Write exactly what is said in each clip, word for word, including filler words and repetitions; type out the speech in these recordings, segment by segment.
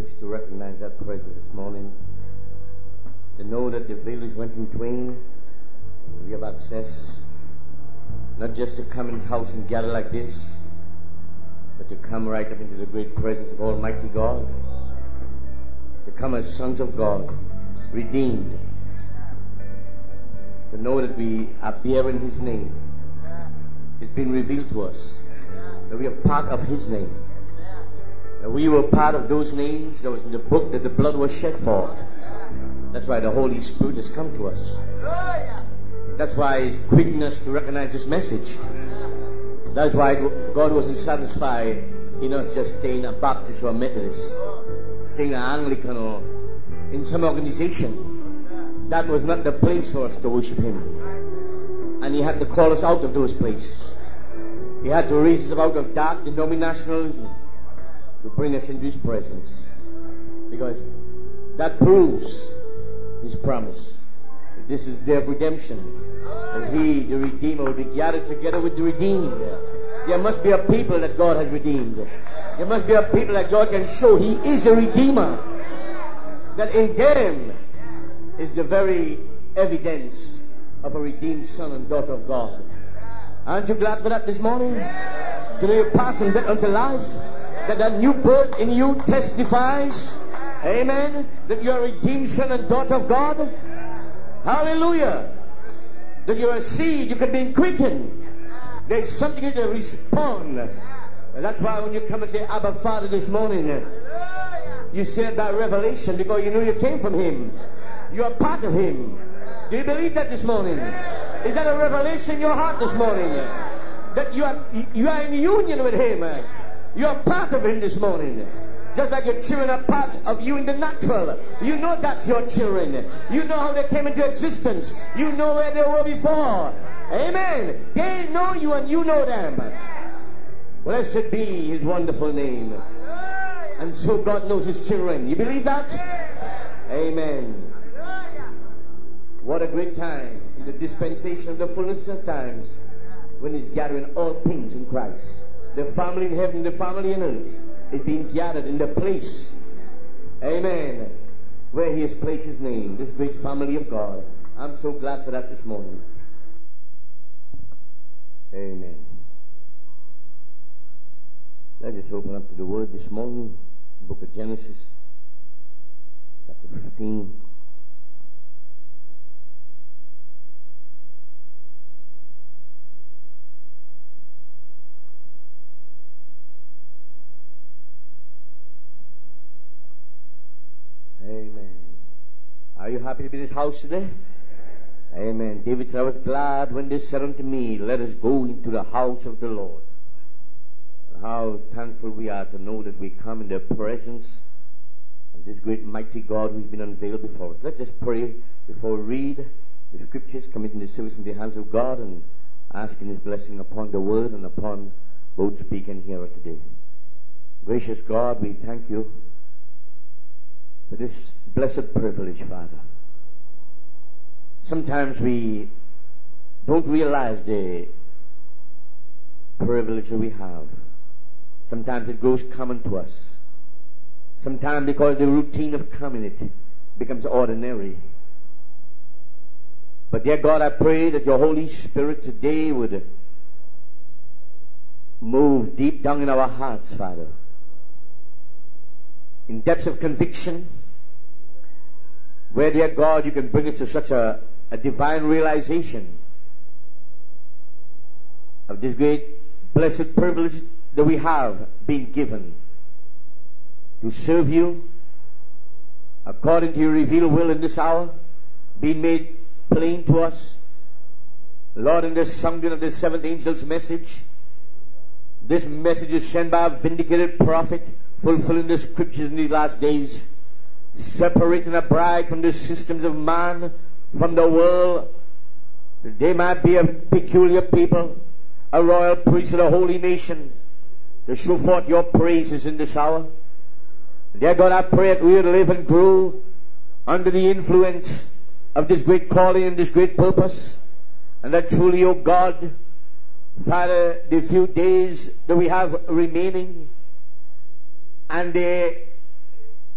privilege to recognize that presence this morning. To know that the veil is rent in twain. We have access not just to come in His house and gather like this, but to come right up into the great presence of Almighty God. To come as sons of God, redeemed. To know that we are bearing His name. It's been revealed to us that we are part of His name. That we were part of those names that was in the book that the blood was shed for. That's why the Holy Spirit has come to us. That's why He's quickened us to recognize this message. That's why God wasn't satisfied in us just staying a Baptist or a Methodist, staying an Anglican or in some organization. That was not the place for us to worship Him. And He had to call us out of those places. He had to raise us out of dark denominationalism to bring us into His presence. Because that proves His promise. That this is the day of redemption. That He, the Redeemer, will be gathered together with the redeemed. There must be a people that God has redeemed. There must be a people that God can show He is a Redeemer. That in them is the very evidence of a redeemed son and daughter of God. Aren't you glad for that this morning? To know you pass from death unto life. That that new birth in you testifies, amen, that you're a redeemed son and daughter of God. Hallelujah. That you're a seed, you can be quickened. There's something to respond. And that's why when you come and say, Abba Father this morning, you say it by revelation because you know you came from Him. You are part of Him. Do you believe that this morning? Is that a revelation in your heart this morning? That you are, you are in union with Him. You are part of Him this morning. Just like your children are part of you in the natural. You know that's your children. You know how they came into existence. You know where they were before. Amen. They know you and you know them. Blessed be His wonderful name. And so God knows His children. You believe that? Amen. What a great time in the dispensation of the fullness of times when He's gathering all things in Christ. The family in heaven, the family on earth is being gathered in the place, amen, where He has placed His name, this great family of God. I'm so glad for that this morning. Amen. Let's just open up to the Word this morning, the book of Genesis, chapter fifteen. Amen. Are you happy to be in His house today? Amen. David said, I was glad when they said unto me, let us go into the house of the Lord. How thankful we are to know that we come in the presence of this great mighty God who's been unveiled before us. Let's just pray before we read the scriptures, committing the service in the hands of God and asking His blessing upon the word and upon both speaker and hearer today. Gracious God, we thank You for this blessed privilege, Father. Sometimes we don't realize the privilege that we have. Sometimes it grows common to us. Sometimes because the routine of coming it becomes ordinary. But dear God, I pray that Your Holy Spirit today would move deep down in our hearts, Father. In depths of conviction, where, dear God, You can bring it to such a, a divine realization of this great blessed privilege that we have been given to serve You according to Your revealed will in this hour, being made plain to us. Lord, in the sounding of the seventh angel's message, this message is sent by a vindicated prophet, fulfilling the scriptures in these last days, separating a bride from the systems of man, from the world, that they might be a peculiar people, a royal priesthood, a holy nation, to show forth Your praises in this hour. Dear God, I pray that we would live and grow under the influence of this great calling and this great purpose, and that truly, O God, Father, the few days that we have remaining and the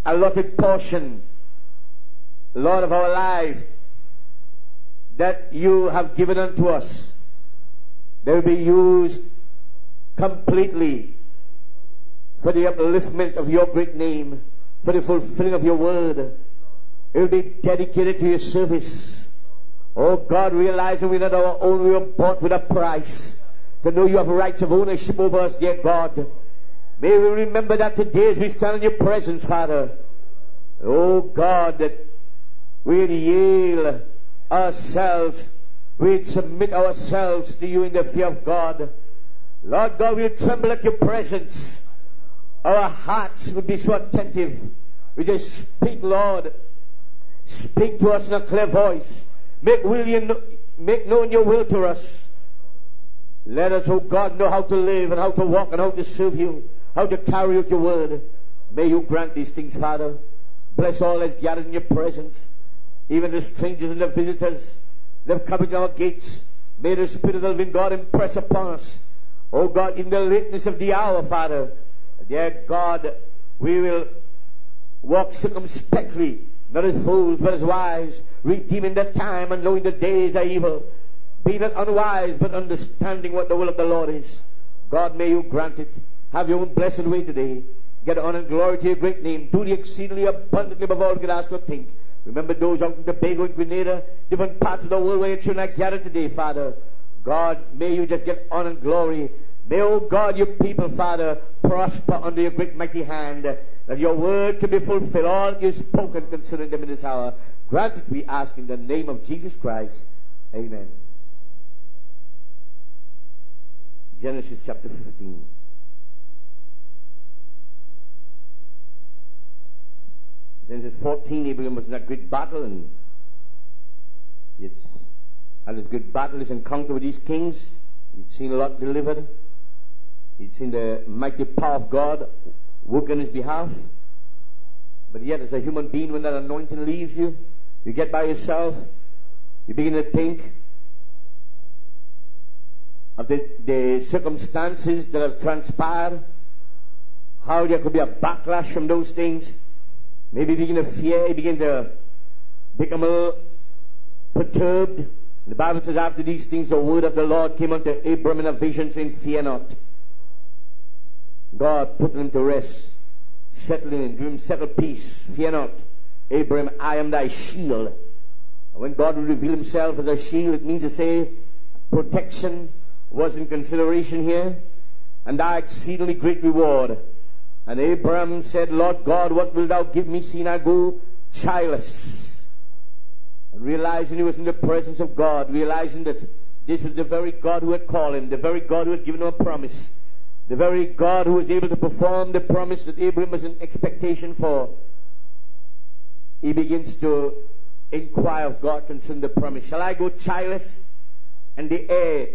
allotted portion, Lord, of our life that you have given unto us, they will be used completely for the upliftment of your great name, for the fulfilling of your word. It will be dedicated to your service. Oh God, realizing we're not our own, we were bought with a price. To know you have rights of ownership over us, dear God. May we remember that today as we stand in your presence, Father. Oh God, that we'd yield ourselves, we'd submit ourselves to you in the fear of God. Lord God, we'll tremble at your presence. Our hearts would be so attentive. We just speak, Lord. Speak to us in a clear voice. Make, will you, make known your will to us. Let us, oh God, know how to live and how to walk and how to serve you, how to carry out your word. May you grant these things, Father. Bless all that's gathered in your presence, even the strangers and the visitors that have come into our gates. May the Spirit of the living God impress upon us, oh God, in the lateness of the hour, Father. Dear God, we will walk circumspectly, not as fools, but as wise, redeeming the time and knowing the days are evil. Be not unwise, but understanding what the will of the Lord is. God, may you grant it. Have your own blessed way today. Get honor and glory to your great name. Do the exceedingly abundantly above all we could ask or think. Remember those out in Tobago and Grenada, different parts of the world where your children are gathered today, Father. God, may you just get honor and glory. May, oh God, your people, Father, prosper under your great mighty hand, that your word can be fulfilled, all that you've spoken concerning them in this hour. Grant it, we ask, in the name of Jesus Christ. Amen. Genesis chapter fifteen. Genesis fourteen, Abraham was in that great battle, and it's had his great battle, his encounter with these kings. He'd seen a lot delivered. He'd seen the mighty power of God work on his behalf. But yet, as a human being, when that anointing leaves you, you get by yourself, you begin to think of the, the circumstances that have transpired, how there could be a backlash from those things. Maybe you begin to fear, you begin to become a little perturbed. The Bible says, after these things, the word of the Lord came unto Abram in a vision, saying, fear not. God put him to rest, settling him, give him settled peace. Fear not, Abram, I am thy shield. And when God will reveal himself as a shield, it means to say protection was in consideration here, and thy exceedingly great reward. And Abram said, Lord God, what wilt thou give me, seeing I go childless? And realizing he was in the presence of God, realizing that this was the very God who had called him, the very God who had given him a promise, the very God who was able to perform the promise that Abraham was in expectation for, he begins to inquire of God concerning the promise. Shall I go childless? And the heir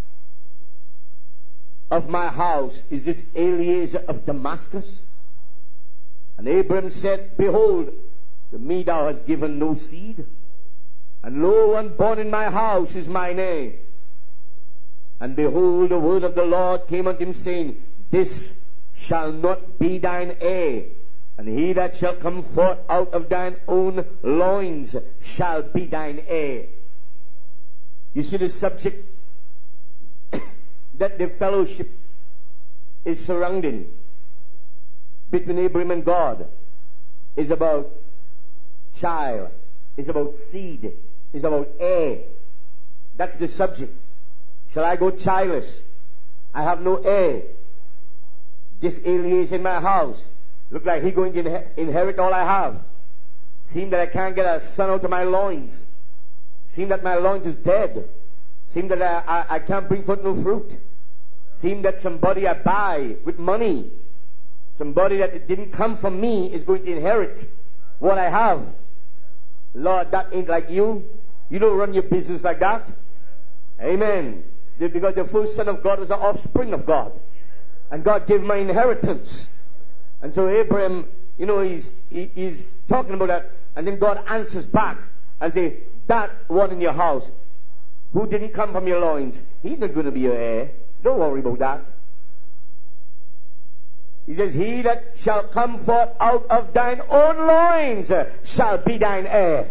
of my house is this Eliezer of Damascus? And Abraham said, behold, to me thou hast given no seed, and lo, one born in my house is my name. And behold, the word of the Lord came unto him, saying, this shall not be thine heir, and he that shall come forth out of thine own loins shall be thine heir. You see the subject that the fellowship is surrounding between Abraham and God is about child, is about seed, is about heir. That's the subject. Shall I go childless? I have no heir. This Eliezer in my house. Look like he's going to inherit all I have. Seem that I can't get a son out of my loins. Seem that my loins is dead. Seem that I, I, I can't bring forth no fruit. Seem that somebody I buy with money, somebody that it didn't come from me, is going to inherit what I have. Lord, that ain't like you. You don't run your business like that. Amen. Because the first son of God was the offspring of God. And God gave my inheritance. And so Abraham, you know, he's, he, he's talking about that. And then God answers back and say, that one in your house, who didn't come from your loins, he's not going to be your heir. Don't worry about that. He says, he that shall come forth out of thine own loins shall be thine heir.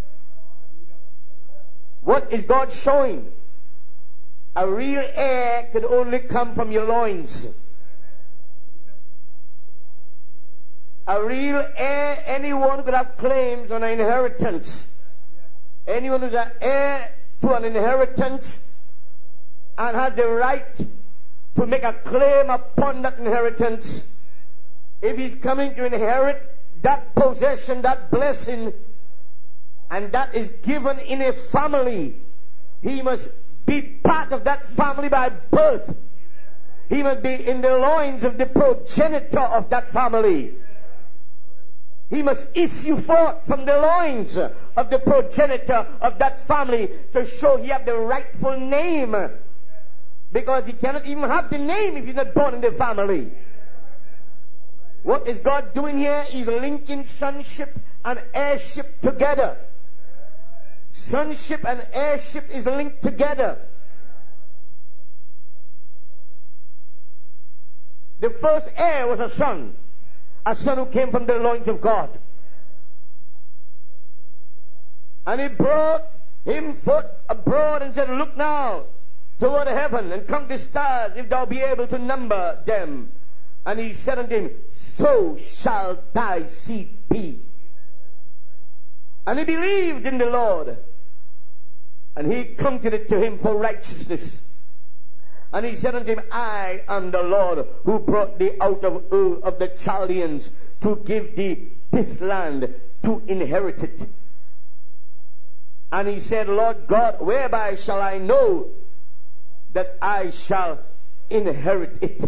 What is God showing? A real heir can only come from your loins. A real heir, anyone could have claims on an inheritance. Anyone who's an heir to an inheritance and has the right to make a claim upon that inheritance, if he's coming to inherit that possession, that blessing, and that is given in a family, he must be part of that family by birth. He must be in the loins of the progenitor of that family. He must issue forth from the loins of the progenitor of that family to show he have the rightful name. Because he cannot even have the name if he's not born in the family. What is God doing here? He's linking sonship and heirship together. Sonship and heirship is linked together. The first heir was a son. A son who came from the loins of God. And he brought him forth abroad and said, look now toward heaven and count the stars, if thou be able to number them. And he said unto him, so shall thy seed be. And he believed in the Lord, and he counted it to him for righteousness. And he said unto him, I am the Lord who brought thee out of Ur of the Chaldeans to give thee this land to inherit it. And he said, Lord God, whereby shall I know that I shall inherit it?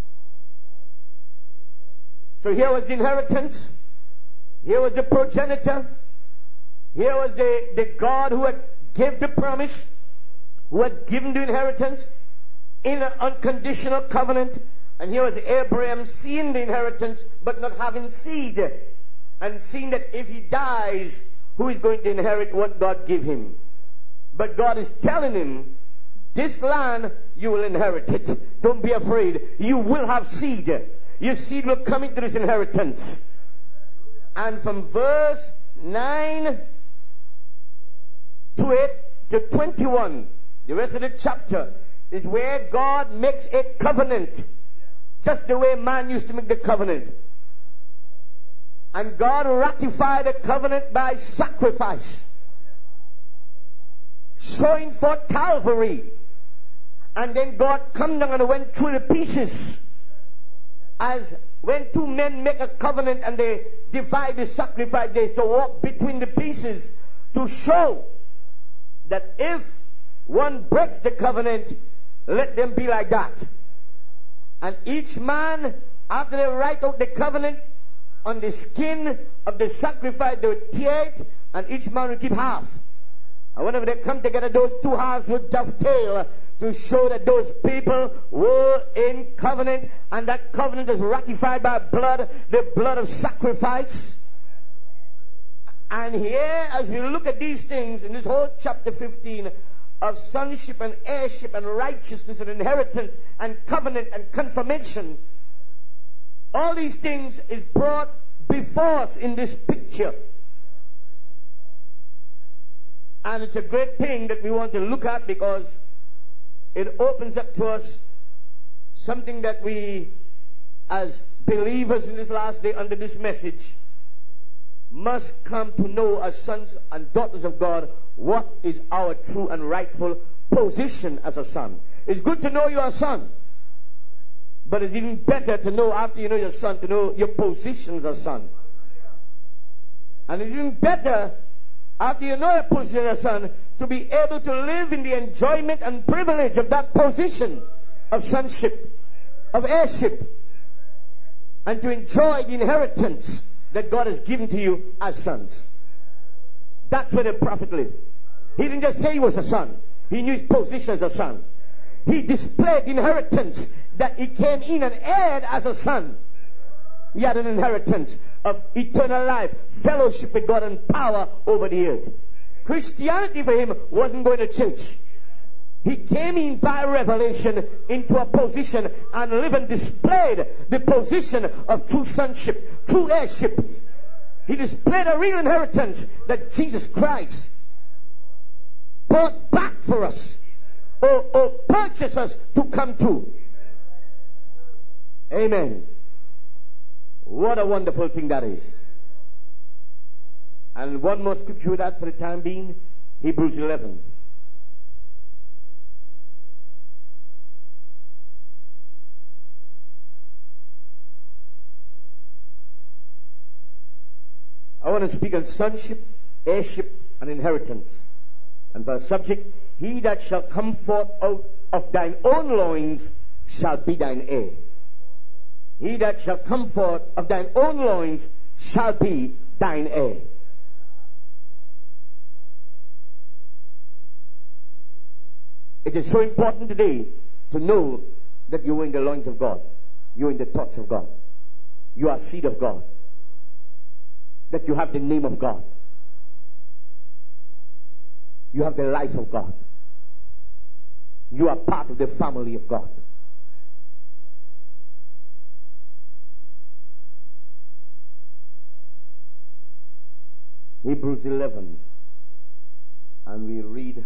So here was the inheritance. Here was the progenitor. Here was the, the God who had given the promise, who had given the inheritance in an unconditional covenant. And here was Abraham seeing the inheritance but not having seed, and seeing that if he dies, who is going to inherit what God gave him? But God is telling him, this land, you will inherit it. Don't be afraid. You will have seed. Your seed will come into this inheritance. And from verse nine to eight to twenty-one, the rest of the chapter is where God makes a covenant, just the way man used to make the covenant. And God ratified the covenant by sacrifice, showing forth Calvary. And then God come down and went through the pieces. As when two men make a covenant and they divide the sacrifice, they to walk between the pieces to show that if one breaks the covenant, let them be like that. And each man, after they write out the covenant, on the skin of the sacrifice they would tear it, and each man would keep half. And whenever they come together, those two halves would dovetail to show that those people were in covenant, and that covenant is ratified by blood, the blood of sacrifice. And here, as we look at these things in this whole chapter fifteen of sonship and heirship and righteousness and inheritance and covenant and confirmation, all these things is brought before us in this picture. And it's a great thing that we want to look at, because it opens up to us something that we, as believers in this last day under this message, must come to know as sons and daughters of God, what is our true and rightful position as a son. It's good to know you're a son, but it's even better to know, after you know your son, to know your position as a son. And it's even better, after you know your position as a son, to be able to live in the enjoyment and privilege of that position of sonship, of heirship, and to enjoy the inheritance that God has given to you as sons. That's where the prophet lived. He didn't just say he was a son. He knew his position as a son. He displayed the inheritance that he came in and heired as a son. He had an inheritance of eternal life, fellowship with God, and power over the earth. Christianity for him wasn't going to church. He came in by revelation into a position and lived and displayed the position of true sonship, true heirship. He displayed a real inheritance that Jesus Christ bought back for us, or, or purchased us to come to. Amen. What a wonderful thing that is. And one more scripture with that for the time being, Hebrews eleven. I want to speak on sonship, heirship, and inheritance. And for a subject, he that shall come forth out of thine own loins shall be thine heir. He that shall come forth of thine own loins shall be thine heir. It is so important today to know that you are in the loins of God. You are in the thoughts of God. You are seed of God. That you have the name of God. You have the life of God. You are part of the family of God. Hebrews eleven, and we read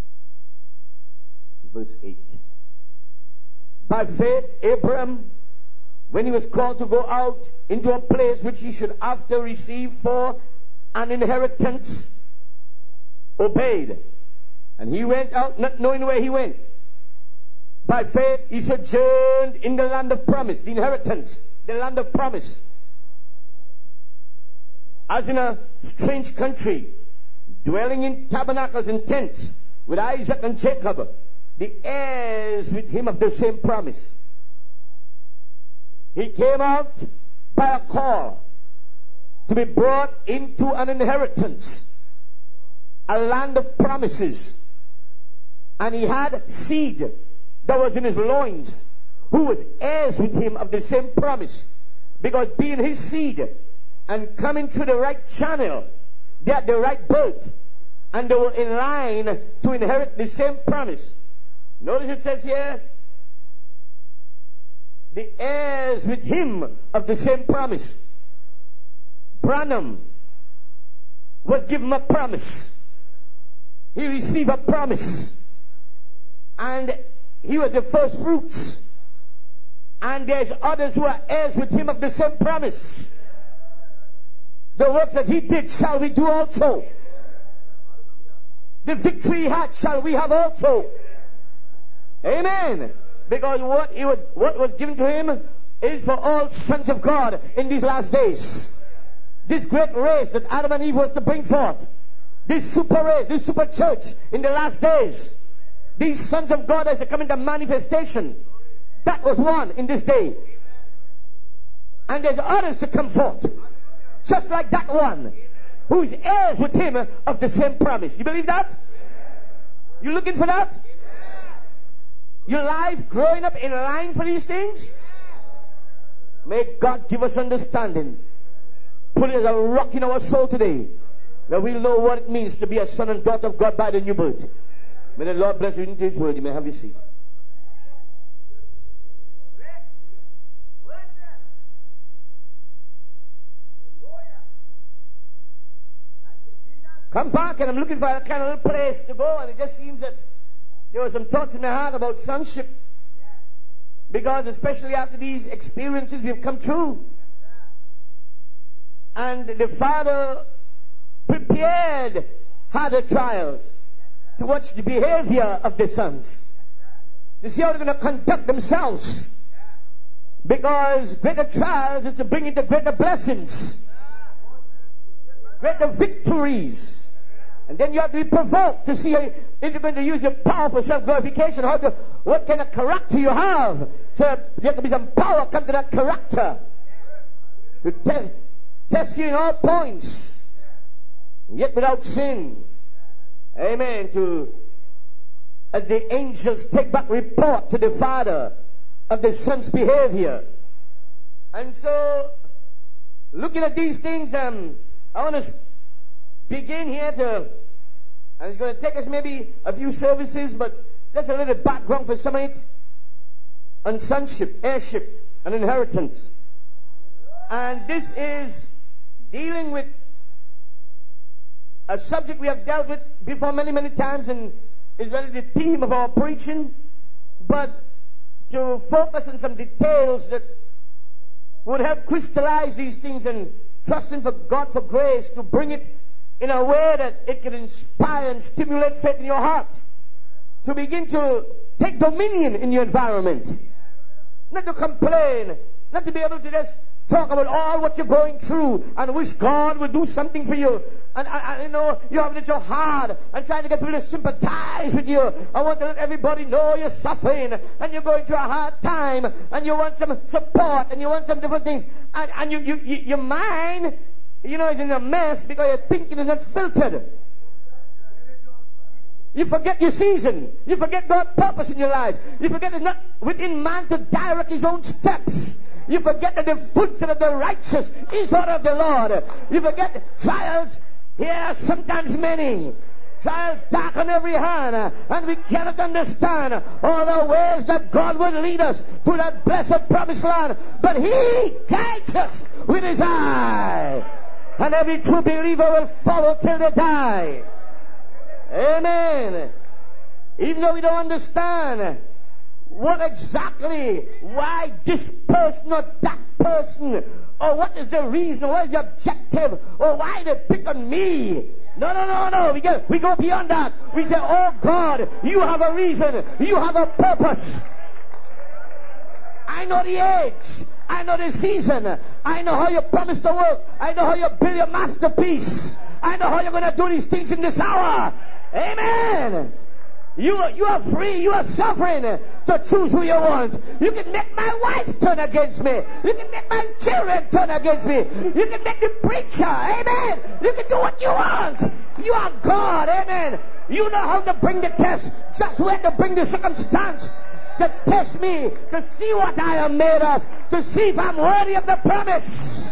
verse eight. By faith, Abraham, when he was called to go out into a place which he should after receive for an inheritance, obeyed. And he went out not knowing where he went. By faith, he sojourned in the land of promise, the inheritance, the land of promise. As in a strange country, dwelling in tabernacles and tents, with Isaac and Jacob, the heirs with him of the same promise. He came out by a call to be brought into an inheritance, a land of promises. And he had seed that was in his loins, who was heirs with him of the same promise. Because being his seed and coming through the right channel, they had the right birth, and they were in line to inherit the same promise. Notice it says here, the heirs with him of the same promise. Branham was given a promise. He received a promise. And he was the first fruits. And there's others who are heirs with him of the same promise. The works that he did shall we do also. The victory he had shall we have also. Amen. Because what he was, what was given to him is for all sons of God in these last days. This great race that Adam and Eve was to bring forth. This super race, this super church in the last days. These sons of God as they come into manifestation. That was one in this day. And there's others to come forth. Just like that one. Who is heirs with him of the same promise. You believe that? You looking for that? Your life growing up in line for these things? May God give us understanding. Put it as a rock in our soul today. That we'll know what it means to be a son and daughter of God by the new birth. May the Lord bless you into His word. You may have your seat. Come back, and I'm looking for a kind of little place to go, and it just seems that there were some thoughts in my heart about sonship. Because especially after these experiences we've come through. And the Father prepared harder trials to watch the behavior of the sons. To see how they're going to conduct themselves. Because greater trials is to bring into greater blessings. Greater victories. And then you have to be provoked to see how you, if you're going to use your power for self-glorification, how to, what kind of character you have. So there have to be some power come to that character. To test, test you in all points. Yet without sin. Amen. To, as the angels take back report to the Father of the Son's behavior. And so, looking at these things, um, I want to begin here to, and it's going to take us maybe a few services, but That's a little background for some of it. On sonship, heirship, and inheritance. And this is dealing with a subject we have dealt with before many, many times, and is really the theme of our preaching. But to focus on some details that would help crystallize these things and trusting for God for grace to bring it in a way that it can inspire and stimulate faith in your heart. To begin to take dominion in your environment. Not to complain. Not to be able to just talk about all what you're going through and wish God would do something for you. And, and, and you know, you're having it so hard and trying to get people to sympathize with you. I want to let everybody know you're suffering and you're going through a hard time and you want some support and you want some different things. And, and you, you, you, your mind, you know, is in a mess because your thinking is not filtered. You forget your season. You forget God's purpose in your life. You forget it's not within man to direct his own steps. You forget that the footsteps of the righteous is order of the Lord. You forget trials here sometimes many. Trials darken every hand, and we cannot understand all the ways that God would lead us to that blessed promised land. But He guides us with His eye, and every true believer will follow till they die. Amen. Even though we don't understand what exactly, why this person or that person, or what is the reason, or what is the objective, or why they pick on me. No, no, no, no. We go, we go beyond that. We say, oh God, you have a reason. You have a purpose. I know the age. I know the season. I know how you promise to work. I know how you build your masterpiece. I know how you're going to do these things in this hour. Amen. You, you are free. You are sovereign to choose who you want. You can make my wife turn against me. You can make my children turn against me. You can make the preacher. Amen. You can do what you want. You are God. Amen. You know how to bring the test. Just where to bring the circumstance to test me, to see what I am made of, to see if I'm worthy of the promise.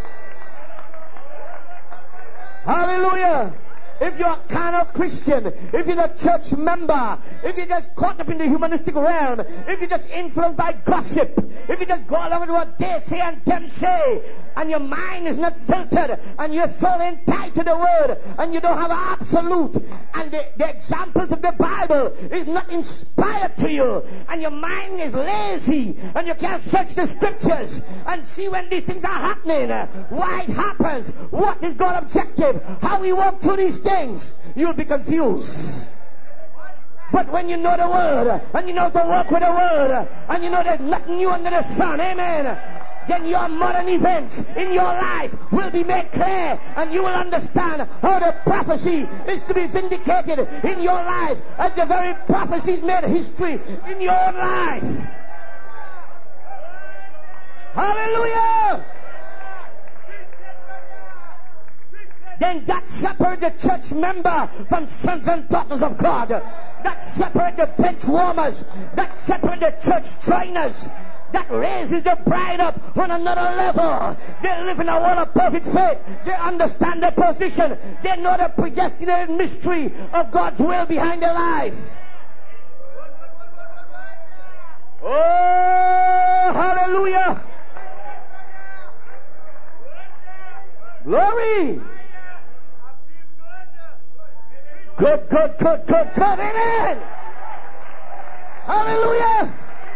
Hallelujah. If you're a carnal Christian, if you're a church member, if you're just caught up in the humanistic realm, if you're just influenced by gossip, if you just go along with what they say and them say, and your mind is not filtered, and you're so tied to the word, and you don't have an absolute, and the, the examples of the Bible is not inspired to you, and your mind is lazy, and you can't search the scriptures and see when these things are happening, why it happens, what is God's objective, how we walk through these things, you'll be confused. But when you know the word, and you know to work with the word, and you know there's nothing new under the sun, amen, then your modern events in your life will be made clear, and you will understand how the prophecy is to be vindicated in your life as the very prophecies made history in your own life. Hallelujah! Then that separates the church member from sons and daughters of God. That separates the bench warmers. That separates the church trainers. That raises the bride up on another level. They live in a world of perfect faith. They understand their position. They know the predestinated mystery of God's will behind their life. Oh, hallelujah. Glory. Good, good, good, good, good. Amen. Hallelujah.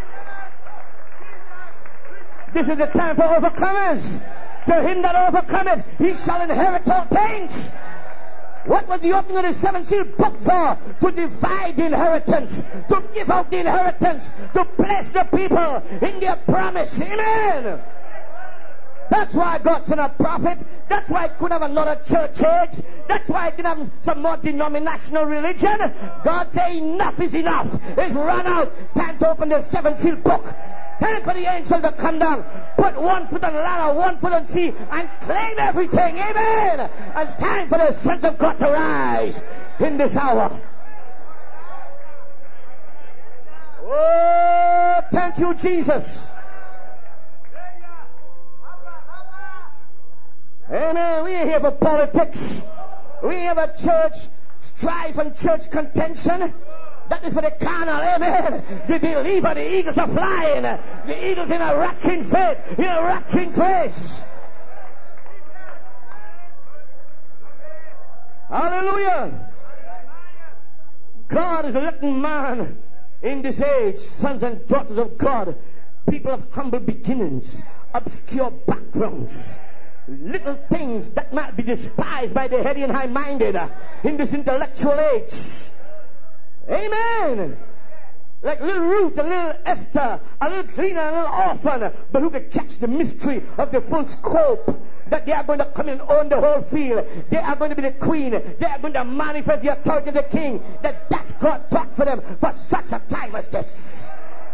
This is the time for overcomers. To him that overcometh, he shall inherit all things. What was the opening of the seventh seal book for? To divide the inheritance, to give out the inheritance, to bless the people in their promise. Amen. That's why God sent a prophet. That's why I couldn't have another church age. That's why I didn't have some more denominational religion. God said enough is enough. It's run out. Time to open the seventh seal book. Time for the angel to come down, put one foot on the ladder, one foot on sea, and claim everything. Amen. And time for the sons of God to rise in this hour. Oh, thank you, Jesus. Amen. We ain't here for politics. We ain't have a church strife and church contention. That is for the carnal, amen. The believer, the eagles are flying. The eagles in a rapturing faith, in a rapturing grace. Hallelujah. God is electing man in this age, sons and daughters of God, people of humble beginnings, obscure backgrounds, little things that might be despised by the heady and high-minded in this intellectual age. Amen. Like little Ruth, a little Esther, a little cleaner, a little orphan, but who could catch the mystery of the full scope, that they are going to come and own the whole field. They are going to be the queen. They are going to manifest the authority of the king. That that's God taught for them for such a time as this.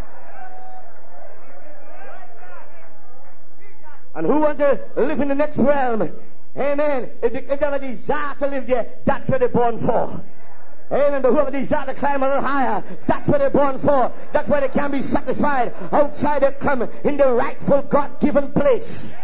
And who want to live in the next realm? Amen. If they, if they have a desire to live there, that's what they're born for. Amen. But whoever desire to climb a little higher, that's what they're born for. That's where they can be satisfied. Outside they come in the rightful God-given place.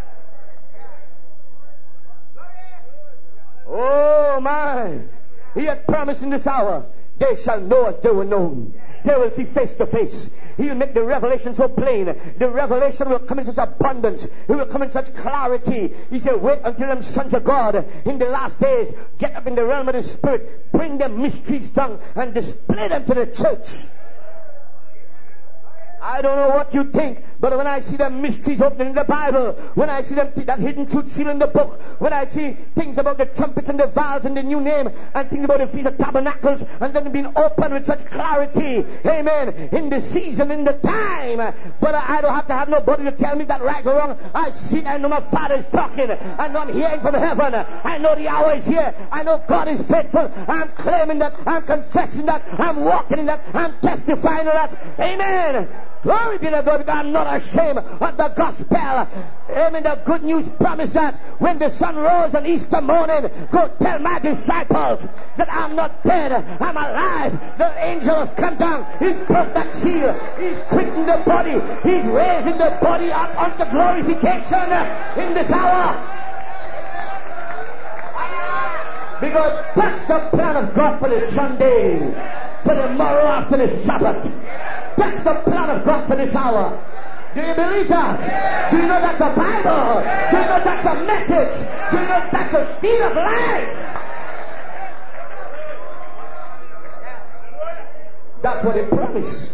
Oh my. He had promised in this hour, they shall know as they were known. They will see face to face. He will make the revelation so plain. The revelation will come in such abundance. It will come in such clarity. He said, wait until them sons of God in the last days get up in the realm of the Spirit, bring them mysteries down and display them to the church. I don't know what you think, but when I see the mysteries opening in the Bible, when I see them, that hidden truth seal in the book, when I see things about the trumpets and the vials and the new name, and things about the Feast of Tabernacles, and then being opened with such clarity, amen, in the season, in the time. But I don't have to have nobody to tell me that right or wrong. I see, I know my Father is talking. I know I'm hearing from heaven. I know the hour is here. I know God is faithful. I'm claiming that. I'm confessing that. I'm walking in that. I'm testifying of that. Amen. Glory be to God, because I'm not ashamed of the gospel. Amen. The good news promise that when the sun rose on Easter morning, go tell my disciples that I'm not dead, I'm alive. The angel has come down. He's broke that seal. He's quickened the body. He's raising the body up unto glorification in this hour. Because that's the plan of God for this Sunday, for the morrow after the Sabbath. That's the plan of God for this hour. Do you believe that? Do you know that's a Bible? Do you know that's a message? Do you know that's a seed of life? That's what it promised.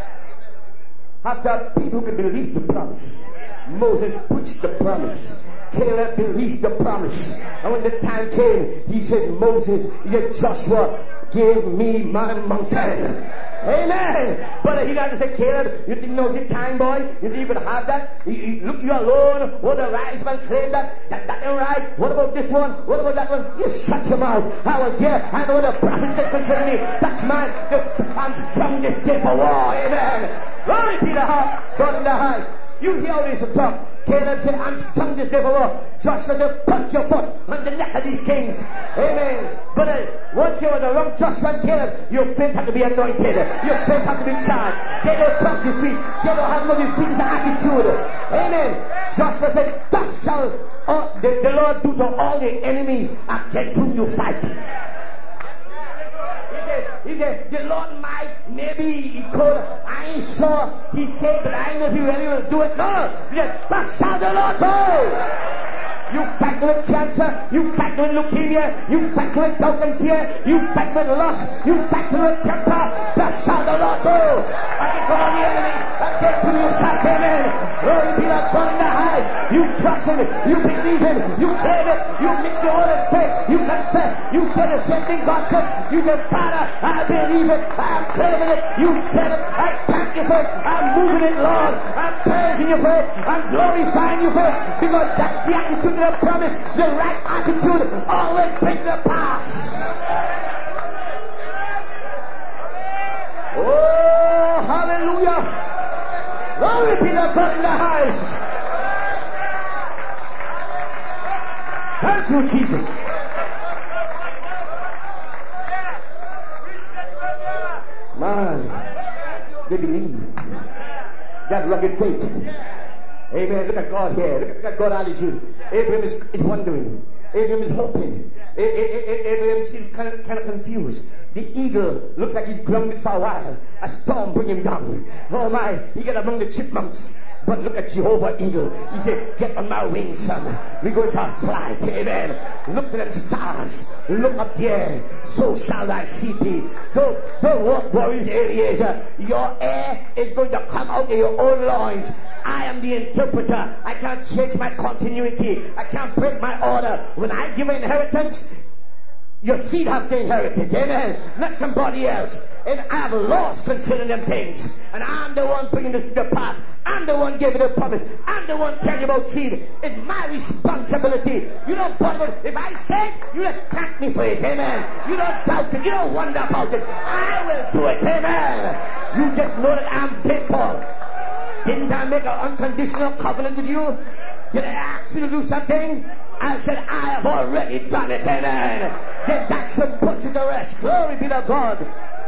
After people could believe the promise, Moses preached the promise. Caleb believed the promise. And when the time came, he said, Moses, he said, Joshua, give me my mountain. Amen. But he doesn't say, Caleb, you didn't know the time, boy? You didn't even have that? You, you, look, you alone. What the wise man claimed that? That, that ain't right. What about this one? What about that one? You shut your mouth. I was there. I know what the prophet said concerning me. That's mine. The, I'm strong this day for war. Amen. Glory be to God. God in the house. You hear all this talk. Caleb said, I'm strong this day for war. Joshua said, put your foot on the neck of these kings. Amen. But uh, once you were the wrong Joshua and Caleb, your faith had to be anointed. Your faith had to be charged. They don't talk defeat. They don't have no defeat. It's an attitude. Amen. Joshua said, thus shall uh, the, the Lord do to all the enemies against whom you fight. He said, the Lord might, maybe he could. I ain't sure. He said, but I ain't know if he really will do it. No, no. He said, thus shall the Lord do. You fight with cancer. You fight with leukemia. You fight with doubt and fear. You fight with lust. You fight with temper. Thus shall the Lord do. Against all the enemies. Against whom you fight. Amen. Glory be to God in the highest. You trust him. You believe him. You claim it. You mix the word of faith. You confess. You say the same thing God said. You say, Father, I believe it. I'm claiming it. You said it. I thank you for it. I'm moving it, Lord. I'm praising you for it. I'm glorifying you for it. Because that's the attitude of the promise. The right attitude always brings the pass. Oh, hallelujah. Glory be to God in the highest. Thank you, Jesus. Man, they believe. That rugged faith. Amen. Look at God here. Look at, look at God's attitude. Abraham is, is wondering. Abraham is hoping. A- A- A- Abraham seems kind of, kind of confused. The eagle looks like he's grounded for a while. A storm bring him down. Oh my, he get among the chipmunks. But look at Jehovah Eagle. He said, get on my wings, son. We're going for a flight. Amen. Look to them stars. Look up there. So shall thy seed be. Don't, don't walk worries, Eliezer. Your heir is going to come out of your own loins. I am the interpreter. I can't change my continuity. I can't break my order. When I give an inheritance, your seed have to inherit it. Amen. Not somebody else. And I have laws concerning them things. And I'm the one bringing this to the pass. I'm the one giving the promise. I'm the one telling you about seed. It's my responsibility. You don't bother. If I say it, you just thank me for it. Amen. You don't doubt it. You don't wonder about it. I will do it. Amen. You just know that I'm faithful. Didn't I make an unconditional covenant with you? Did I ask you to do something? I said, I have already done it. Amen. Then that should put you to rest. Glory be to God.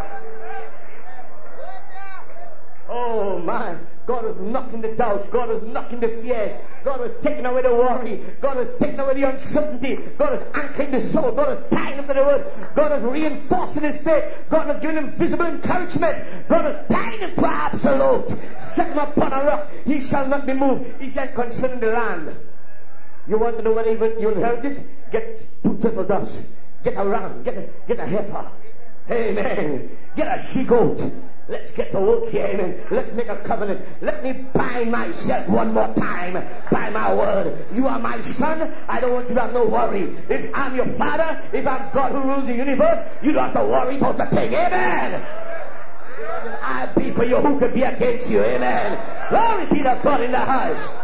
Oh my. God was knocking the doubts. God was knocking the fears. God was taking away the worry. God was taking away the uncertainty. God was anchoring the soul. God was tying him to the word. God was reinforcing his faith. God was giving him visible encouragement. God was tying him to absolute. Set him upon a rock. He shall not be moved. He said concerning the land. You want to know whether you inherit it? Get two turtle doves. Get a ram. Get a, get a heifer. Amen. Get a she-goat. Let's get to work here, amen. Let's make a covenant. Let me bind myself one more time by my word. You are my son. I don't want you to have no worry. If I'm your father, if I'm God who rules the universe, you don't have to worry about the thing, amen. I be for you, who could be against you, amen. Glory be to God in the house.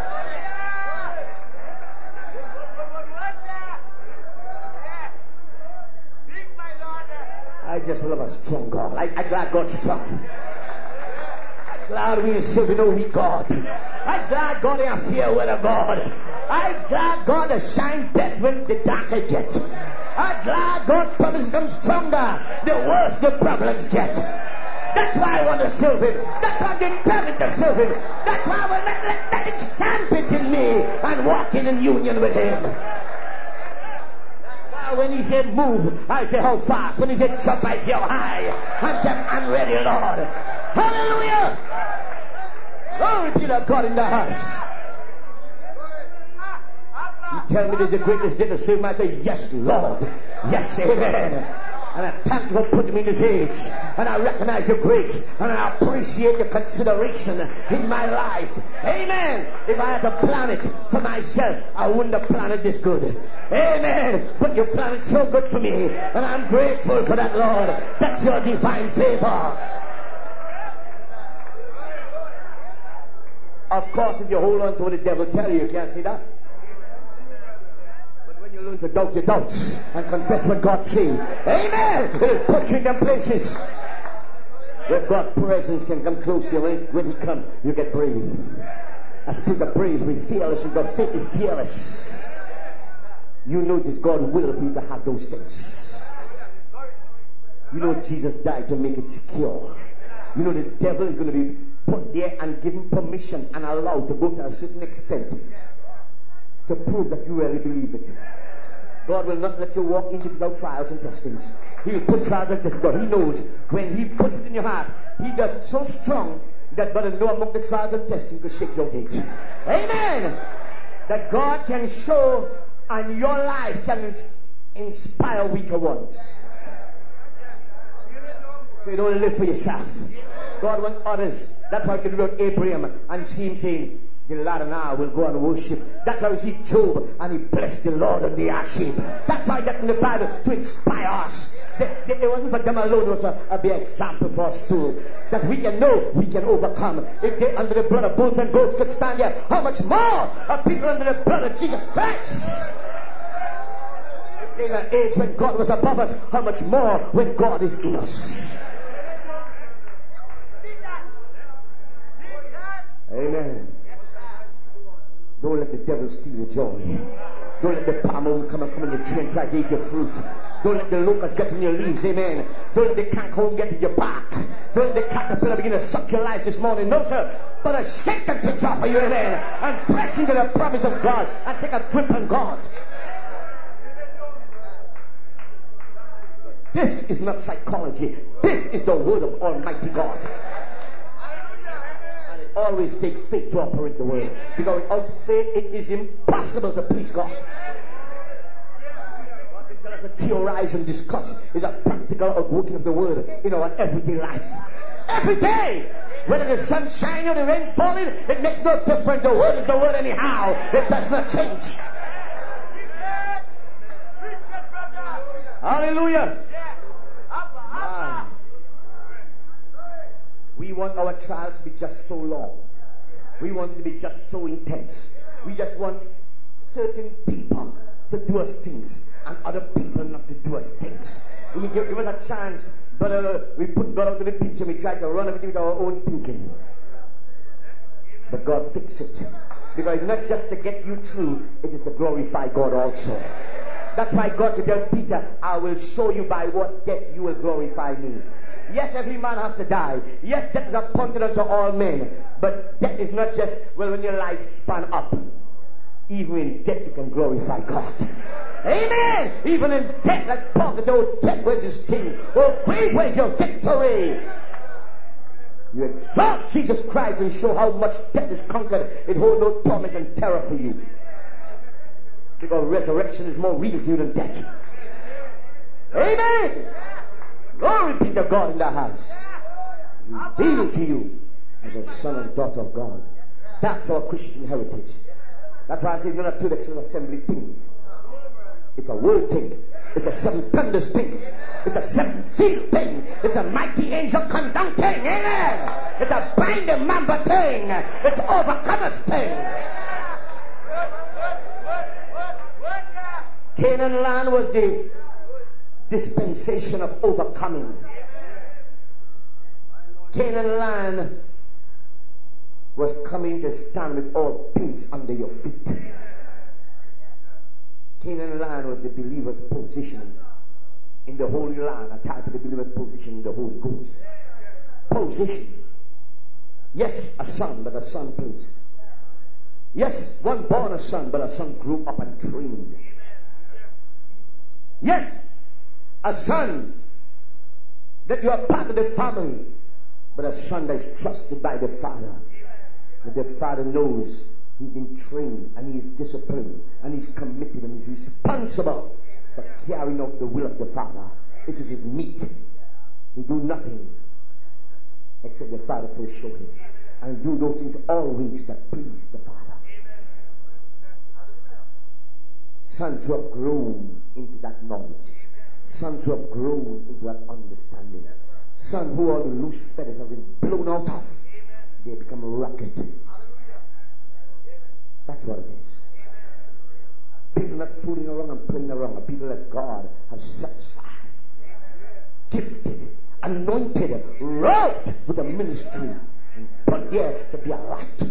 I just love a strong God. I, I'm glad God's strong. I'm glad we serve no weak God. I'm glad God ain't fear with a God. I'm glad God has shine best when the darker get. I'm glad God promises them stronger the worse the problems get. That's why I want to serve him. That's why I'm determined to serve him. That's why I will let, let, let him stamp it in me and walk in, in union with him. When he said move, I say how fast. When he said jump, I say how high. I'm just, I'm ready, Lord. Hallelujah. Glory be to God in the house. You tell me this is the greatest day to serve him. I say yes, Lord. Yes, amen. And I thank you for putting me in this age. And I recognize your grace. And I appreciate your consideration in my life. Amen. If I had to plan it for myself, I wouldn't have planned it this good. Amen. But you planned it so good for me. And I'm grateful for that, Lord. That's your divine favor. Of course, if you hold on to what the devil tells you, you can't see that. You learn to doubt your doubts and confess what God says. Amen. It'll put you in them places where God's presence can come close to you. When, when he comes, you get brave. I speak of bravery, fearless, and God faith is fearless. You know it is God's will for you to have those things. You know Jesus died to make it secure. You know the devil is going to be put there and given permission and allowed to go to a certain extent to prove that you really believe it. God will not let you walk into without trials and testings. He'll put trials and testings. But he knows when he puts it in your heart, he does it so strong that but no among the trials and testings will shake your gates. Amen. That God can show and your life can inspire weaker ones. So you don't live for yourself. God wants others. That's why you can read Abraham and see him saying, the lad and I will go and worship. That's why we see Job and he blessed the Lord on the ash heap. That's why that's in the Bible to inspire us. It wasn't for them alone, it was a, a big example for us too. That we can know we can overcome. If they under the blood of bulls and goats could stand here, how much more are people under the blood of Jesus Christ? In an age when God was above us, how much more when God is in us? Amen. Don't let the devil steal your joy. Don't let the palmer come and come in the tree and try to eat your fruit. Don't let the locust get in your leaves. Amen. Don't let the cankerworm get in your bark. Don't let the caterpillar begin to suck your life this morning. No, sir. But a shake and takes off of you, amen. And press into the promise of God and take a grip on God. This is not psychology. This is the word of Almighty God. And it always takes faith to operate the word. Because without faith, it is impossible to please God. What they tell us to theorize and discuss is a practical outworking of the word in our everyday life. Every day! Whether the sun shining or the rain falling, it makes no difference. The word is the word anyhow. It does not change. Hallelujah. Man. We want our trials to be just so long. We want it to be just so intense. We just want certain people to do us things and other people not to do us things. We give, give us a chance, but uh, we put God out of the picture. We try to run everything with our own thinking. But God fix it. Because it's not just to get you through, it is to glorify God also. That's why God to tell Peter, I will show you by what death you will glorify me. Yes, every man has to die. Yes, death is appointed unto all men. But death is not just, well, when your life span up. Even in death you can glorify God. Amen! Even in death, like Paul could say, oh, death, where's your sting? Oh, grave, where's your victory? You exalt Jesus Christ and show how much death is conquered. It holds no torment and terror for you. Because resurrection is more real to you than death. Amen! Glory be to God in the house. Revealed to you as a son and daughter of God. That's our Christian heritage. That's why I say it's not a two-lecture assembly thing. It's a word thing. It's a seven thunders thing. It's a seven seal thing. It's a mighty angel come down thing. Amen! It's a binding member thing. It's overcomers thing. Canaan land was the dispensation of overcoming. Canaan land was coming to stand with all things under your feet. Canaan land was the believer's position in the Holy Land, a type of the believer's position in the Holy Ghost. Position. Yes, a son, but a son place. Yes, one born a son, but a son grew up and trained. Yes, a son that you are part of the family, but a son that is trusted by the father. That the father knows he's been trained and he's disciplined and he's committed and he's responsible for carrying out the will of the father. It is his meat. He do nothing except the father first show him. And do those things always that please the father. Sons who have grown into that knowledge. Sons who have grown into that understanding. Sons who all the loose feathers have been blown out of. They become a rocket. That's what it is. People not fooling around and playing around. Are people that God has set aside, gifted, anointed, robed with a ministry, and put there to be a light.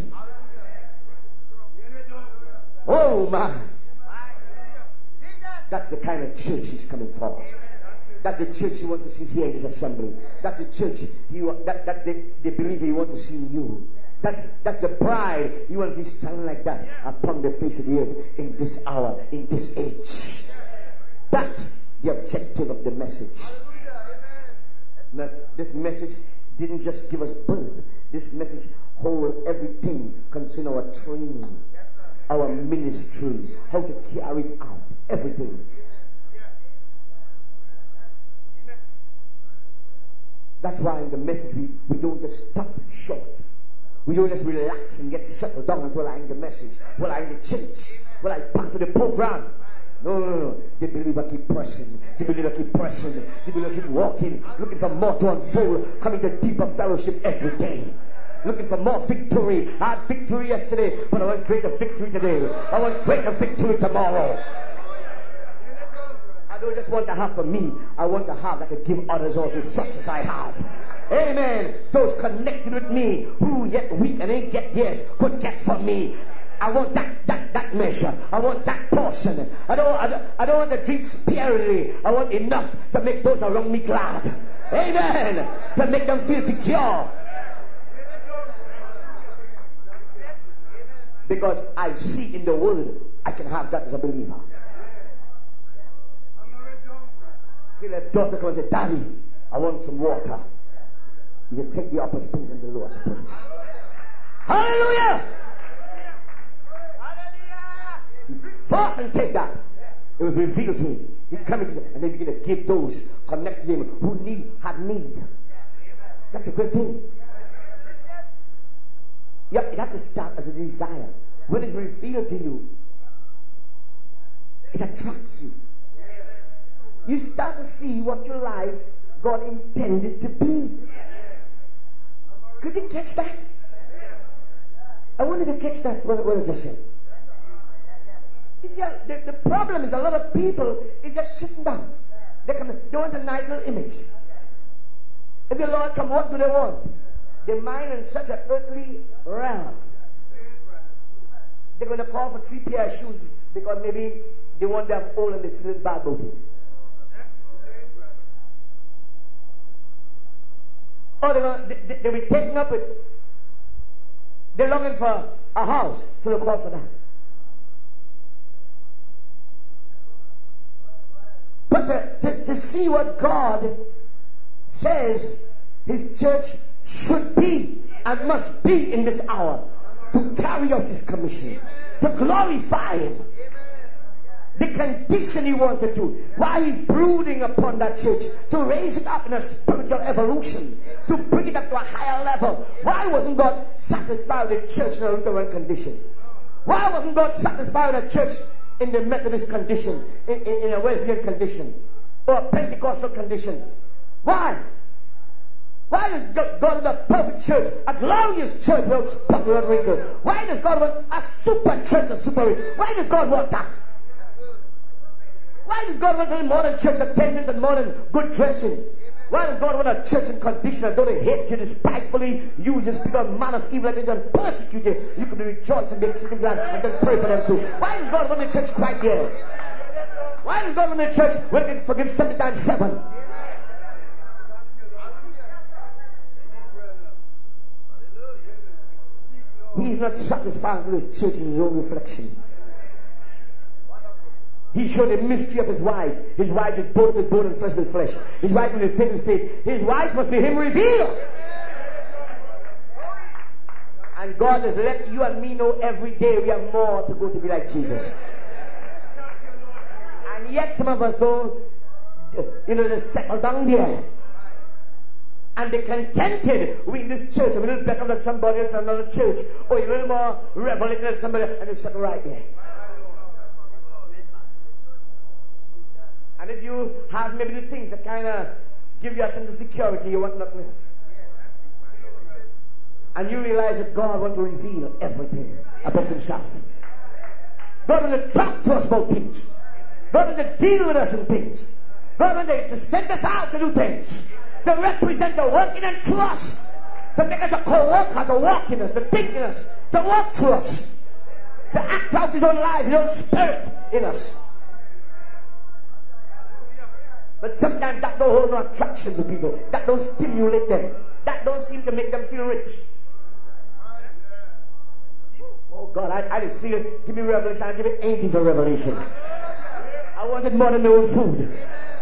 Oh man. That's the kind of church he's coming for. That's the church you want to see here in this assembly. That's the church you, that, that the, the believer you want to see in you. That's, that's the pride you want to see standing like that upon the face of the earth in this hour, in this age. That's the objective of the message. Now, this message didn't just give us birth. This message holds everything concerning our training, our ministry, how to carry it out, everything. That's why in the message we, we don't just stop short. We don't just relax and get settled down until I'm in the message. Well, I'm in the church. Well, I'm part of the program. No, no, no. The believer keep pressing. The believer keep pressing. The believer keep walking, looking for more to unfold, coming to deeper fellowship every day. Looking for more victory. I had victory yesterday, but I want greater victory today. I want greater victory tomorrow. I don't just want to have for me. I want to have that to give others also, such as I have. Amen. Those connected with me, who yet weak and ain't get theirs, could get from me. I want that that that measure. I want that portion. I don't I don't, I don't want to drink sparingly. I want enough to make those around me glad. Amen. To make them feel secure. Because I see in the word, I can have that as a believer. When a daughter comes and says, Daddy, I want some water. You just take the upper springs and the lower springs. Hallelujah! He fought and take that. It was revealed to him. He come into and then begin to give those, connect them who need, have need. That's a good thing. Yeah, it has to start as a desire. When it's revealed to you, it attracts you. You start to see what your life God intended to be. Could you catch that? I wanted to catch that, what, what I just said. You see, the, the problem is a lot of people is just sitting down. They come, they want a nice little image. If the Lord come, what do they want? They mind in such an earthly realm. They're going to call for three pair of shoes because maybe they want them old and they feel bad about it. Or they're going to, they, they'll be taken up with, they're longing for a house, so they'll call for that. But to, to, to see what God says His church should be and must be in this hour, to carry out His commission, to glorify Him. The condition He wanted to, why He brooding upon that church, to raise it up in a spiritual evolution, to bring it up to a higher level. Why wasn't God satisfied with the church in a Lutheran condition? Why wasn't God satisfied with the church in the Methodist condition, in, in, in a Wesleyan condition, or a Pentecostal condition? Why? Why does God want a perfect church, a glorious church without spot or wrinkle? Why does God want a super church, a super rich? Why does God want that? Why does God want a modern church attendance and modern good dressing? Why does God want a church in condition that don't hate you, despitefully use you, speak a man of evil against you and persecute you? You can be rejoiced and be exceeding glad and then pray for them too. Why does God want the church quiet there? Why does God want the church where they can forgive seven times seven? He's not satisfied with his church in his own reflection. He showed the mystery of his wife. His wife is bone with bone and flesh with flesh. His wife is faith with faith. His wife must be him revealed. And God has let you and me know every day we have more to go to be like Jesus. And yet some of us don't, you know, they settle down there. And they're contented with this church, a little better than somebody else in another church, or a little more revelatory than somebody else, and they settle right there. And if you have maybe the things that kind of give you a sense of security, you want nothing else. And you realize that God wants to reveal everything about Himself. God wants to talk to us about things. God wants to deal with us in things. God wants to send us out to do things. To represent the working and through us. To make us a co-worker, to walk in us, to think in us, to walk through us. To act out His own life, His own spirit in us. But sometimes that don't hold no attraction to people. That don't stimulate them. That don't seem to make them feel rich. Oh God, I, I just feel, give me revelation, I'll give it anything for revelation. I wanted more than my own food.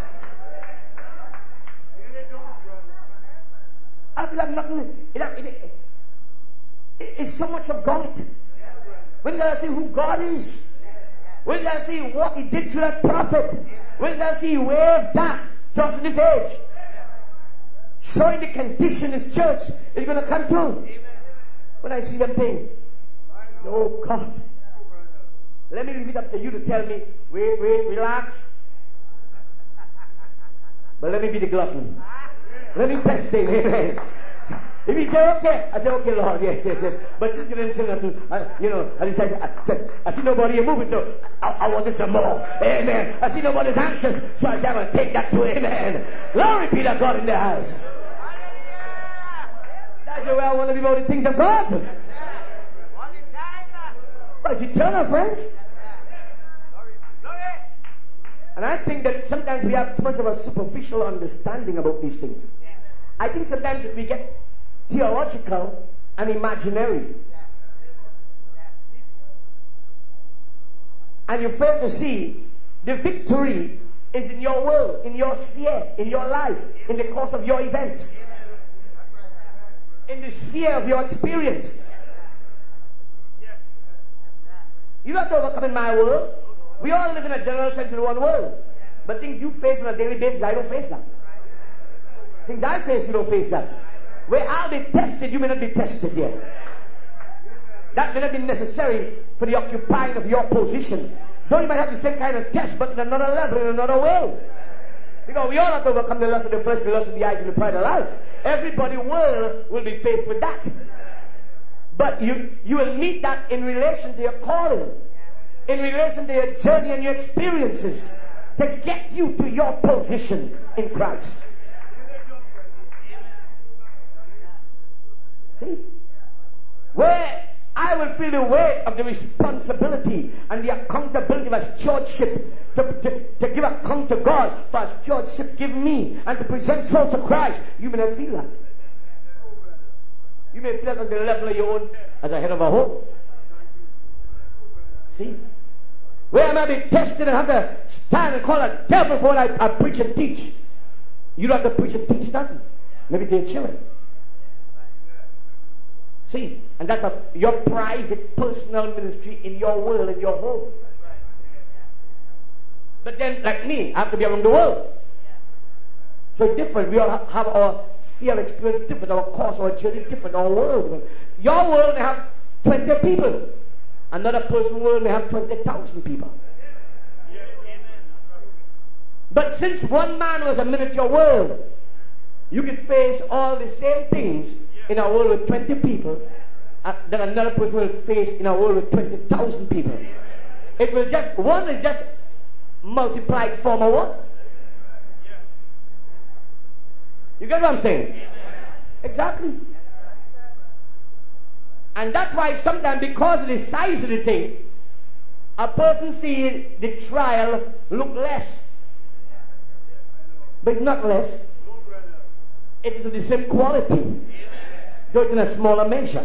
I feel like nothing, it, it, it, it's so much of God. When did I see who God is? When did I see what He did to that prophet? When did I see He waved that just in this age? Showing the condition His church is going to come to. When I see them things, I say, oh God, let me leave it up to you to tell me, wait, wait, relax. But let me be the glutton. Let me test him, amen. If he say okay, I say okay, Lord, yes, yes, yes. But since you didn't say nothing, I, you know, I decided, I, said, I see nobody here moving, so I, I wanted some more, amen. I see nobody's anxious, so I said I'm going to take that too, amen. Glory be to God in the house. That's the way I want to be about the things of God. But it's eternal, friends. And I think that sometimes we have too much of a superficial understanding about these things. I think sometimes we get theological and imaginary. And you fail to see the victory is in your world, in your sphere, in your life, in the course of your events, in the sphere of your experience. You don't have to overcome in my world. We all live in a general sense in one world. But things you face on a daily basis, I don't face them. Things I face, you don't face them. Where I'll be tested, you may not be tested yet. That may not be necessary for the occupying of your position. Though you might have the same kind of test, but in another level, in another way. Because we all have to overcome the lust of the flesh, the lust of the eyes, and the pride of life. Everybody will, will be faced with that. But you, you will meet that in relation to your calling, in relation to your journey and your experiences, to get you to your position in Christ. See? Where I will feel the weight of the responsibility and the accountability of a stewardship to, to, to give account to God for a stewardship given me and to present souls to Christ. You may not feel that. You may feel that on the level of your own as a head of a home. See? Where I may be tested and have to stand and call a devil for what I, I preach and teach. You don't have to preach and teach nothing. Maybe to your children. See? And that's a, your private, personal ministry in your world, in your home. But then, like me, I have to be around the world. So it's different. We all have our sphere of experience different, our course, our journey different, our world. Your world may have twenty people. Another person's world may have twenty thousand people. But since one man was a miniature world, you can face all the same things in a world with twenty people uh, that another person will face in a world with twenty thousand people. It will just, one is just multiplied form of one. You get what I'm saying? Exactly. And that's why sometimes, because of the size of the thing, a person sees the trial look less. But it's not less. It is of the same quality, though it's in a smaller measure.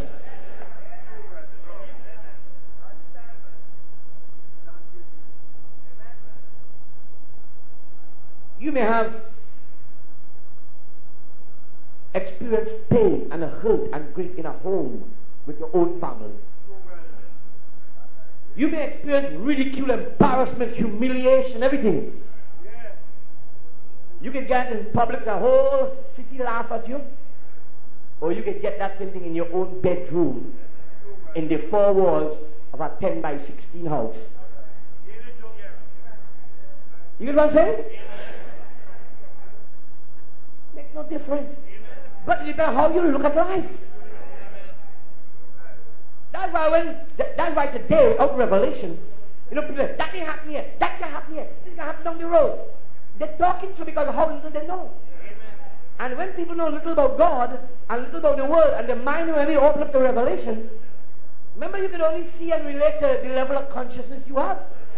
You may have experienced pain and hurt and grief in a home with your own family. You may experience ridicule, embarrassment, humiliation, everything. You can get in public, the whole city laugh at you. Or you can get that same thing in your own bedroom, in the four walls of a ten by sixteen house. You get what I'm saying? Makes no difference. But it depends how you look at life. That's why when, that's why today, out of Revelation, you know, people say, that didn't happen here, that can happen here, this can happen down the road. They're talking so because of how little they know. And when people know little about God and little about the world, and the mind, when they open up the Revelation, remember you can only see and relate to the level of consciousness you have.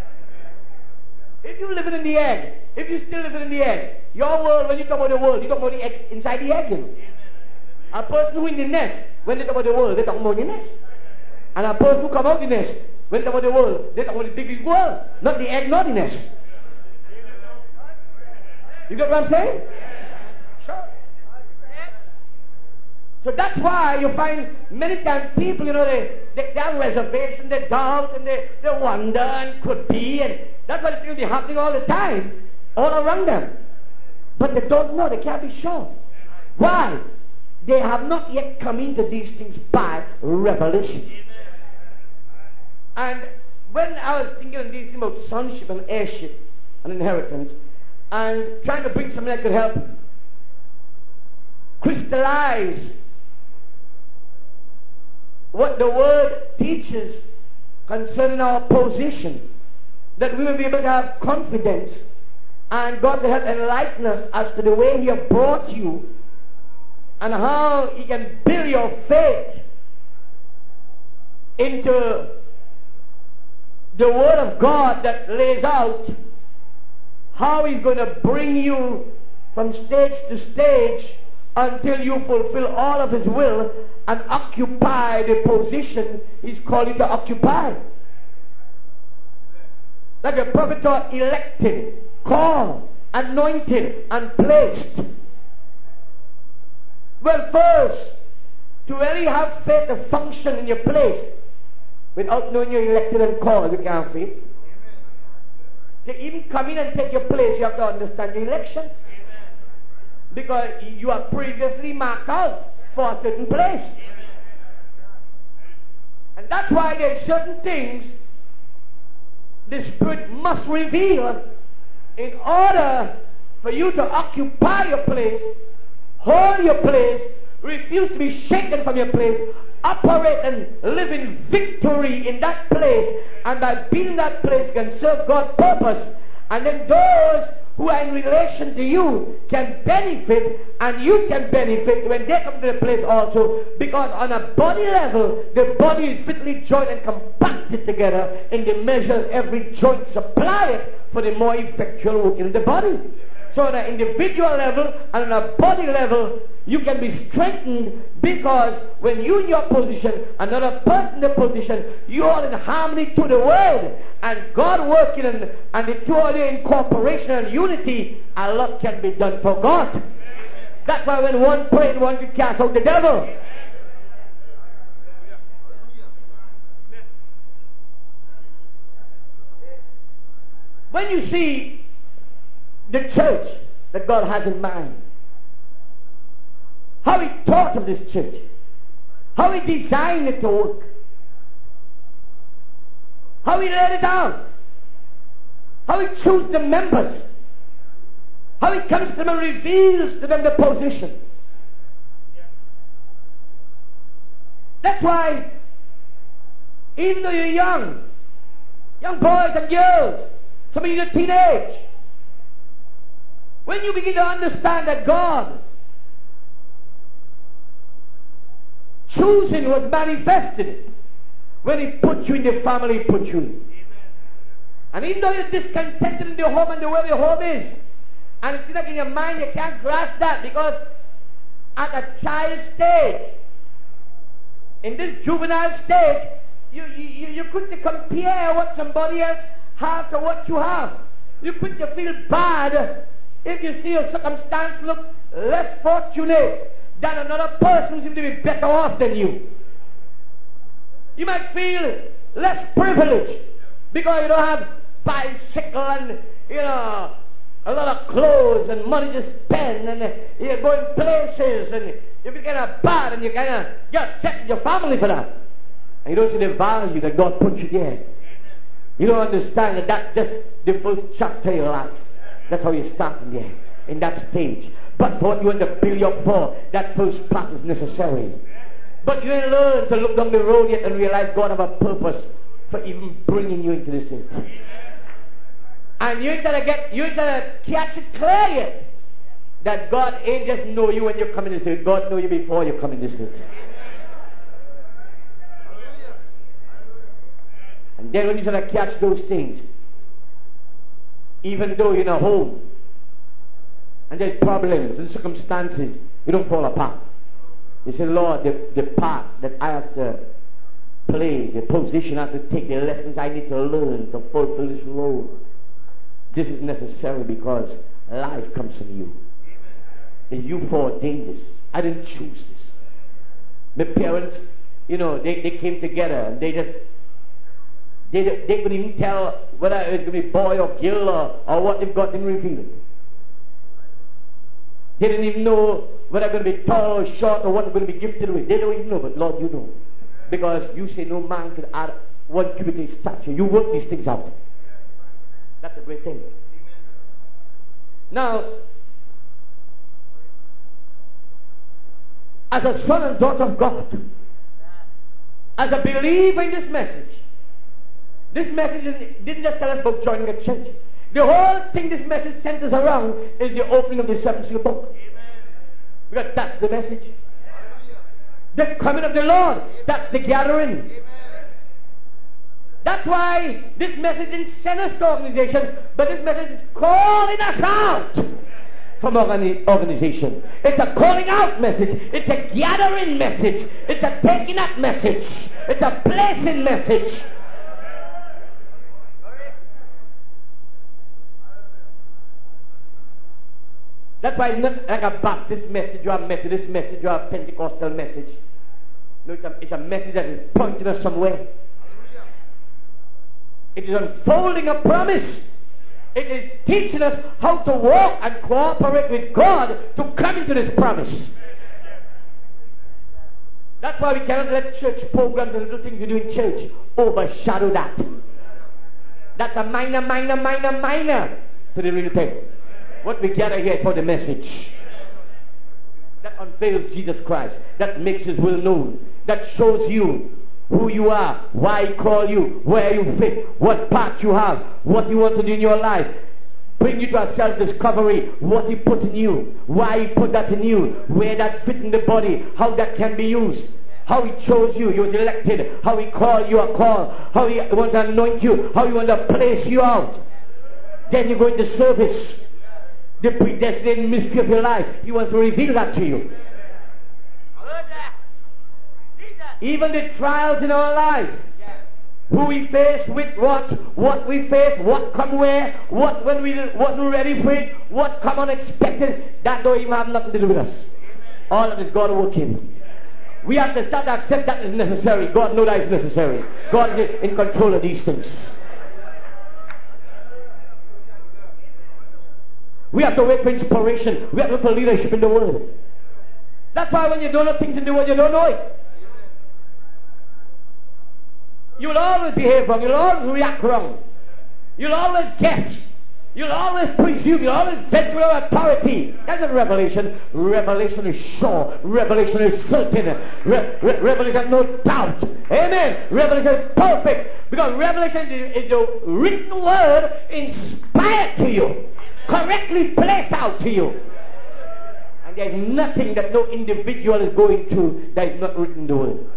If you're living in the egg, if you're still living in the egg, your world, when you talk about the world, you talk about the egg inside the egg, you know. A person who in the nest, when they talk about the world, they talk about the nest. And a person who come out the nest, when they talk about the world, they talk about the big, big world, not the egg, not the nest. You get what I'm saying? Sure. So that's why you find many times people, you know, they, they, they have reservation, they doubt, and they, they wonder, and could be, and that's what it will be happening all the time, all around them. But they don't know, they can't be sure. Why? They have not yet come into these things by revelation. And when I was thinking of these things about sonship and heirship and inheritance, and trying to bring something that could help crystallize what the Word teaches concerning our position, that we will be able to have confidence, and God will help enlighten us as to the way He has brought you and how He can build your faith into the Word of God that lays out how He's going to bring you from stage to stage until you fulfill all of His will and occupy the position He's called you to occupy. Like the prophet taught, elected, called, anointed, and placed? Well, first, to really have faith to function in your place, without knowing you're elected and called, you can't faith. To even come in and take your place, you have to understand your election. Because you are previously marked out for a certain place. And that's why there are certain things the Spirit must reveal in order for you to occupy your place, hold your place, refuse to be shaken from your place, operate and live in victory in that place, and by being in that place can serve God's purpose. And then those who are in relation to you can benefit, and you can benefit when they come to the place also, because on a body level, the body is fitly joined and compacted together in the measure every joint supplies for the more effectual work in the body. So on an individual level and on a body level, you can be strengthened, because when you in your position, another person in the position, you are in harmony to the word, and God working, and, and the two of you in cooperation and unity, a lot can be done for God. That's why when one prayed, one could cast out the devil. When you see the church that God has in mind, how He thought of this church, how He designed it to work, how He laid it out, how He chose the members, how He comes to them and reveals to them the position. That's why, even though you're young, young boys and girls, some of you are teenage, when you begin to understand that God choosing was manifested when He put you in the family He put you in. And even though you're discontented in the home and the way the home is, and it's like in your mind you can't grasp that, because at a child stage, in this juvenile stage, you, you, you couldn't compare what somebody else has to what you have. You couldn't feel bad if you see your circumstance look less fortunate than another person who seems to be better off than you. You might feel less privileged because you don't have bicycle and, you know, a lot of clothes and money to spend, and you're going places, and you feel kind of bad, and you kind of just check your family for that. And you don't see the value that God put you there. You don't understand that that's just the first chapter of your life. That's how you start in there, in that stage. But what you want to build up for, that first part is necessary. But you ain't learned to look down the road yet and realize God have a purpose for even bringing you into this thing. And you ain't gonna get, you ain't gonna catch it clear yet that God ain't just know you when you come in this earth. God know you before you come in this earth. And then when you sort of catch those things, even though you're in a home and there's problems and circumstances, you don't fall apart. You say, Lord, the, the part that I have to play, the position I have to take, the lessons I need to learn to fulfill this role, this is necessary because life comes from you. And you foreordained this. I didn't choose this. My parents, you know, they, they came together and they just They, they couldn't even tell whether it's going to be boy or girl or, or what they've got in revealing. They didn't even know whether they're going to be tall or short or what they're going to be gifted with. They don't even know, but Lord, you know. Because you say no man can add one cubit in stature. You work these things out. That's a great thing. Now, as a son and daughter of God, as a believer in this message, this message didn't just tell us about joining a church. The whole thing this message centers around is the opening of the seventh seal book. Because that's the message. The coming of the Lord, that's the gathering. That's why this message didn't send us to organization, but this message is calling us out from organi- organization. It's a calling out message. It's a gathering message. It's a taking up message. It's a placing message. That's why it's not like a Baptist message or a Methodist message or a Pentecostal message. No, it's a, it's a message that is pointing us somewhere. It is unfolding a promise. It is teaching us how to walk and cooperate with God to come into this promise. That's why we cannot let church programs and little things we do in church overshadow that. That's a minor, minor, minor, minor to the real thing. What we gather here for the message that unveils Jesus Christ, that makes His will known, that shows you who you are, why He called you, where you fit, what part you have, what you want to do in your life. Bring you to a self-discovery, what He put in you, why He put that in you, where that fit in the body, how that can be used, how He chose you, you was elected, how He called you a call, how He wants to anoint you, how He wants to place you out. Then you go into service. The predestined mystery of your life, He wants to reveal that to you. Even the trials in our life, who we face with what, what we face, what come where, what when we what we're ready for it, what come unexpected, that don't even have nothing to do with us. All of it is God working. We have to start to accept that is necessary. God knows that is necessary. God is in control of these things. We have to wait for inspiration. We have to wait for leadership in the world. That's why when you don't know things in the world, you don't know it. You will always behave wrong. You'll always react wrong. You'll always guess. You'll always presume. You'll always judge without authority. That's not revelation. Revelation is sure. Revelation is certain. Re- re- revelation, no doubt. Amen. Revelation is perfect. Because revelation is, is the written word inspired to you. Correctly placed out to you. And there is nothing that no individual is going to that is not written in the word.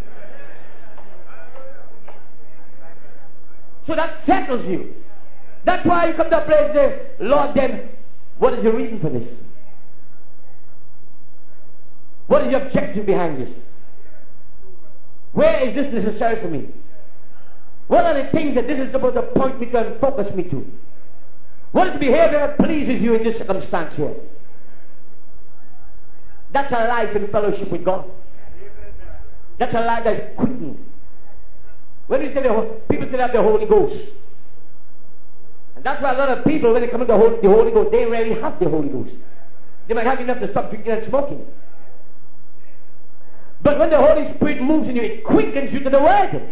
So that settles you. That's why you come to a place and say, Lord, then, what is the reason for this? What is the objective behind this? Where is this necessary for me? What are the things that this is supposed to point me to and focus me to? What is the behavior that pleases you in this circumstance here? That's a life in fellowship with God. That's a life that is quickened. When we say the people say that the Holy Ghost, and that's why a lot of people, when they come to the Holy, the Holy Ghost, they rarely have the Holy Ghost. They might have enough to stop drinking and smoking. But when the Holy Spirit moves in you, it quickens you to the Word.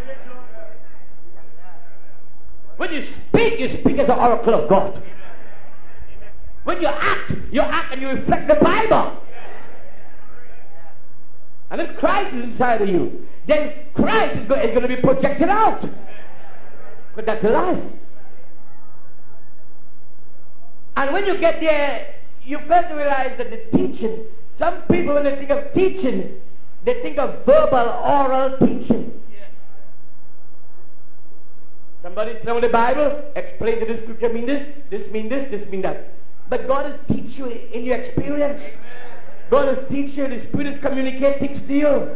When you speak, you speak as the oracle of God. When you act, you act and you reflect the Bible. And if Christ is inside of you, then Christ is going to be projected out. But that's life. And when you get there, you first realize that the teaching, some people when they think of teaching, they think of verbal, oral teaching. Somebody sit down with the Bible, explain to the scripture, mean this, this mean this, this mean that. But God has teach you in your experience. God has teach you, the Spirit is communicating things to you.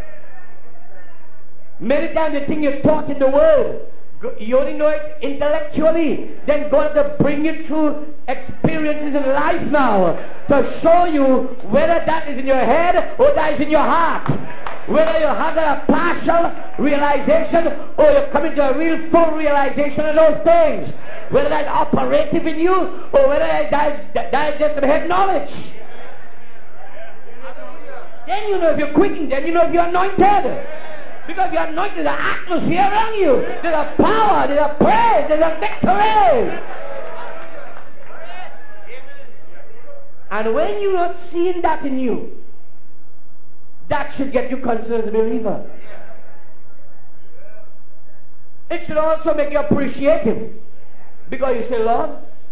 Many times the thing you're taught in the world, you only know it intellectually. Then God has to bring you through experiences in life now to show you whether that is in your head or that is in your heart. Whether you have a partial realization or you're coming to a real full realization of those things. Whether that's operative in you or whether that is, that is just some head knowledge. Then you know if you're quickened, then you know if you're anointed. Because you're anointed, there's an atmosphere around you. There's a power, there's a praise, there's a victory. And when you're not seeing that in you, that should get you considered as a believer. It should also make you appreciative. Because you say, Lord,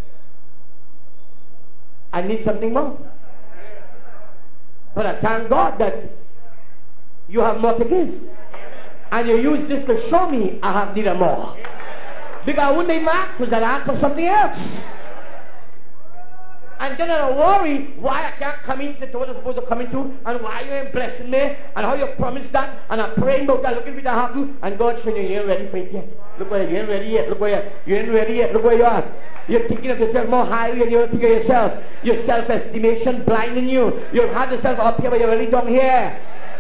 I need something more. But I thank God that you have more to give. And you use this to show me I have needed more. Because I wouldn't even ask for that, I ask for something else. And then I worry why I can't come into what I'm supposed to come into, and why you ain't blessing me, and how you promised that, and I'm praying about that, looking for that happen, and God showing you, you ain't ready for it yet. Look where you ain't ready yet, look where you, you ain't ready yet, look where you are. You're thinking of yourself more highly than you think of yourself. Your self-estimation blinding you. You have yourself up here, but you're really down here.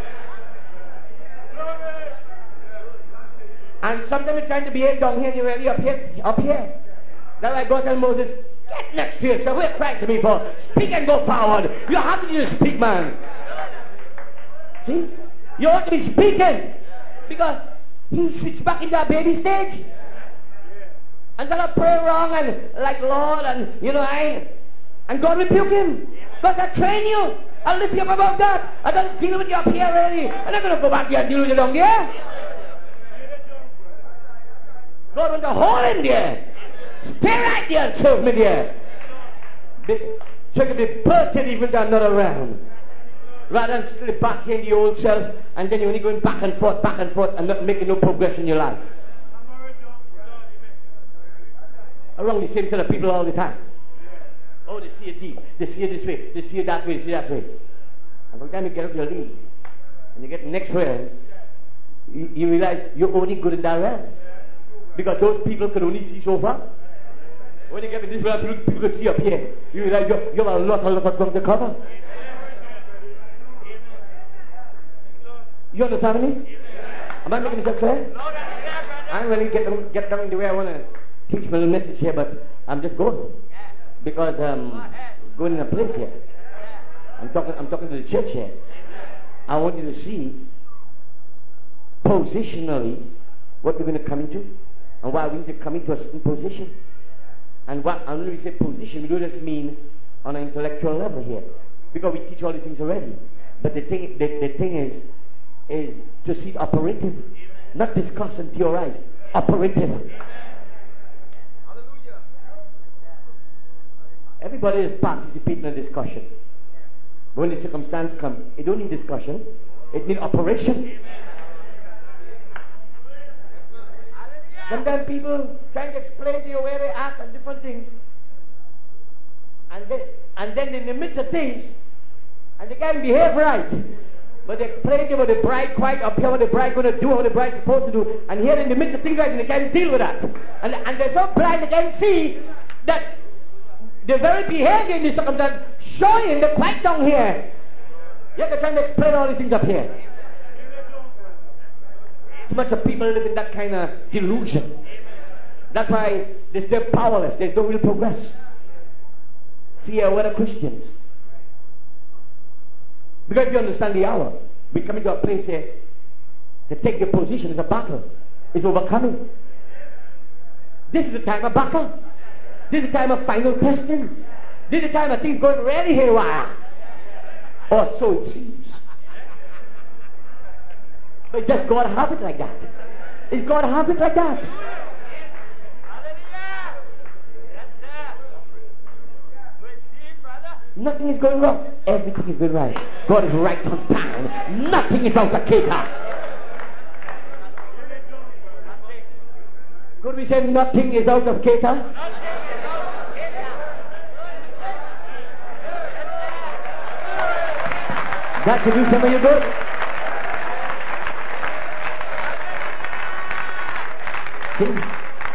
And sometimes you're trying to behave down here, and you're really up here. Up here. That's why God tells Moses, get next to yourself. What are you crying to me for? Speak and go forward. You have to just speak, man. See? You ought to be speaking. Because he switched back into a baby stage. And then I pray wrong and like Lord and you know I and God rebuke him. But I train you. I'll lift you up about that. I don't deal with you up here already. I'm not going to go back here and deal with you down there. God wants to hold him there. Stay right there and serve me there. So you can be bursted even to another realm. Rather than slip back in the old self and then you're only going back and forth, back and forth and not making no progress in your life. Around the same set of people all the time. Oh, they see it deep. They see it this way. They see it that way. They see it that way. And by the time you get up your lead and you get the next realm, you, you realize you're only good in that realm. Because those people could only see so far. When you get in this realm, people, people could see up here. You realize you you have a lot, a lot of ground to cover. You understand me? Am I making myself clear? I don't really get, get down the way I want to teach my little message here, but I'm just going. Because I'm going in a place here. I'm talking, I'm talking to the church here. I want you to see positionally what we're going to come into and why we need to come into a certain position. And what, and when we say position, we don't just mean on an intellectual level here. Because we teach all these things already. But the thing, the, the thing is, is to see it operative. Not discuss and theorize. Operative. Everybody is participating in a discussion. But when the circumstance comes, it don't need discussion. It needs operation. Sometimes people try to explain to you where they act and different things. And then, and then in the midst of things, and they can't behave right. But they explain to you what the bride quite up here, what the bride going to do, what the bride supposed to do. And here in the midst of things right, and they can't deal with that. And, and they're so blind they can't see that the very behavior in this circumstance showing the quite down here. Yet they're trying to explain all these things up here. Too much of people live in that kind of delusion. That's why they're still powerless. There's no real progress. Fear, we're the Christians. Because if you understand the hour, we come into a place here to take the position. It's a battle. It's overcoming. This is the time of battle. This is the time of final testing. This is the time of things going really haywire. Or so it seems. But just God have it like that. Is God have it like that? Nothing is going wrong. Everything is going right. God is right on time. Nothing is out of cater. Could we say nothing is out of cater? That could do some of you good. See?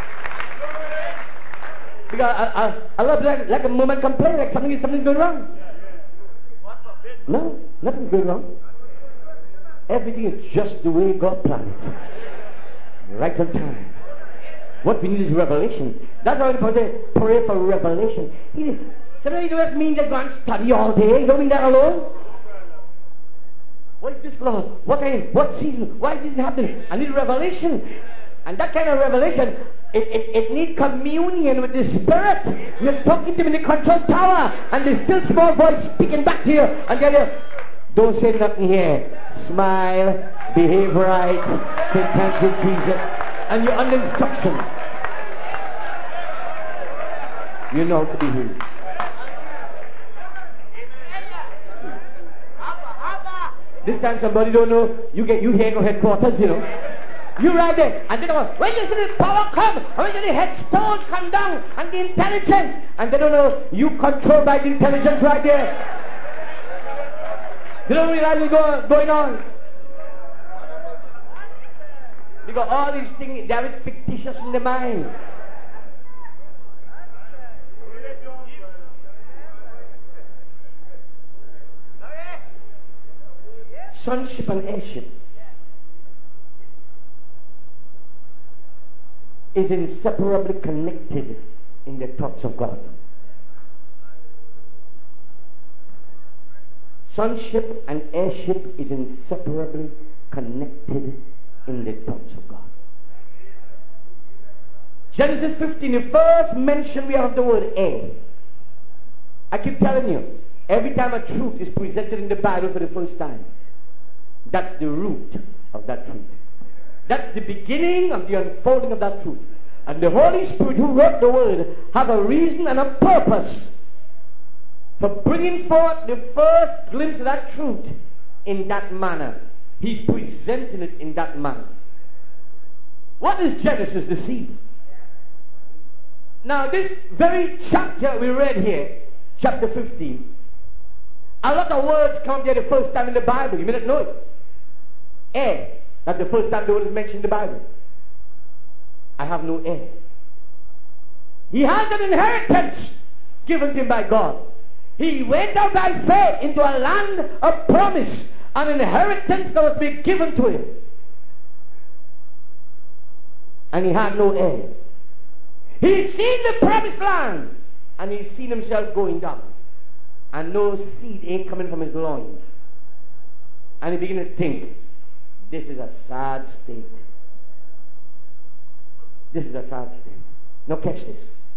Because I, I, I love like, like a moment complain, like something is something going wrong. No, nothing's going wrong. Everything is just the way God planned it. Right on time. What we need is revelation. That's why we pray for revelation. Sometimes you don't mean just go and study all day. You don't mean that alone. What is this, Lord? What time? What season? Why is this happening? I need revelation. And that kind of revelation, it, it, it needs communion with the Spirit. You're talking to him in the control tower, and there's still small voice speaking back to you, and tell you, don't say nothing here. Smile, behave right, say thank you, Jesus. And you're under instruction. You know how to behave. This time somebody don't know, you get you here no headquarters, you know. You right there, and they don't know, when does the power come? When does the headstone come down? And the intelligence, and they don't know, you controlled by the intelligence right there. They don't realize what's go, going on. Because all these things, they are fictitious in the mind. sonship and heirship is inseparably connected in the thoughts of God. Sonship and heirship is inseparably connected in the thoughts of God. Genesis fifteen, the first mention we have of the word heir. I keep telling you, every time a truth is presented in the Bible for the first time, that's the root of that truth. That's the beginning of the unfolding of that truth. And the Holy Spirit who wrote the word have a reason and a purpose for bringing forth the first glimpse of that truth in that manner. He's presenting it in that manner. What is Genesis? The seed. Now this very chapter we read here, chapter fifteen, a lot of words come there the first time in the Bible. You may not know it. Heir. That's the first time the word is mentioned in the Bible. I have no heir. He has an inheritance given to him by God. He went out by faith into a land of promise, an inheritance that was being given to him. And he had no heir. He's seen the promised land, and he's seen himself going down. And no seed ain't coming from his loins. And he began to think, this is a sad state. This is a sad state. Now catch this.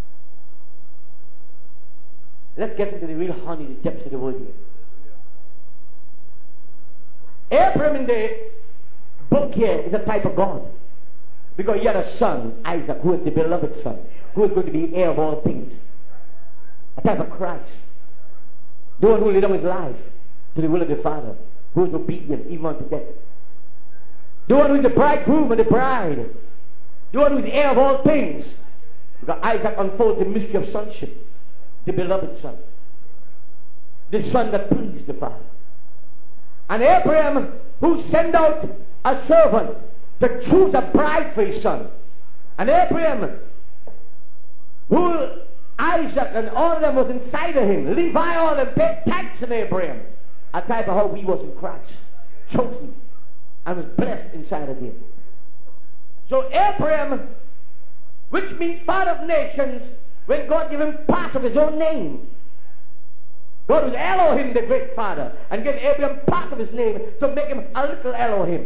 Let's get into the real honey, the depths of the word here. Abraham in the book here is a type of God. Because he had a son, Isaac, who is the beloved son, who is going to be heir of all things. A type of Christ. The one who laid down his life to the will of the Father, who is obedient even unto death. The one who is the bridegroom and the bride. The one who is the heir of all things. Because Isaac unfolds the mystery of sonship. The beloved son. The son that pleased the Father. And Abraham, who sent out a servant to choose a bride for his son. And Abraham, who Isaac and all of them was inside of him. Levi, all of them paid thanks in Abraham. A type of how he was in Christ. Chosen. And was blessed inside of him. So Abraham, which means father of nations, when God gave him part of his own name. God was Elohim, the great father, and gave Abraham part of his name to make him a little Elohim.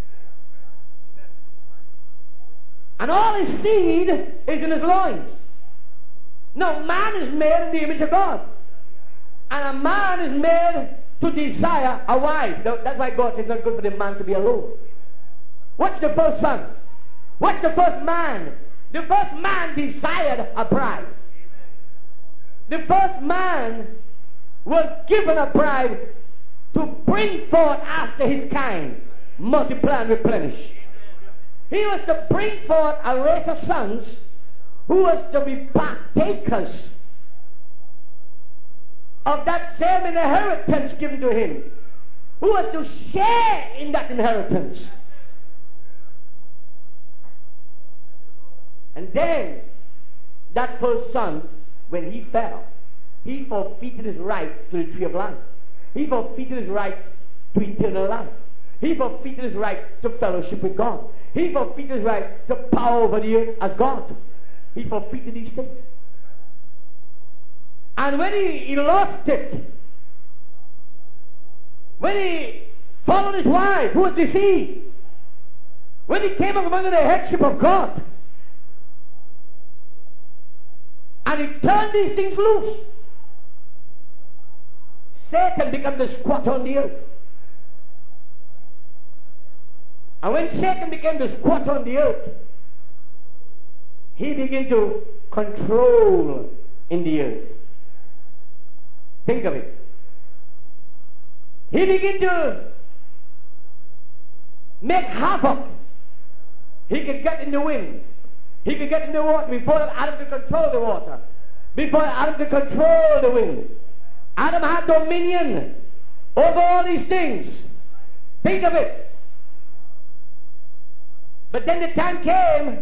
And all his seed is in his loins. Now man is made in the image of God. And a man is made to desire a wife. That's why God says it's not good for the man to be alone. What's the first son? What's the first man? The first man desired a bride. The first man was given a bride to bring forth after his kind, multiply and replenish. He was to bring forth a race of sons who was to be partakers of that same inheritance given to him, who was to share in that inheritance. And then, that first son, when he fell, he forfeited his right to the tree of life. He forfeited his right to eternal life. He forfeited his right to fellowship with God. He forfeited his right to power over the earth as God. He forfeited these things. And when he, he lost it, when he followed his wife, who was deceived, when he came up under the headship of God, and he turned these things loose, Satan began to squat on the earth. And when Satan began to squat on the earth, he began to control in the earth. Think of it. He began to make havoc. He could get in the wind. He could get in the water before Adam could control the water. Before Adam could control the wind. Adam had dominion over all these things. Think of it. But then the time came,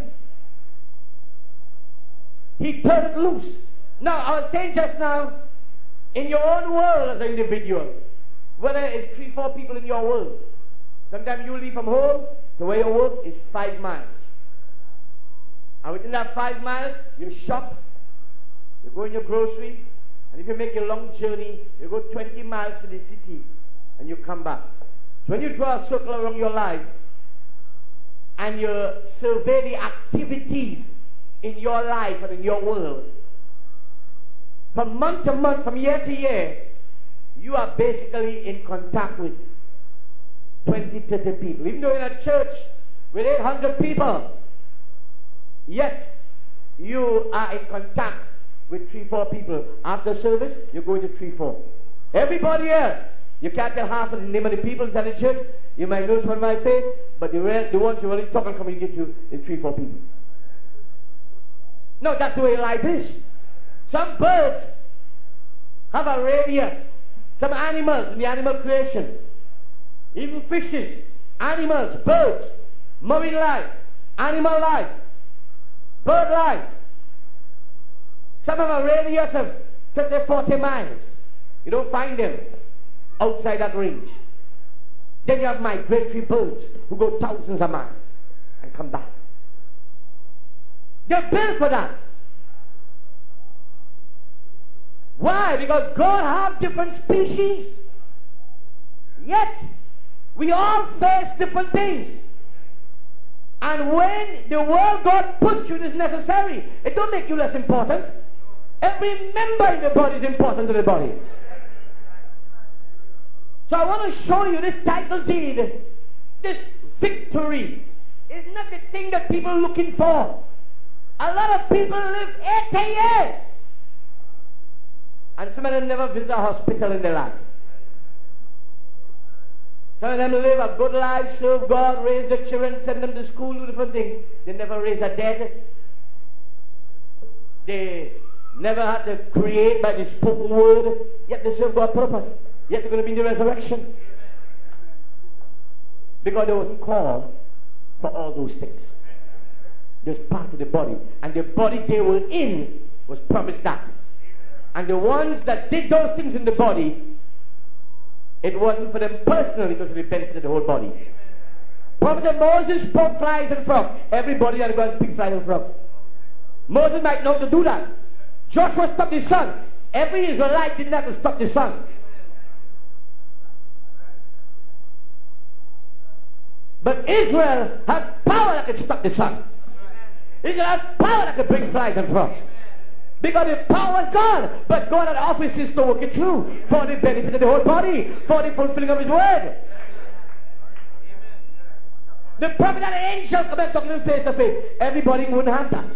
he turned it loose. Now, I was saying just now, in your own world as an individual, whether it's three, four people in your world. Sometimes you leave from home to where you work is five miles. And within that five miles, you shop, you go in your grocery, and if you make a long journey, you go twenty miles to the city, and you come back. So when you draw a circle around your life, and you survey the activities in your life and in your world, from month to month, from year to year, you are basically in contact with twenty, thirty people. Even though you're in a church with eight hundred people, yet you are in contact with three, four people. After service, you go to three, four. Everybody else, you can't tell half of the name of the people in the church. You might know some of my faith, but the, real, the ones you really talk and communicate to is three, four people. No, that's the way life is. Some birds have a radius. Some animals in the animal creation, even fishes, animals, birds, marine life, animal life, bird life. Some have a radius of thirty, forty miles. You don't find them outside that range. Then you have migratory birds who go thousands of miles and come back. They're built for that. Why? Because God has different species. Yet, we all face different things. And when the world God puts you in is necessary, it don't make you less important. Every member in the body is important to the body. So I want to show you this title deed, this victory, is not the thing that people are looking for. A lot of people live eighty years. And some of them never visit a hospital in their life. Some of them live a good life, serve God, raise their children, send them to school, do different things. They never raise a dead. They never had to create by the spoken word, yet they serve God's purpose. Yet they're going to be in the resurrection. Because they wasn't called for all those things. There's part of the body. And the body they were in was promised that. And the ones that did those things in the body, it wasn't for them personally, it was for the benefit of the whole body. Prophet Moses spoke flies and frogs. Everybody had to go and speak flies and frogs. Moses might know to do that. Joshua stopped the sun. Every Israelite didn't have to stop the sun. But Israel had power that could stop the sun. Israel had power that could bring flies and frogs. Because the power is God. But God had offices to work it through for the benefit of the whole body, for the fulfilling of His word. The prophet had an angel come and talk to him face to face. Everybody wouldn't have that.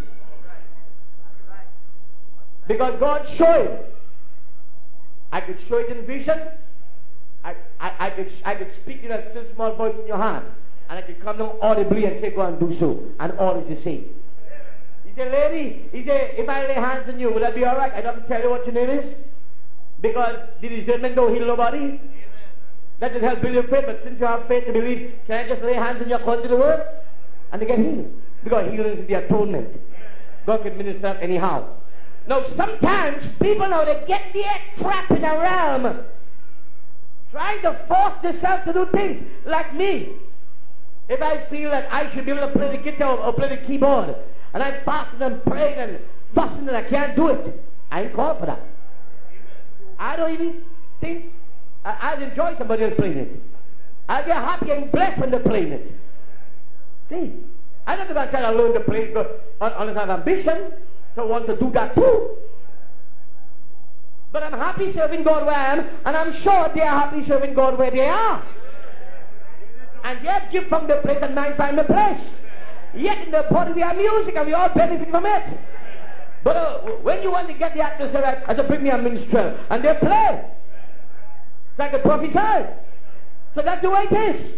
Because God showed it. I could show it in vision. I, I, I, could, I could speak in a still small voice in your heart. And I could come down audibly and say, go and do so. And all is the same. He said, lady, he said, if I lay hands on you, will that be alright? I don't have to tell you what your name is. Because the discernment don't heal nobody. That will help build your faith. But since you have faith to believe, can I just lay hands on you according to the word? And they get healed. Because healing is the atonement. God can minister anyhow. Now, sometimes people know they get there trapped in a realm, trying to force themselves to do things. Like me. If I feel that I should be able to play the guitar or play the keyboard, and I'm fasting and praying and fussing and I can't do it, I ain't called for that. I don't even think I, I'd enjoy somebody else playing it. I'll get happy and blessed when they're playing it. See, I'm not going to try to learn to play it unless I have ambition to want to do that too. But I'm happy serving God where I am, and I'm sure they are happy serving God where they are. And yet give from the place and mine find the place. Yet in the body we have music and we all benefit from it. But uh, when you want to get the atmosphere right, I said, bring me a minstrel. And they play. It's like the prophet said. So that's the way it is.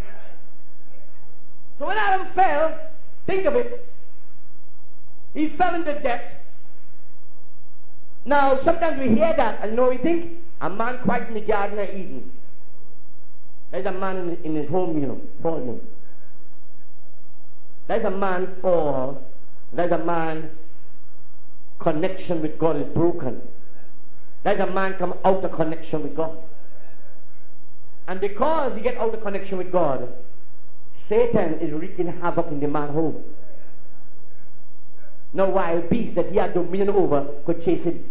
So when Adam fell, think of it. He fell into debt. Now, sometimes we hear that and you know we think, a man quiet in the garden of Eden. There's a man in, in his home, you know, falling. There's a man fall. There's a man connection with God is broken. There's a man come out of connection with God. And because he get out of connection with God, Satan is wreaking havoc in the man's home. No wild beast that he had dominion over could chase him.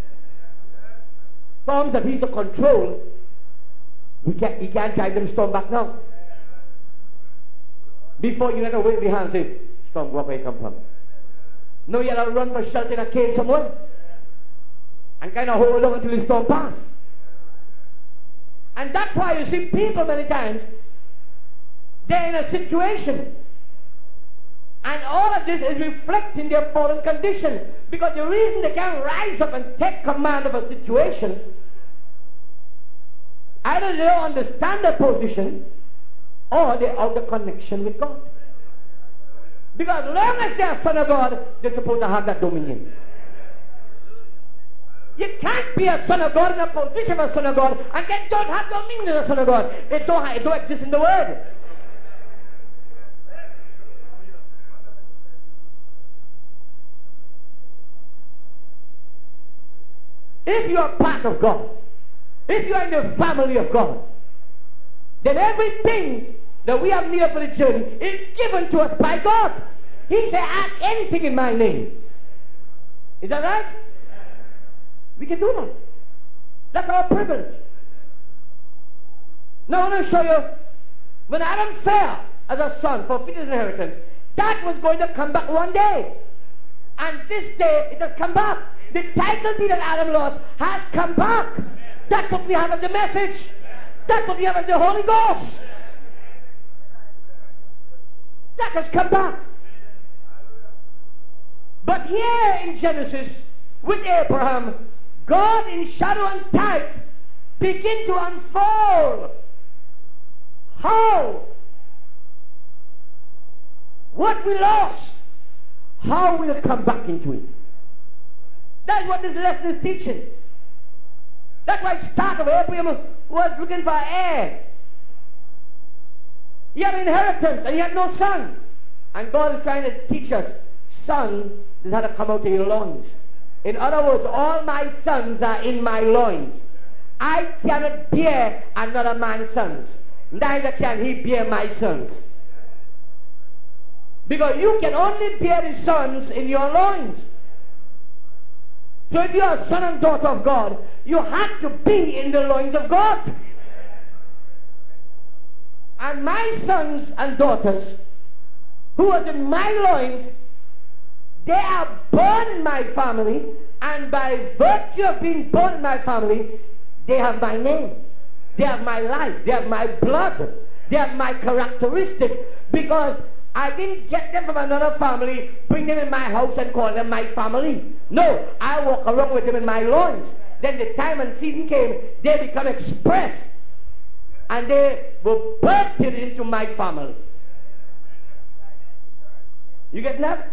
Storms that he's to control, he can't, he can't drive them storm back now. Before you let go wave your hand and say, storm, walk where you come from. No, you have to run for shelter in a cave somewhere and kind of hold on until the storm passes. And that's why you see people many times, they're in a situation. And all of this is reflecting their fallen condition. Because the reason they can't rise up and take command of a situation, either they don't understand their position, or they're out of connection with God. Because as long as they're son of God, they're supposed to have that dominion. You can't be a son of God in a position of a son of God and then don't have dominion as a son of God. It don't, it don't exist in the Word. If you are part of God, if you are in the family of God, then everything that we have need for the journey is given to us by God. He said, ask anything in my name. Is that right? We can do that. That's our privilege. Now I want to show you, when Adam fell as a son for Peter's inheritance, that was going to come back one day. And this day, it has come back. The title deed that Adam lost has come back. That's what we have as the message. That's what we have as the Holy Ghost. That has come back. But here in Genesis, with Abraham, God in shadow and type begin to unfold how what we lost, how we'll come back into it. That's what this lesson is teaching. That's why it started with Abraham was looking for heir. He had an inheritance and he had no son. And God is trying to teach us, son, this had to come out of your loins. In other words, all my sons are in my loins. I cannot bear another man's sons. Neither can he bear my sons. Because you can only bear his sons in your loins. So if you are a son and daughter of God, you have to be in the loins of God. And my sons and daughters, who was in my loins, they are born in my family, and by virtue of being born in my family, they have my name, they have my life, they have my blood, they have my characteristics, because I didn't get them from another family, bring them in my house and call them my family. No, I walk around with them in my loins. Then the time and season came, they become expressed, and they were birthed into my family. You get that?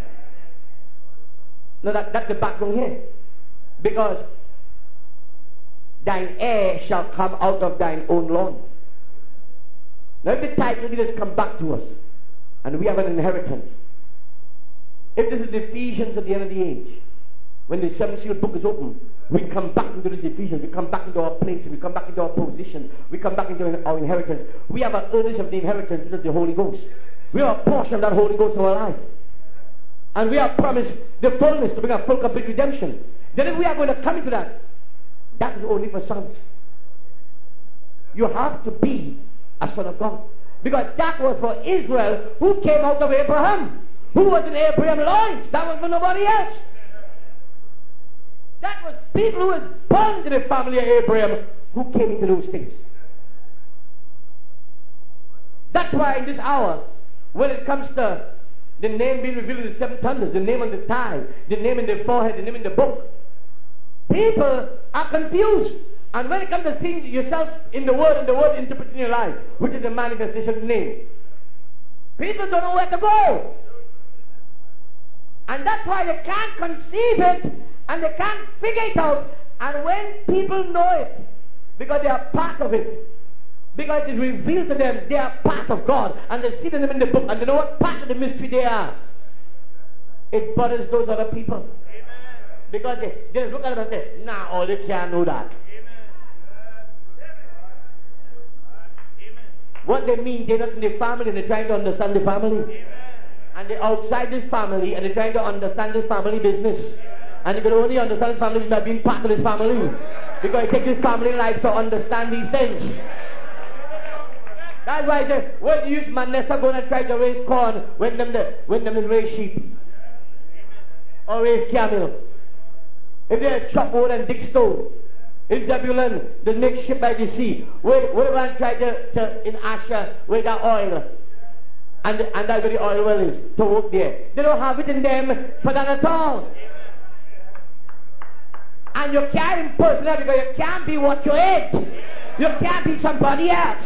No, that, that's the background here. Because thine heir shall come out of thine own loin. Now if the title deed has come back to us, and we have an inheritance, if this is the Ephesians at the end of the age, when the seven seal book is open, we come back into this Ephesians, we come back into our place, we come back into our position, we come back into our inheritance. We have an earnest of the inheritance, which is the Holy Ghost. We are a portion of that Holy Ghost in our life. And we are promised the fullness to bring a full complete redemption. Then if we are going to come into that, that is only for sons. You have to be a son of God. Because that was for Israel, who came out of Abraham, who was in Abraham's loins. That was for nobody else. That was people who were born to the family of Abraham, who came into those things. That's why in this hour, when it comes to the name being revealed in the seven thunders, the name on the thigh, the name in the forehead, the name in the book, people are confused. And when it comes to seeing yourself in the Word and the Word interpreting your life, which is the manifestation of the name, people don't know where to go. And that's why they can't conceive it and they can't figure it out. And when people know it, because they are part of it, because it is revealed to them, they are part of God, and they see them in the book, and they know what part of the mystery they are, it bothers those other people. Amen. Because they, they look at them and say, nah, oh, they can't know that. Amen. What they mean, they're not in the family and they're trying to understand the family. Amen. And they're outside this family and they're trying to understand this family business. And you can only understand this family by being part of this family. Because it takes this family life to understand these things. That's why I say, what do you use Manessa going to try to raise corn when them, the, when them raise sheep? Or raise camel? If they're chop wood and dig stone. In Zebulun, they make ship by the sea. Where, where one try to, to, in Asher, where got oil. And, and that's where the oil well is, to work there. They don't have it in them for that at all. And you can't impersonate because you can't be what you ate. You can't be somebody else.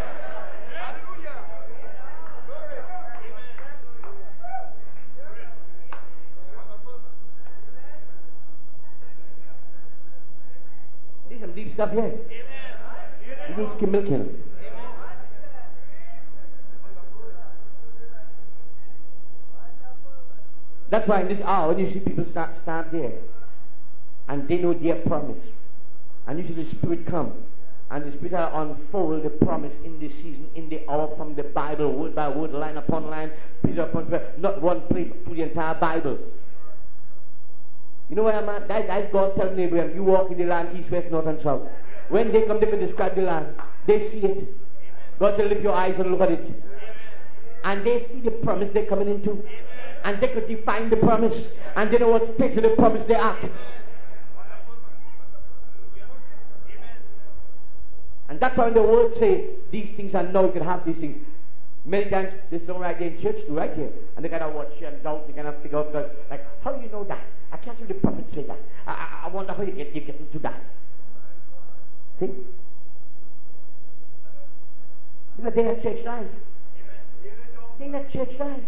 There's some deep stuff here. You need skim milk here. That's why in this hour, when you see people start stand there, and they know their promise, and you see the Spirit come, and the Spirit will unfold the promise in the season, in the hour, from the Bible, word by word, line upon line, piece upon piece, not one place, through the entire Bible. You know what I mean? That, that's God telling Abraham, you walk in the land, east, west, north, and south. When they come, they can describe the land. They see it. God said, lift your eyes and look at it. And they see the promise they're coming into. And they could define the promise. And they know what stage of the promise they act. And that's why the word says, these things are now, you can have these things. Many times, they don't right there in church, do right here. And they kind of watch and doubt, they kind of figure out, because, like, how do you know that? I can't see the prophet say that. I, I, I wonder how you get, you get into that. See? You know, they're not church life. They're not church life.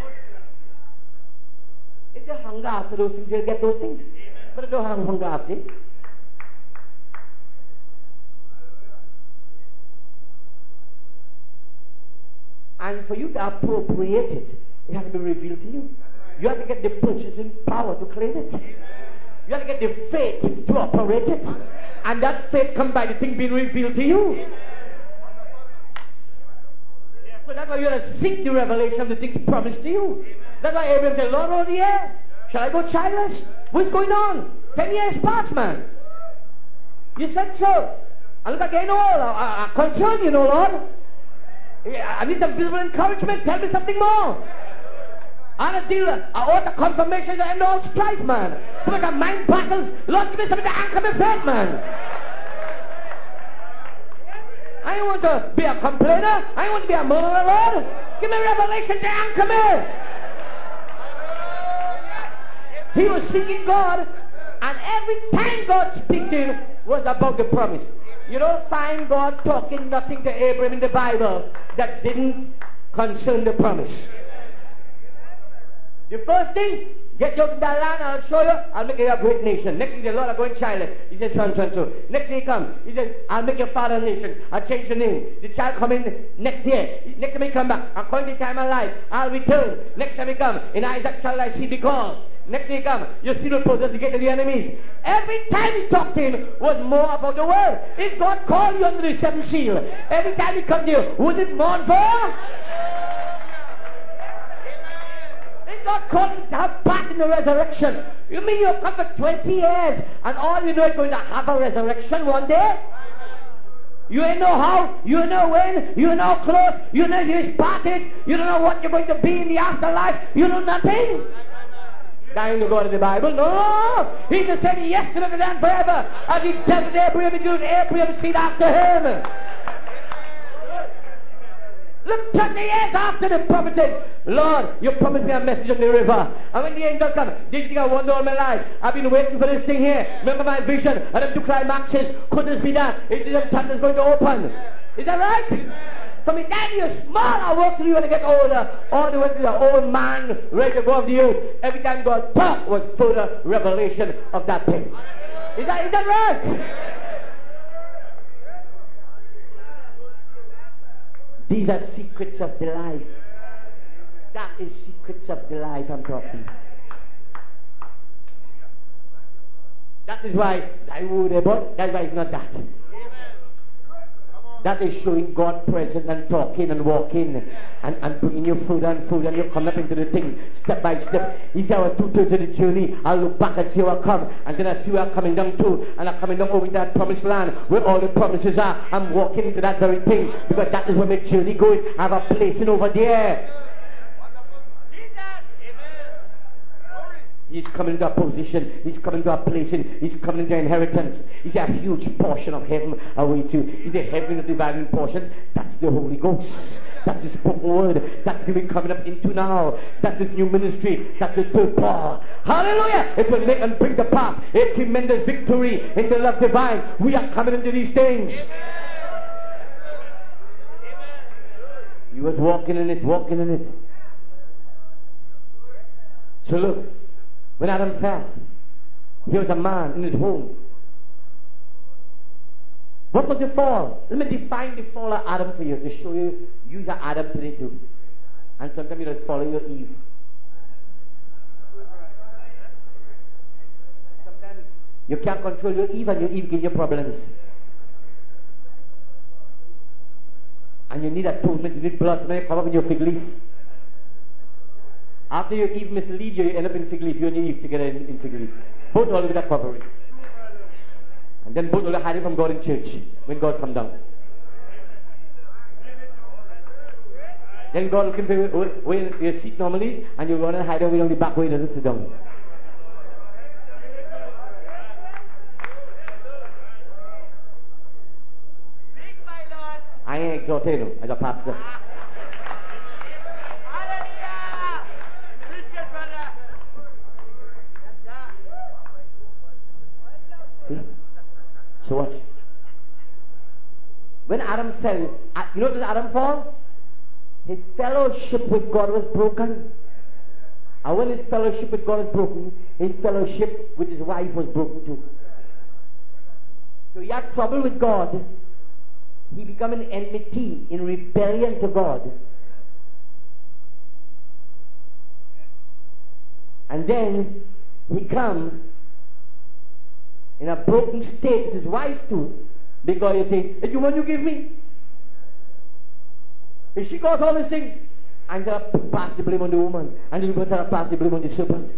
If they hunger after those things, they'll get those things. But they don't have hunger after it. And for you to appropriate it, it has to be revealed to you. You have to get the purchasing power to claim it. You have to get the faith to operate it. And that faith comes by the thing being revealed to you. So that's why you have to seek the revelation of the things promised to you. That's why Abraham said, Lord, over the air, shall I go childless? What's going on? Ten years past, man. You said so. And look again, all. I, I concern you, know, Lord. I need some visible encouragement. Tell me something more. I want to deal. I want the confirmation and all strife, man. Some of the mind battles. Lord, give me something to anchor my faith, man. I don't want to be a complainer. I don't want to be a murderer, Lord. Give me revelation to anchor me. He was seeking God, and every time God speaks to him was about the promise. You don't find God talking nothing to Abraham in the Bible that didn't concern the promise. The first thing, get you out in that land, I'll show you, I'll make you a great nation. Next thing, the Lord are going childless. He said, son, son, so. Next day he comes, he says, I'll make your father a nation. I'll change the name. The child come in next year. Next time he come back, according to the time of life, I'll return. Next time he come, in Isaac shall I see be called. Next day he come, you see the possess to get to the enemies. Every time he talked to him was more about the world. If God called you under the seventh seal, every time he come to you, was it mourn for? God called you to have part in the resurrection. You mean you've come for twenty years and all you know is going to have a resurrection one day? You ain't know how, you ain't know when, you ain't know close, you know his parted, you don't know what you're going to be in the afterlife, you know nothing. That ain't the God of the Bible. No! He's the same yesterday, today, and forever. As he said with Abraham, he did Abraham's seed after him. Look, twenty years after the prophet said, Lord, you promised me a message on the river. And when the angel comes, did you think I wonder all my life? I've been waiting for this thing here. Remember my vision? And them two climaxes. Could this be that? Is the chapter's going to open? Is that right? From the time you're small, I work till you when you get older. All the way to the old man, ready to go off the earth. Every time God talked was further revelation of that thing. Is that, is that right? These are secrets of the life. That is secrets of the life I'm talking. That is why I worry about. That's why it's not that. That is showing God present and talking and walking and, and bringing you food and food, and you come up into the thing step by step. He said, "I two thirds of the journey, I'll look back and see where I come, and then I see where I'm coming down to, and I'm coming down over that promised land where all the promises are. I'm walking into that very thing because that is where my journey goes. I have a placing over there." He's coming into a position, he's coming to a place, he's coming into inheritance. He's a huge portion of heaven away to. He's a heaven of divine portion. That's the Holy Ghost. That's his spoken word. That's what we're coming up into now. That's his new ministry. That's his third power. Hallelujah! It will make and bring the path a tremendous victory in the love divine. We are coming into these things. He was walking in it, walking in it. So look, when Adam fell, he was a man in his home. What was the fall? Let me define the fall of Adam for you to show you use of Adam today too. And sometimes you just follow your Eve. Sometimes you can't control your Eve and your Eve gives you problems. And you need atonement, you need blood, and then you come up with your fig leaf. After your Eve mislead you, you end up in fig leaf. You and your Eve together in, in fig leaf. Both all with that covering. And then both all hiding from God in church when God come down. Then God looking for where your seat normally, and you run and hide away on the back way, doesn't sit down. I ain't exhorting you as a pastor. So what? When Adam fell, you know what did Adam fall? His fellowship with God was broken. And when his fellowship with God was broken, his fellowship with his wife was broken too. So he had trouble with God. He became an enmity, in rebellion to God. And then he comes in a broken state with his wife too, because you say, "Is the one you give me? If she caused all these things," and you pass the blame on the woman, and you pass the blame on the serpent.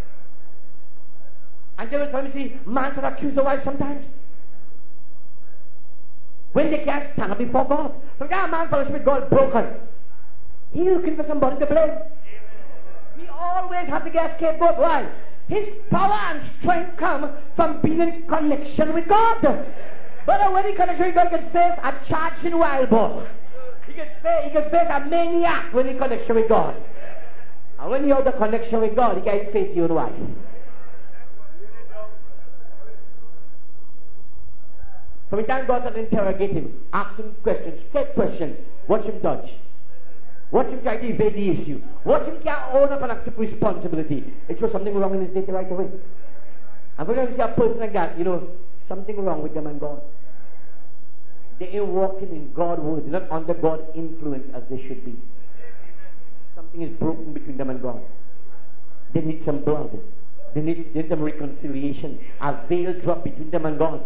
And every time you see man can accuse the wife sometimes. When they can't stand up before God. So that man fellowship with God broken. He's looking for somebody to blame. He always has to get scapegoat. Why? His power and strength come from being in connection with God. But when he connection with God, he can face a charging wild boar. He can face, he can face a maniac when he connection with God. And when he has the connection with God, he can face your wife. So we time God started interrogate him, ask him questions, straight questions, watch him dodge. Watch him try to evade the issue. Watch him can't own up and accept responsibility. It shows something wrong in his data right away. And when you see a person like that, you know, something wrong with them and God. They ain't walking in God's word. They're not under God's influence as they should be. Something is broken between them and God. They need some blood. They need, they need some reconciliation. A veil drop between them and God.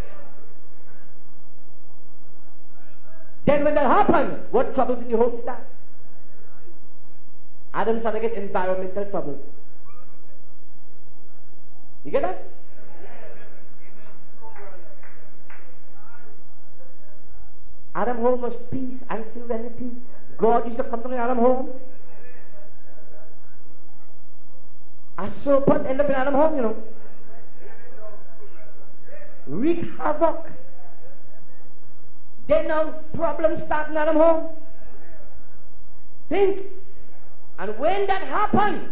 Then when that happens, what troubles in the home start? Adam started to get environmental troubles. You get that? Adam home was peace and serenity. God used to come to Adam home. A serpent ended up in Adam home, you know. Wreak havoc. Then now problems start in Adam home. Think. And when that happens,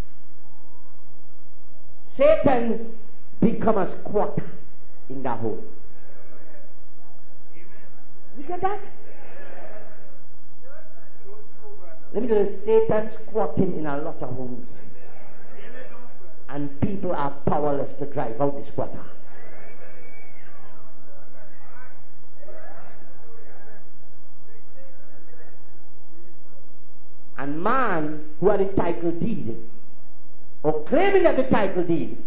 Satan become a squatter in that home. You get that? Let me tell you, Satan squatting in a lot of homes. And people are powerless to drive out the squatter. And man who had a title deed, or claiming that the title deed,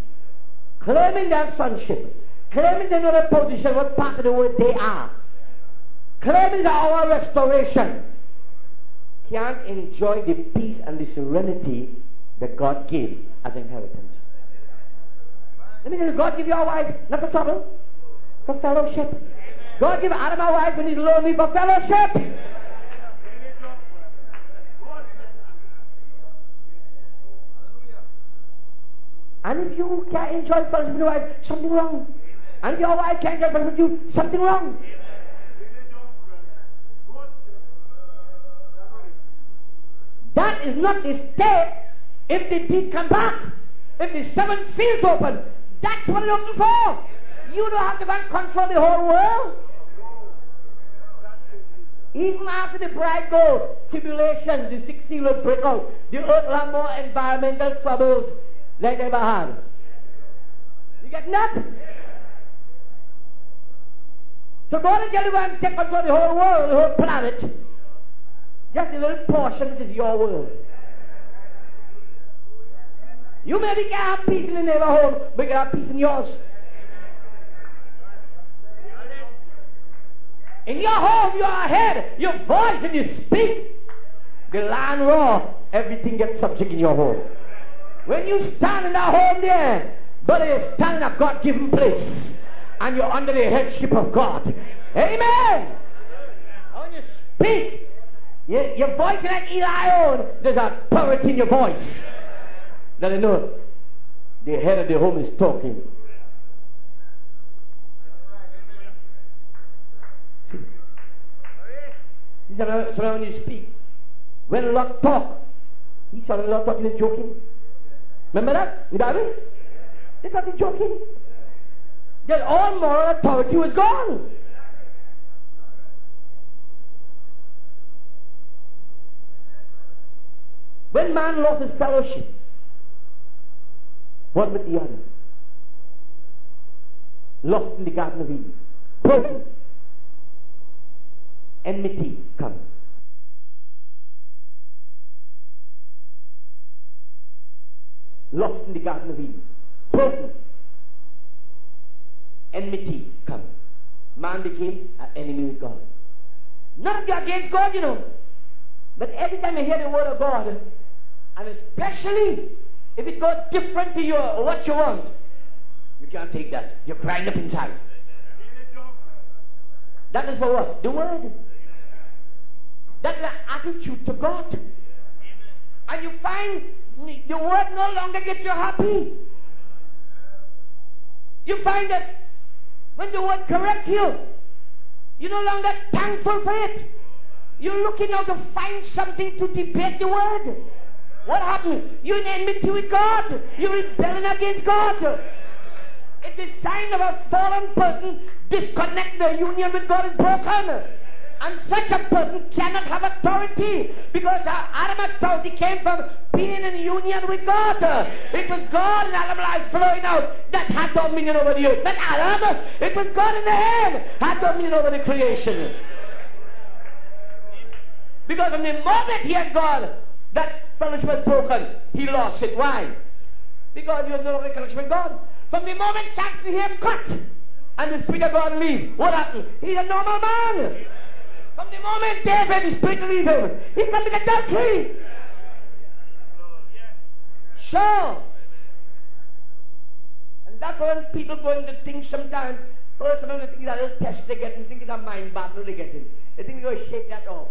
claiming their sonship, claiming they know their position, what part of the world they are, claiming our restoration, can't enjoy the peace and the serenity that God gave as inheritance. Let me tell you, God give you a wife not for trouble, for fellowship. God give Adam a wife when he's lonely for fellowship. And if you can't enjoy fellowship with your wife, something wrong. And if your wife can't enjoy fellowship with you, something wrong. That is not the state if the deed come back. If the seven seals open, that's what you're looking for. You don't have to go and control the whole world. Even after the bride goes, tribulations, the sixth seal will break out. The earth will have more environmental troubles like they ever had. You get that? So God will tell you and take control of the whole world, the whole planet. Just a little portion which is your world. You maybe can have peace in the neighborhood, but you can have peace in yours. In your home, you are ahead. Your voice and you speak. The land roar. Everything gets subject in your home. When you stand in that home there, but you stand in a God-given place, and you're under the headship of God. Amen. And when you speak, your, your voice is like Eli own. There's authority in your voice. That you know, the head of the home is talking. See, so when you speak, when Lot talk, he saw Lot talking is joking. Remember that? In the Bible? They thought he's joking. Then all moral authority was gone. When man lost his fellowship, one with the other, lost in the Garden of Eden, broken, enmity comes. Lost in the Garden of Eden, broken, enmity comes. Man became an enemy with God. Not against God, you know. But every time I hear the word of God, and especially if it goes different to you or what you want, you can't take that. You're crying up inside. That is for what? The word. That's the attitude to God. And you find the word no longer gets you happy. You find that when the word corrects you, you're no longer thankful for it. You're looking out to find something to debate the word. What happened? You're in enmity with God. You're rebelling against God. It's a sign of a fallen person. Disconnect the union with God is broken. And such a person cannot have authority, because Adam's authority came from being in union with God. It was God in Adam's life flowing out that had dominion over the earth. Not Adam. It was God in the hand had dominion over the creation. Because from the moment he had God, that fellowship was broken, he lost it. Why? Because he was no longer in connection with God. From the moment Samson him cut, and the Spirit of God leave, what happened? He's a normal man. From the moment David, the Spirit leave him, he committed adultery. Sure. And that's when people go into things sometimes. First, some of them think it's a little test they get, and think it's a mind battle they get in. They think they're going to shake that off.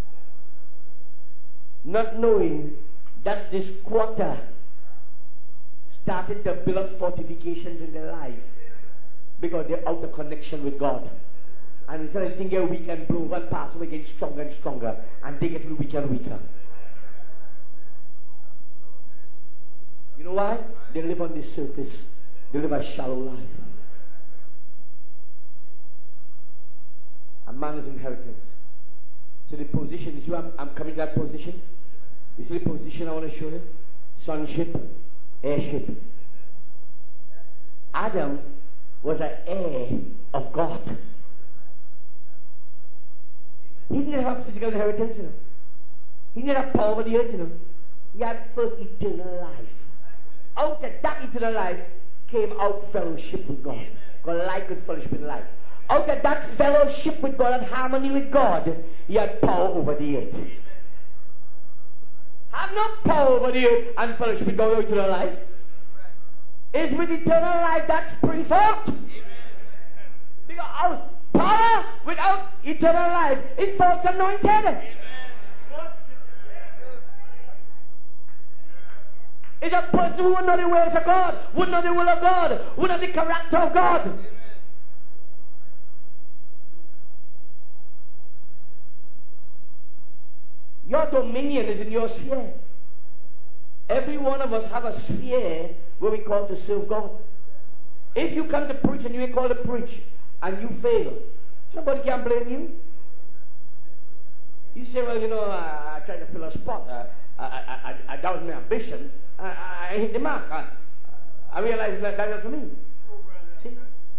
Not knowing that's this quarter starting to build up fortifications in their life because they're out of connection with God. And instead of thinking weak and blue, one pass away getting stronger and stronger, and they get weaker and weaker. You know why? They live on the surface. They live a shallow life. A man's inheritance. So the position, you see, I'm, I'm coming to that position. You see the position I want to show you? Sonship, heirship. Adam was an heir of God. He didn't have physical inheritance, you know. He didn't have power over the earth, you know. He had first eternal life. Out of that eternal life came out fellowship with God. God like with fellowship in life. out of that fellowship with God and harmony with God, he had power over the earth. Have no power over the earth and fellowship with God eternal life. It's with eternal life that springs forth. Because our power without eternal life is false anointed. It's a person who would know the ways of God, would know the will of God, would know the character of God. Your dominion is in your sphere. Every one of us have a sphere where we call to serve God. If you come to preach and you ain't called to preach and you fail, somebody can blame you. You say, well, you know, I, I tried to fill a spot. Uh, I, I, I, I doubted my ambition. I, I, I hit the mark. I, I realized that that was for me. See?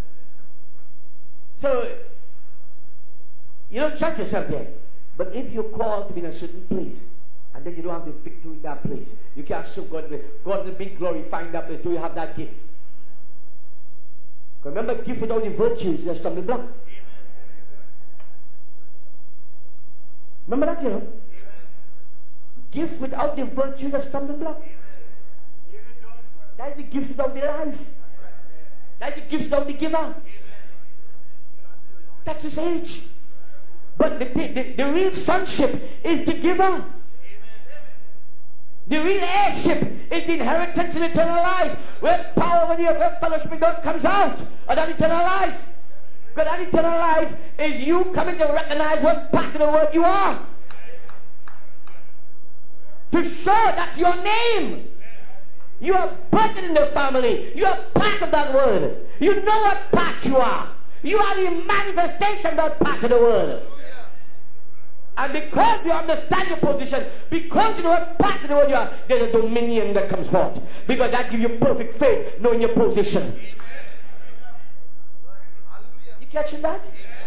So, you don't judge yourself there. But if you're called to be in a certain place, and then you don't have the victory in that place, you can't serve God. God in big glory, find that place. Do you have that gift? Remember, gift without the virtues is a stumbling block. Remember that, you know? Gift without the virtues is a stumbling block. That is the gift without the life. That is the gift without the giver. That's his age. But the, the, the real sonship is the giver. The real heirship is the inheritance in eternal life, where power over the earth, where fellowship with God comes out of that eternal life. Because that eternal life is you coming to recognize what part of the word you are. To show that's your name. You are birthed in the family. You are part of that word. You know what part you are. You are the manifestation of that part of the word. And because you understand your position, because you know what part of the word you are, there's a dominion that comes forth. Because that gives you perfect faith, knowing your position. You catching that?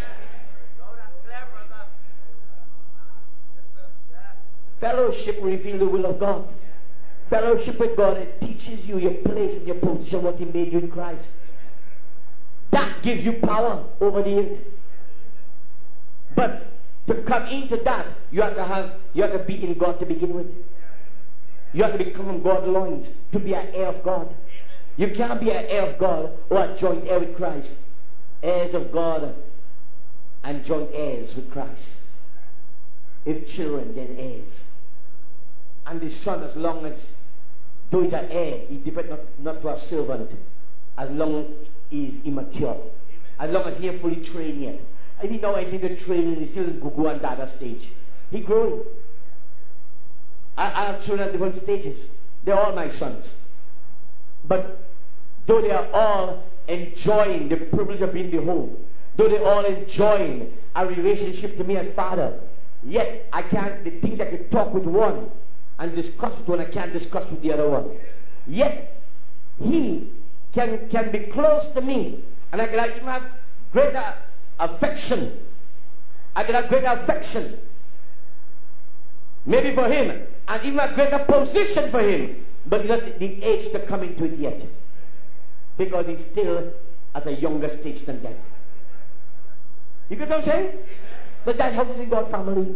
Fellowship reveals the will of God. Fellowship with God, it teaches you your place and your position, what He made you in Christ. That gives you power over the earth. But to come into that, you have to have, you have to be in God to begin with. You have to become from God's loins to be an heir of God. You can't be an heir of God or a joint heir with Christ. Heirs of God and joint heirs with Christ. If children, then heirs. And the son, as long as, though he's an heir, he different not, not to a servant, as long as he is immature. As long as he ain't fully trained yet. I didn't know anything to train, he's still in Gugu and Dada stage. He's growing. I, I have children at different stages. They're all my sons. But though they are all enjoying the privilege of being the home, though they're all enjoying a relationship to me as father, yet I can't, the things I can talk with one and discuss with one, I can't discuss with the other one. Yet, he can, can be close to me, and I can even have greater affection. I can have greater affection, maybe for him, and even a greater position for him, but not the age to come into it yet, because he's still at a younger stage than that. You get what I'm saying? But that's how it is in God's family.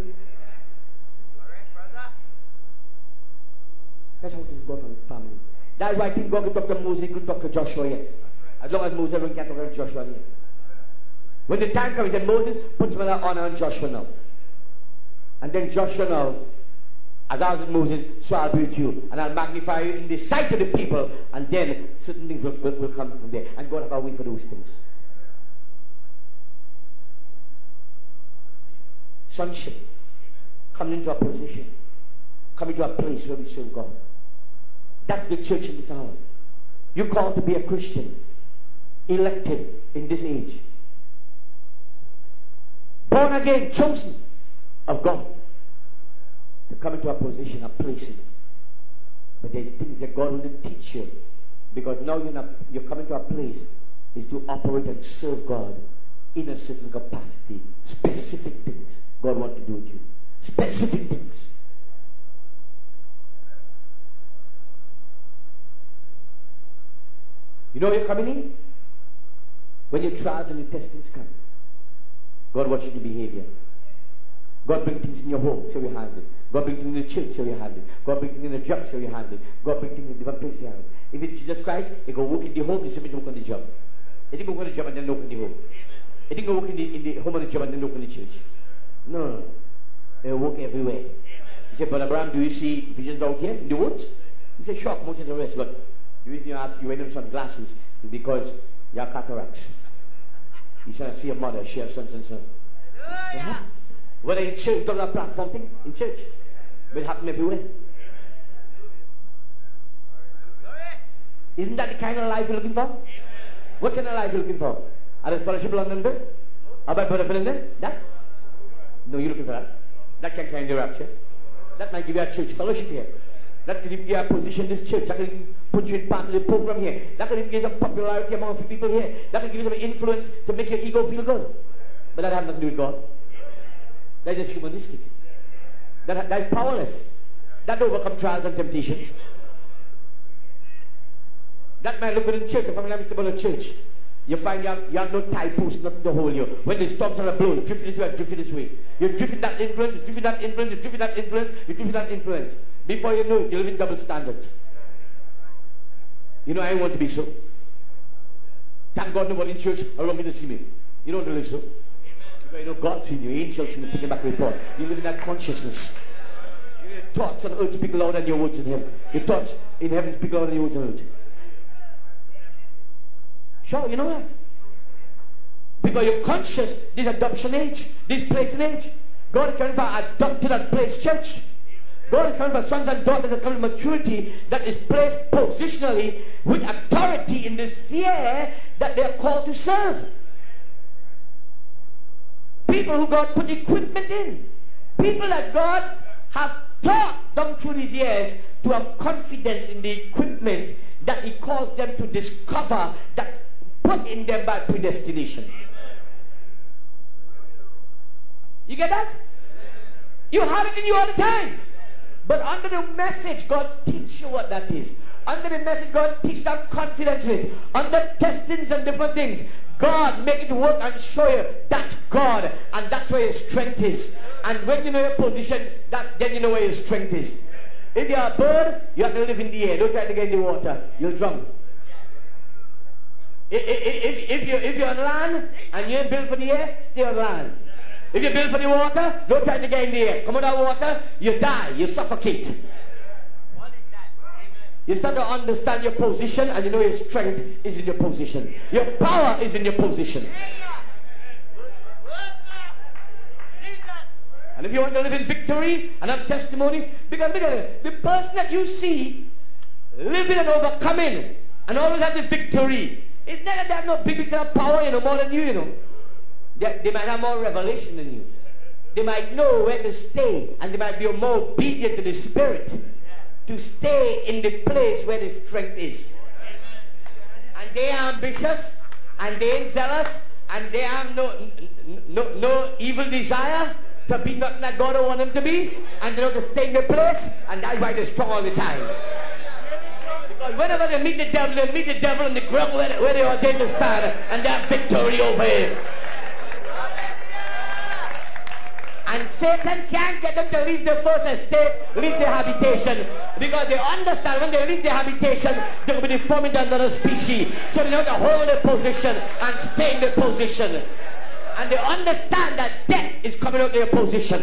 That's how it is in God's family. That's why I think God could talk to Moses, he could talk to Joshua yet. As long as Moses everyone can't talk to Joshua yet. When the time comes, he said, Moses, put some of that honor on Joshua now. And then Joshua now, as I was with Moses, so I'll be with you. And I'll magnify you in the sight of the people. And then certain things will, will, will come from there. And God have a way for those things. Sonship. Coming into a position. Coming to a place where we serve God. That's the church in this hour. You're called to be a Christian. Elected in this age. Born again, chosen of God. To come into a position, a place in it. But there's things that God will teach you. Because now you're, not, you're coming to a place is to operate and serve God in a certain capacity. Specific things God wants to do with you. Specific things. You know you're coming in? When your trials and your testings come. God watches your behavior. God brings things in your home, so you handle it. God brings things in the church, so you handle it. God brings things in the job, so you handle it. God brings things in different places, so you handle it. If it's Jesus Christ, he go work in the home, he simply work on the job. He didn't go on the job and then work in the home. He didn't go work in the, in the home and the job and then work in the church. No, no, no. They work everywhere. He said, Brother Abraham, do you see visions out here in the woods? He said, sure, more than the rest, but the reason you ask, you wear some glasses is because you have cataracts. He said, I see a mother, she has sons and sons. Uh-huh. Whether in church, don't have platform thing, in church. But it happens everywhere. Isn't that the kind of life you're looking for? What kind of life are you looking for? Are there fellowship London there? Are there brother in there? That? No, you're looking for that. That can kind of rapture. That might give you a church fellowship here. That can give you a position in this church. That can put you in part of the program here. That can give you some popularity among the people here. That can give you some influence to make your ego feel good. But that has nothing to do with God. That is humanistic. That, that is powerless. That overcome trials and temptations. That man look at the church, the family is about a church. You find you have, you have no tie post, nothing to hold you. When the storms are blowing, drift this way, drift this way. You're drifting that influence, you're drifting that influence, you're drifting that influence, you're drifting that influence. Before you know it, you live in double standards. You know, I want to be so. Thank God nobody in church around me to see me. You don't live so. Because you know God's in you, angels in you, taking back report. You live in that consciousness. Your thoughts on earth speak louder than your words in heaven. Your thoughts in heaven speak louder than your words on earth. Sure, you know that. Because you're conscious, this adoption age, this place and age. God is coming for adopted and placed church. God is coming for sons and daughters that come to maturity that is placed positionally with authority in the sphere that they are called to serve. People who God put equipment in. People that God have taught down through these years to have confidence in the equipment that He calls them to discover, that put in them by predestination. You get that? You have it in you all the time. But under the message, God teach you what that is. Under the message, God teach that confidence in it. Under testings and different things, God make it work and show you that's God, and that's where your strength is. And when you know your position, that then you know where your strength is. If you're a bird, you have to live in the air. Don't try to get in the water. You'll drown. If, if, if, you're, if you're on land and you're built for the air, stay on land. If you're built for the water, don't try to get in the air. Come on that water, you die, you suffocate. You start to understand your position, and you know your strength is in your position. Your power is in your position. And if you want to live in victory and have testimony, because look at it, the person that you see living and overcoming and always have the victory, it's not that they have no big big power, you know, more than you, you know. They, they might have more revelation than you. They might know where to stay, and they might be more obedient to the Spirit to stay in the place where the strength is. And they are ambitious, and they ain't zealous, and they have no, no, no evil desire to be nothing that God don't want them to be, and they know to stay in the place, and that's why they're strong all the time. Because whenever they meet the devil, they meet the devil on the ground where they, where they ordained to stand, and they have victory over him. And Satan can't get them to leave the first estate, leave their habitation. Because they understand when they leave their habitation, they will be deformed into another species. So they know to hold their position and stay in their position. And they understand that death is coming out of their position.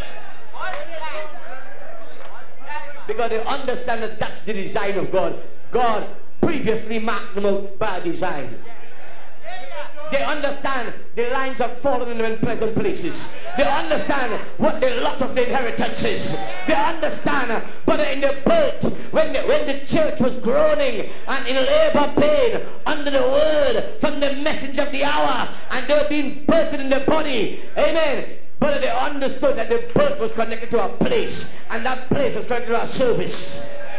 Because they understand that that's the design of God. God previously marked them out by design. They understand the lines have fallen in them in pleasant places. They understand what the lot of the inheritance is. They understand, but in the birth, when the, when the church was groaning and in labor pain under the word from the messenger of the hour, and they were being birthed in the body, amen. But they understood that the birth was connected to a place, and that place was connected to a service.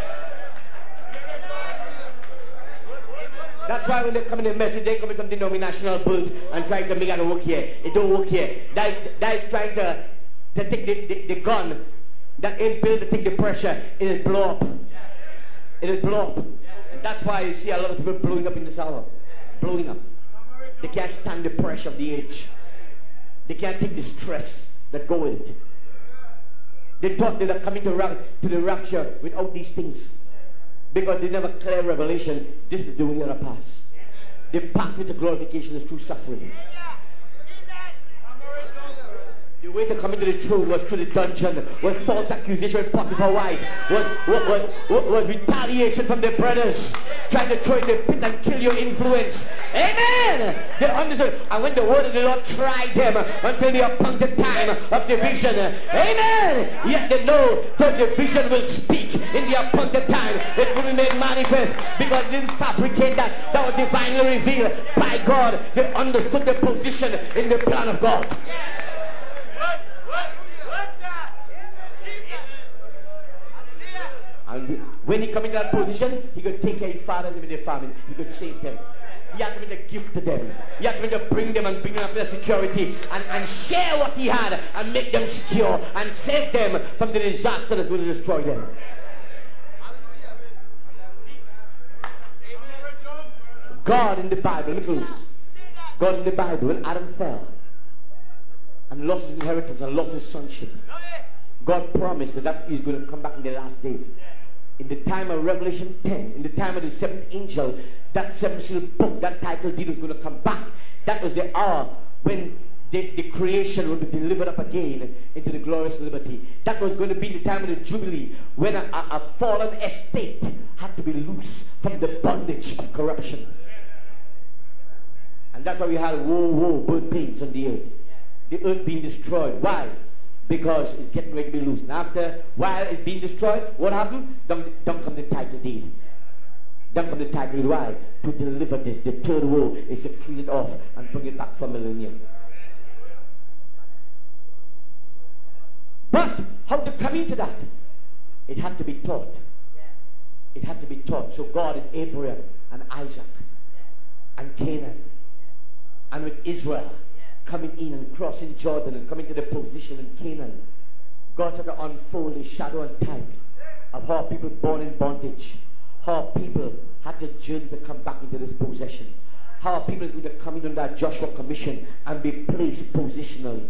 That's why when they come in the message, they come in some denominational birth and try to make it work here. It don't work here. That is, that is trying to, to take the, the, the gun that ain't built to take the pressure. It is blow up. It is blow up. And that's why you see a lot of people blowing up in this hour. Blowing up. They can't stand the pressure of the age. They can't take the stress that go with it. They thought they were coming to, ra- to the rapture without these things. Because they never clear revelation. This is the way you're to pass. The path with the glorification is through suffering. The way to come into the truth was through the dungeon, was false accusation, Potiphar wives, was, was, was, was, was retaliation from their brothers, trying to throw in the pit and kill your influence. Amen! They understood. And when the word of the Lord tried them until the appointed time of division, amen! Yet they know that the vision will speak in the appointed time. It will be made manifest because they didn't fabricate that. That was divinely revealed by God. They understood their position in the plan of God. And when he come in that position, he could take care of his father and their family. He could save them. He has to gift to them. He has to bring them and bring them up their security and, and share what he had and make them secure and save them from the disaster that will destroy them. God in the Bible, look at God in the Bible, when Adam fell and lost his inheritance and lost his sonship, God promised that, that he's going to come back in the last days. In the time of Revelation ten, in the time of the seventh angel, that seventh seal book, that title deed was going to come back. That was the hour when the, the creation will be delivered up again into the glorious liberty. That was going to be the time of the Jubilee, when a, a, a fallen estate had to be loose from the bondage of corruption. And that's why we had woe, woe, birth pains on the earth. The earth being destroyed. Why? Because it's getting ready to be loose. And after, while it's being destroyed, what happened? Down, down come the title deed. Down come the title deed. Why? To deliver this. The third woe is to clean it off and bring it back for millennium. But how to come into that? It had to be taught. It had to be taught. So God and Abraham and Isaac and Canaan and with Israel coming in and crossing Jordan and coming to the position in Canaan, God had to unfold a shadow and type of how people born in bondage, how people had to journey to come back into this possession, how people going to come in on that Joshua commission and be placed positionally.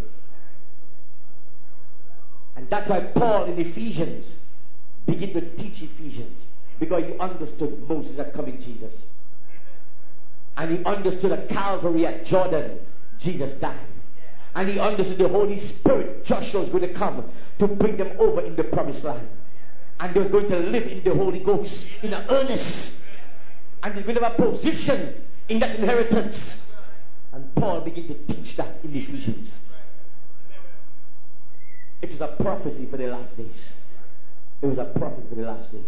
And that's why Paul in Ephesians began to teach Ephesians, because he understood Moses had come in Jesus. And he understood at Calvary at Jordan, Jesus died. And he understood the Holy Spirit, Joshua was going to come to bring them over in the promised land. And they were going to live in the Holy Ghost in an earnest. And they're going to have a position in that inheritance. And Paul began to teach that in Ephesians. It was a prophecy for the last days. It was a prophecy for the last days.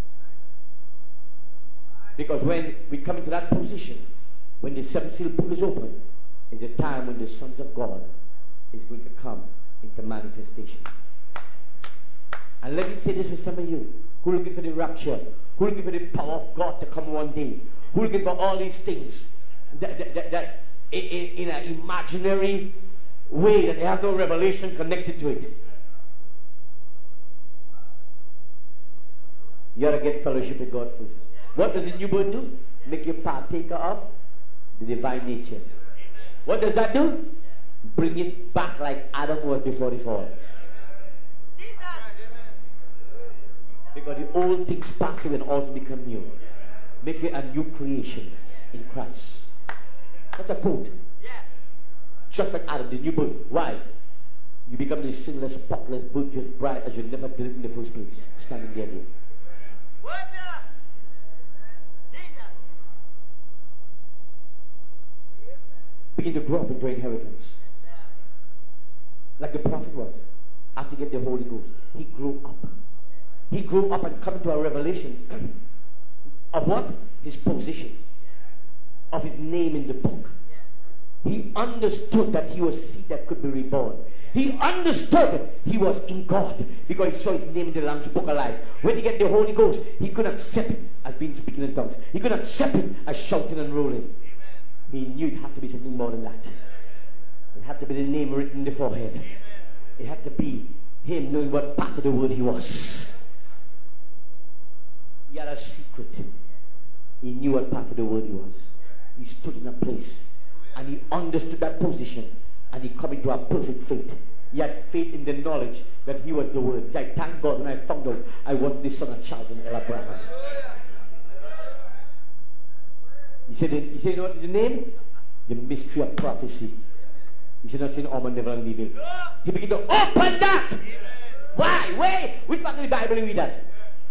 Because when we come into that position, when the seventh seal book is open, is the time when the sons of God is going to come into manifestation. And let me say this for some of you who are looking for the rapture, who are looking for the power of God to come one day, who are looking for all these things that, that, that, that in, in an imaginary way that they have no revelation connected to it. You ought to get fellowship with God first. What does the new birth do? Make you partaker of the divine nature. What does that do? Bring it back like Adam was before the fall. Because the old things pass away and all become new. Make it a new creation in Christ. That's a quote. Just like Adam, the new birth. Why? You become the sinless, spotless, virtuous bride as you never did it in the first place. Standing there. there. Begin to grow up into inheritance. Like the prophet was. After he get the Holy Ghost, he grew up. He grew up and come to a revelation of what? His position. Of his name in the book. He understood that he was seed that could be reborn. He understood he was in God because he saw his name in the Lamb's book of life. When he get the Holy Ghost, he couldn't accept it as being speaking in tongues. He couldn't accept it as shouting and rolling. He knew it had to be something more than that. It had to be the name written in the forehead. It had to be him knowing what part of the world he was. He had a secret. He knew what part of the world he was. He stood in a place and he understood that position. And he come into a perfect faith. He had faith in the knowledge that he was the Word. He said, thank God when I found out I was the son of Charles and Ella Branham. He said, he said, you know what is the name? The mystery of prophecy. He said, not saying Almond never leave him. He began to open that. Why? Wait. Which part of the Bible do we read that?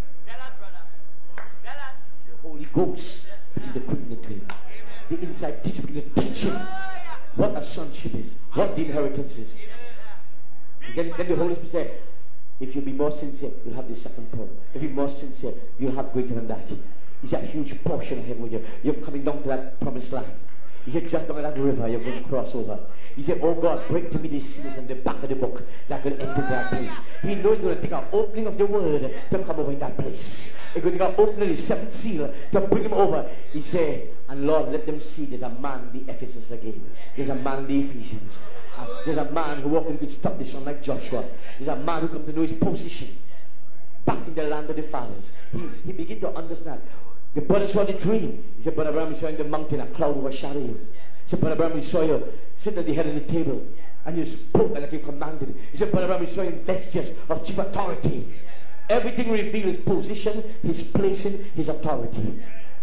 The Holy Ghost began to quicken it to him. The inside teacher began to teach him what a sonship is, what the inheritance is. Then, then the Holy Spirit said, if you be more sincere, you'll have the second pearl. If you're more sincere, you'll have greater than that. He said, a huge portion of heaven with you. You're coming down to that promised land. He said, just down that river, you're going to cross over. He said, oh God, break to me the seals on the back of the book that will enter that place. He knows he's going to take an opening of the word to come over in that place. He's going to take an opening of the seventh seal to bring him over. He said, and Lord, let them see there's a man in the Ephesus again. There's a man in the Ephesians. Uh, there's a man who walked and could stop this one like Joshua. There's a man who comes to know his position back in the land of the fathers. He, he began to understand. The brother saw the dream. He said, Brother Abraham, we saw in the mountain a cloud overshadowed you. He said, Brother Abraham, we saw you sit at the head of the table and you spoke like you commanded. He said, Brother Abraham, we saw you in vestures of chief authority. Everything reveals his position, his placing, his authority.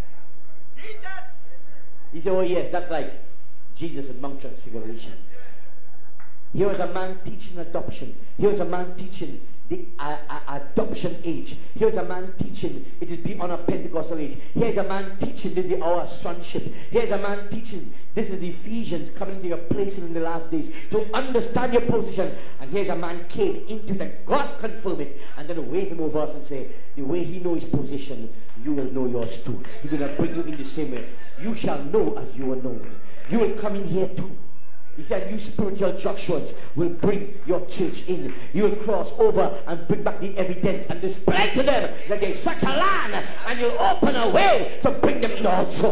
He said, oh yes, that's like Jesus at Mount Transfiguration. Here was a man teaching adoption. Here was a man teaching the uh, uh, adoption age. Here's a man teaching it is beyond a Pentecostal age. Here's a man teaching this is our sonship. Here's a man teaching this is Ephesians coming to your place in the last days to understand your position. And here's a man came into that God confirm it and then wave him over us and say, the way he knows his position, you will know yours too. He's going to bring you in the same way. You shall know as you are known. You will come in here too. He said, you spiritual Joshuas will bring your church in. You will cross over and bring back the evidence and display to them that there's such a land, and you'll open a way to bring them in also.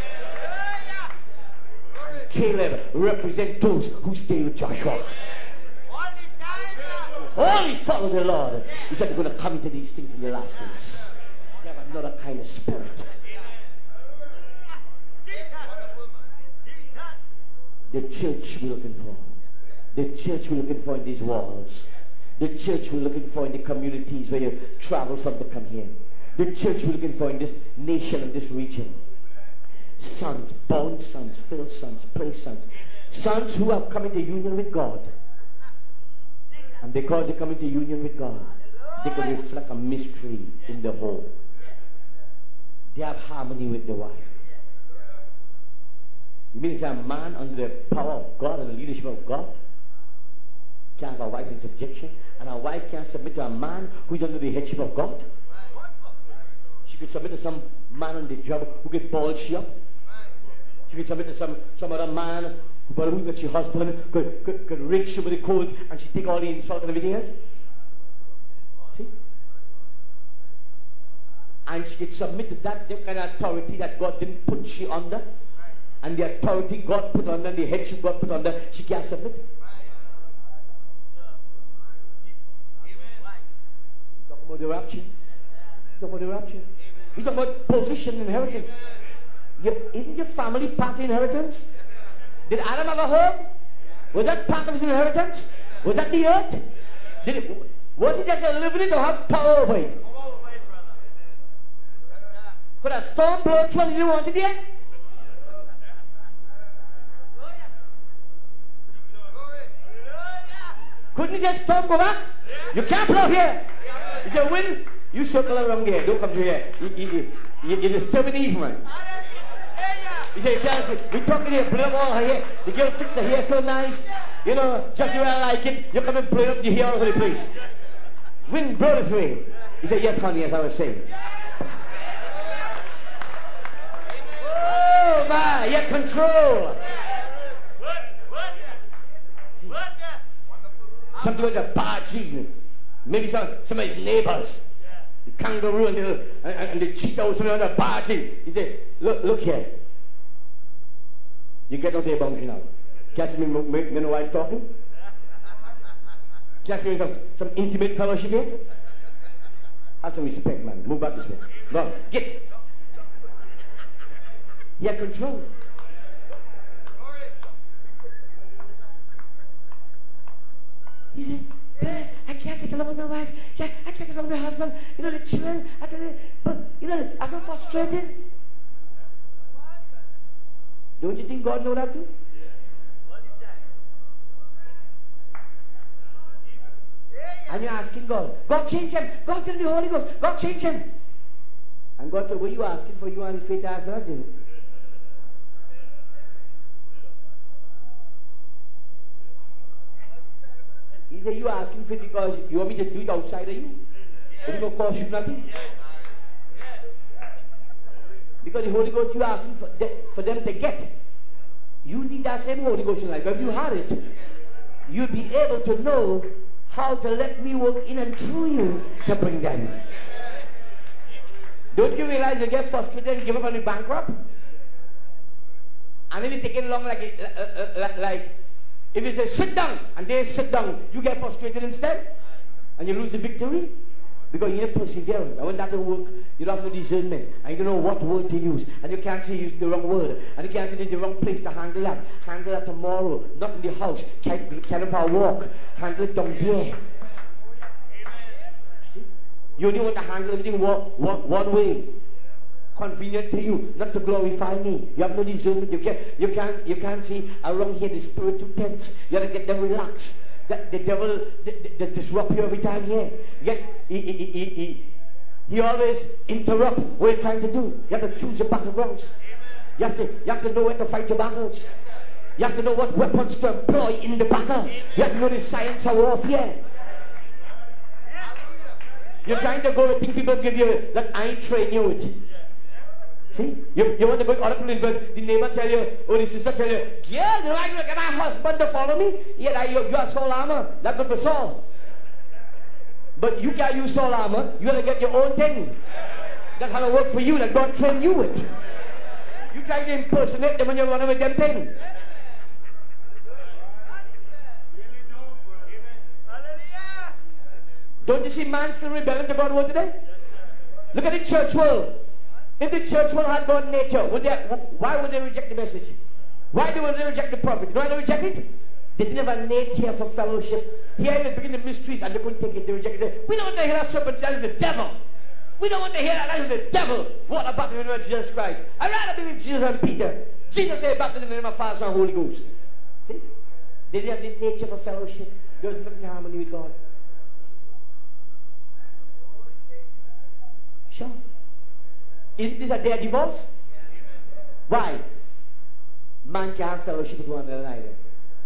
And Caleb represents those who stay with Joshua. Only follow the Lord. He said, they're going to come into these things in the last days. They have another kind of spirit. The church we're looking for. The church we're looking for in these walls. The church we're looking for in the communities where you travel from to come here. The church we're looking for in this nation and this region. Sons, born sons, filled sons, praise sons. Sons who have come into union with God. And because they come into union with God, they can reflect a mystery in the home. They have harmony with the wife. It means a man under the power of God and the leadership of God can't have a wife in subjection, and a wife can't submit to a man who is under the headship of God. She could submit to some man on the job who could ball she up. She could submit to some, some other man who believed that her husband could, could, could rake she with the coals, and she'd take all the insult and everything else. See? And she could submit to that kind of authority that God didn't put she under. And the authority God put on her, the headship God put on her, she can't submit. Talk about the rapture. Talk about the rapture. We talk about position and inheritance. Your, isn't your family part of the inheritance? Did Adam have a home? Was that part of his inheritance? Was that the earth? Did it, was it just to live in it or have power over it? Could a storm blow through and you didn't want it yet? Couldn't you just storm go back? You can't blow here. If you win, you circle around here. Don't come to here. You, you, you, you're disturbing these man. You say, Chelsea, we talking here, blow up all her hair. The girl fix her hair so nice. You know, just the way I like it. You come and blow up your hair all over the place. Wind blow this way. You say, yes, honey, as I was saying. Oh, my, you have control. Something like a bargee. Maybe some, some of his neighbors. The kangaroo and the, and, and the cheetah or something on the bargee. He said, look, look here. You get out here, boundary now. Catch me, me, me and wife talking. Catch me in some, some intimate fellowship here. Have some respect, man. Move back this way. Go on, get. He had control. children. I tell you, but you know, I feel frustrated. Don't you think God knows that too? And you're asking God, God change him. God give me the Holy Ghost. God change him. And God said, what are you asking for? You want the faith to ask that, didn't you? He said, you asking for it because you want me to do it outside of you? It's going to cost you nothing. Because the Holy Ghost you asking for, the, for them to get, you need that same Holy Ghost in life. If you had it, you'd be able to know how to let me work in and through you to bring them. Don't you realize you get frustrated and give up and you bankrupt? And then you take it along like, uh, uh, like, if you say sit down and they sit down, you get frustrated instead and you lose the victory because you need perseverance. And when that doesn't work, you don't have no discernment and you don't know what word to use and you can't say use the wrong word and you can't say the wrong place to handle that. Handle that tomorrow, not in the house. Can up our walk. Handle it down there. See? You only want to handle everything one, one, one way. Convenient to you, not to glorify me. You have no discernment. You can't, you can't, you can't see around here the spirit too tense. You have to get them relaxed. The, the devil the, the, the disrupt you every time here. Yet he, he, he, he, he always interrupt what you're trying to do. You have to choose your battlegrounds. You have to, you have to know where to fight your battles. You have to know what weapons to employ in the battle. You have to know the science of warfare. You're trying to go and think people give you that I ain't train you with. See? You, you want to go to other people because the neighbor tell you, or the sister tell you, yeah, you know, I get my husband to follow me. Yeah, you, you are Saul armor. That's good for Saul. But you can't use Saul armor. You got to get your own thing. That's how to work for you that God train you with. You try to impersonate them when you're running with them thing. Don't you see man still rebelling to God's word today? Look at the church world. If the church world had God's nature, would they, why would they reject the message? Why would they reject the prophet? You know why they reject it? They didn't have a nature for fellowship. Here they begin the mysteries and they couldn't take it. They rejected it. We don't want to hear that serpent that is the devil. We don't want to hear that that is the devil. What about the name of Jesus Christ? I'd rather be with Jesus and Peter. Jesus said, baptize in the name of Father and Holy Ghost. See? They didn't have the nature for fellowship. There was nothing in harmony with God. Sure. Isn't this a day of divorce? Why? Man can't fellowship with one another either.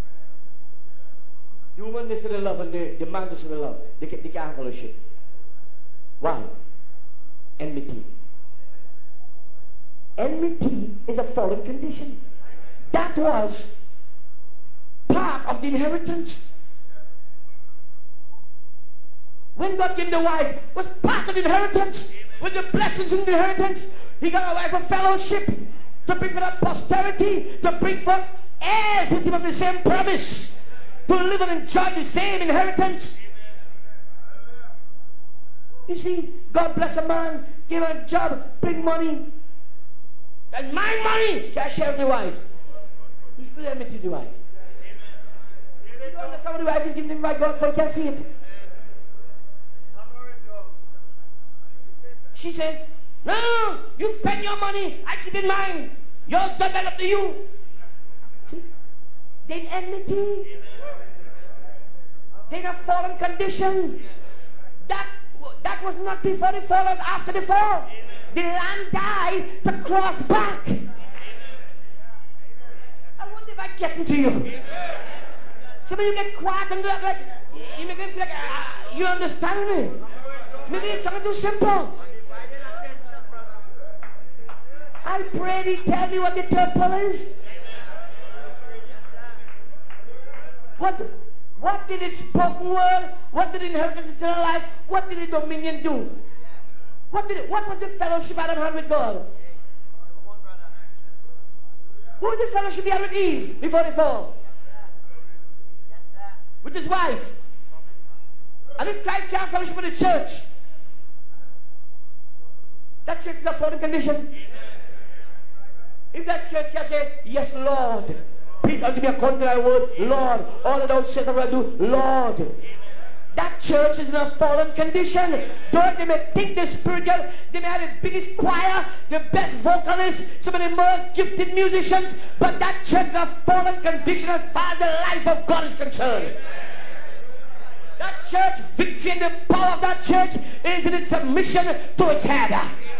The woman listen to love and the, the man listen to love. They, they can't fellowship. Why? Enmity. Enmity is a fallen condition. That was part of the inheritance. When God gave the wife, was part of the inheritance. With the blessings in the inheritance, he got a wife of fellowship to bring forth posterity, to bring forth heirs with him of the same promise, to live and enjoy the same inheritance. You see, God bless a man, give him a job, bring money, and my money, can I share with the wife? He's still enmity to the wife. You don't understand what the wife is giving him by God, but you can't see it. She said, no, no, no, you spend your money, I keep in mine. Yours develop to you. See? They're in enmity. They're in a fallen condition. That, that was not before the fall, it was after the fall. The lamb died to cross back. I wonder if I get it to you. So when you get quiet and like, you make it feel like, uh, you understand me. Maybe it's something too simple. I pray thee tell me what the third pillar is. What, what did its spoken word, what did inheritance eternal life, what did the dominion do? What did it, what was the fellowship Adam had with God? Who was the fellowship he had with Eve before the fall? With his wife. And if Christ can't fellowship with the church, that church is a fallen condition. If that church can say, yes, Lord, please unto me according to thy word, Lord, all that thou said I will do, Lord. That church is in a fallen condition. Though they may think they're spiritual, they may have the biggest choir, the best vocalists, some of the most gifted musicians, but that church is in a fallen condition as far as the life of God is concerned. That church, victory and the power of that church is in its submission to its head.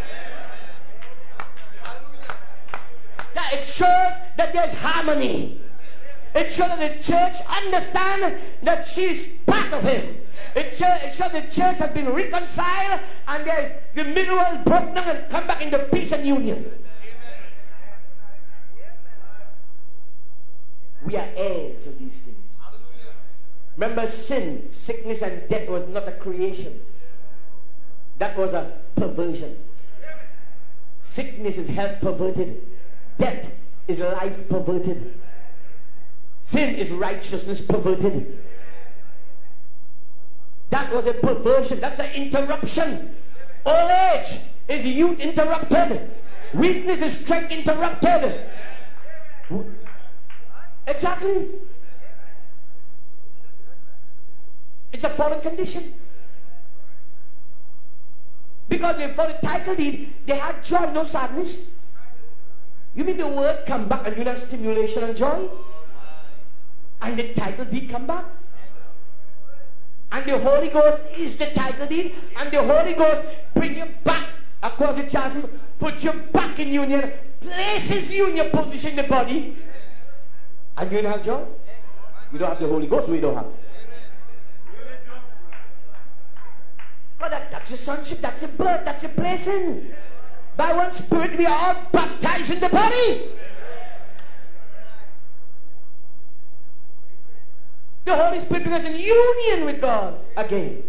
That it shows that there's harmony. It shows that the church understands that she's part of him. It shows, it shows the church has been reconciled and there's the middle world broken down and come back into peace and union. We are heirs of these things. Remember, sin, sickness and death was not a creation. That was a perversion. Sickness is health perverted. Death is life perverted. Sin is righteousness perverted. That was a perversion. That's an interruption. Old age is youth interrupted. Weakness is strength interrupted. Exactly. It's a fallen condition. Because for the title deed, they had joy, no sadness. You mean the word come back and you have stimulation and joy? And the title deed come back? And the Holy Ghost is the title deed, and the Holy Ghost bring you back across the chasm, put you back in union, places you in your position in the body, and you don't have joy? You don't have the Holy Ghost, we don't have. But that, that's your sonship, that's your birth, that's your blessing. By one Spirit we are all baptized in the body. The Holy Spirit brings us in union with God again.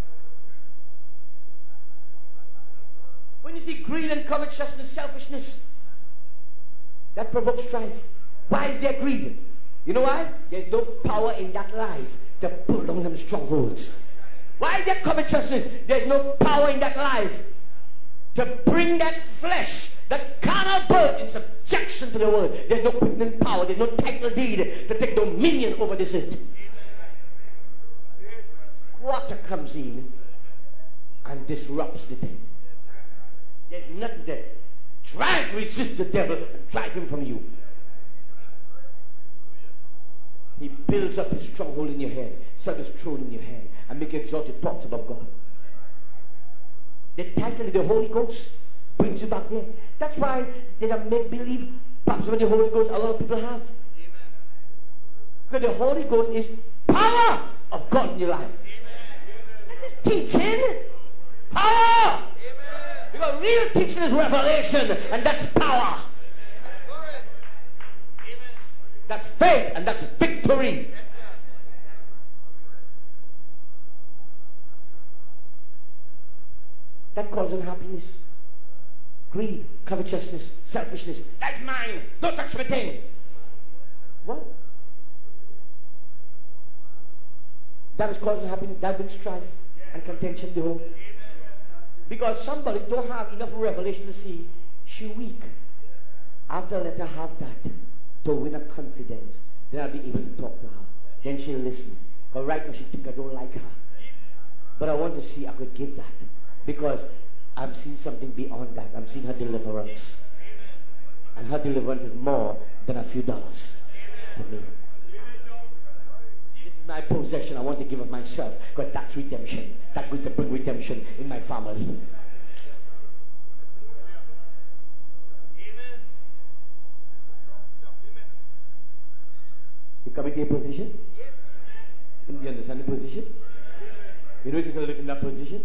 When you see greed and covetousness, selfishness, that provokes strife. Why is there greed? You know why? There's no power in that life to pull down them strongholds. Why is there covetousness? There's no power in that life to bring that flesh, that carnal birth in subjection to the world. There's no quickening power, there's no title deed to take dominion over this earth. Water comes in and disrupts the thing. There's nothing there. Try to resist the devil and drive him from you. He builds up his stronghold in your head, set his throne in your head, and make you exalted thoughts about God. The title of the Holy Ghost brings you back there. That's why they have make-believe baptism of the Holy Ghost a lot of people have. Because the Holy Ghost is power of God in your life. Teaching, power. Because real teaching is revelation, and that's power. That's faith, and that's victory. That causes unhappiness, greed, covetousness, selfishness. That's mine. Don't touch my thing. What? That is causing happiness. That brings strife and contention in the home. Because somebody don't have enough revelation to see she weak. After let her have that, to win her confidence, then I'll be able to talk to her. Then she'll listen. But right now she think I don't like her. But I want to see I could give that. Because I'm seeing something beyond that. I'm seeing her deliverance. And her deliverance is more than a few dollars to me. My possession, I want to give of myself, because that's redemption. That's going to bring redemption in my family. Amen. You come into a position? You understand the position? You know you can live in that position?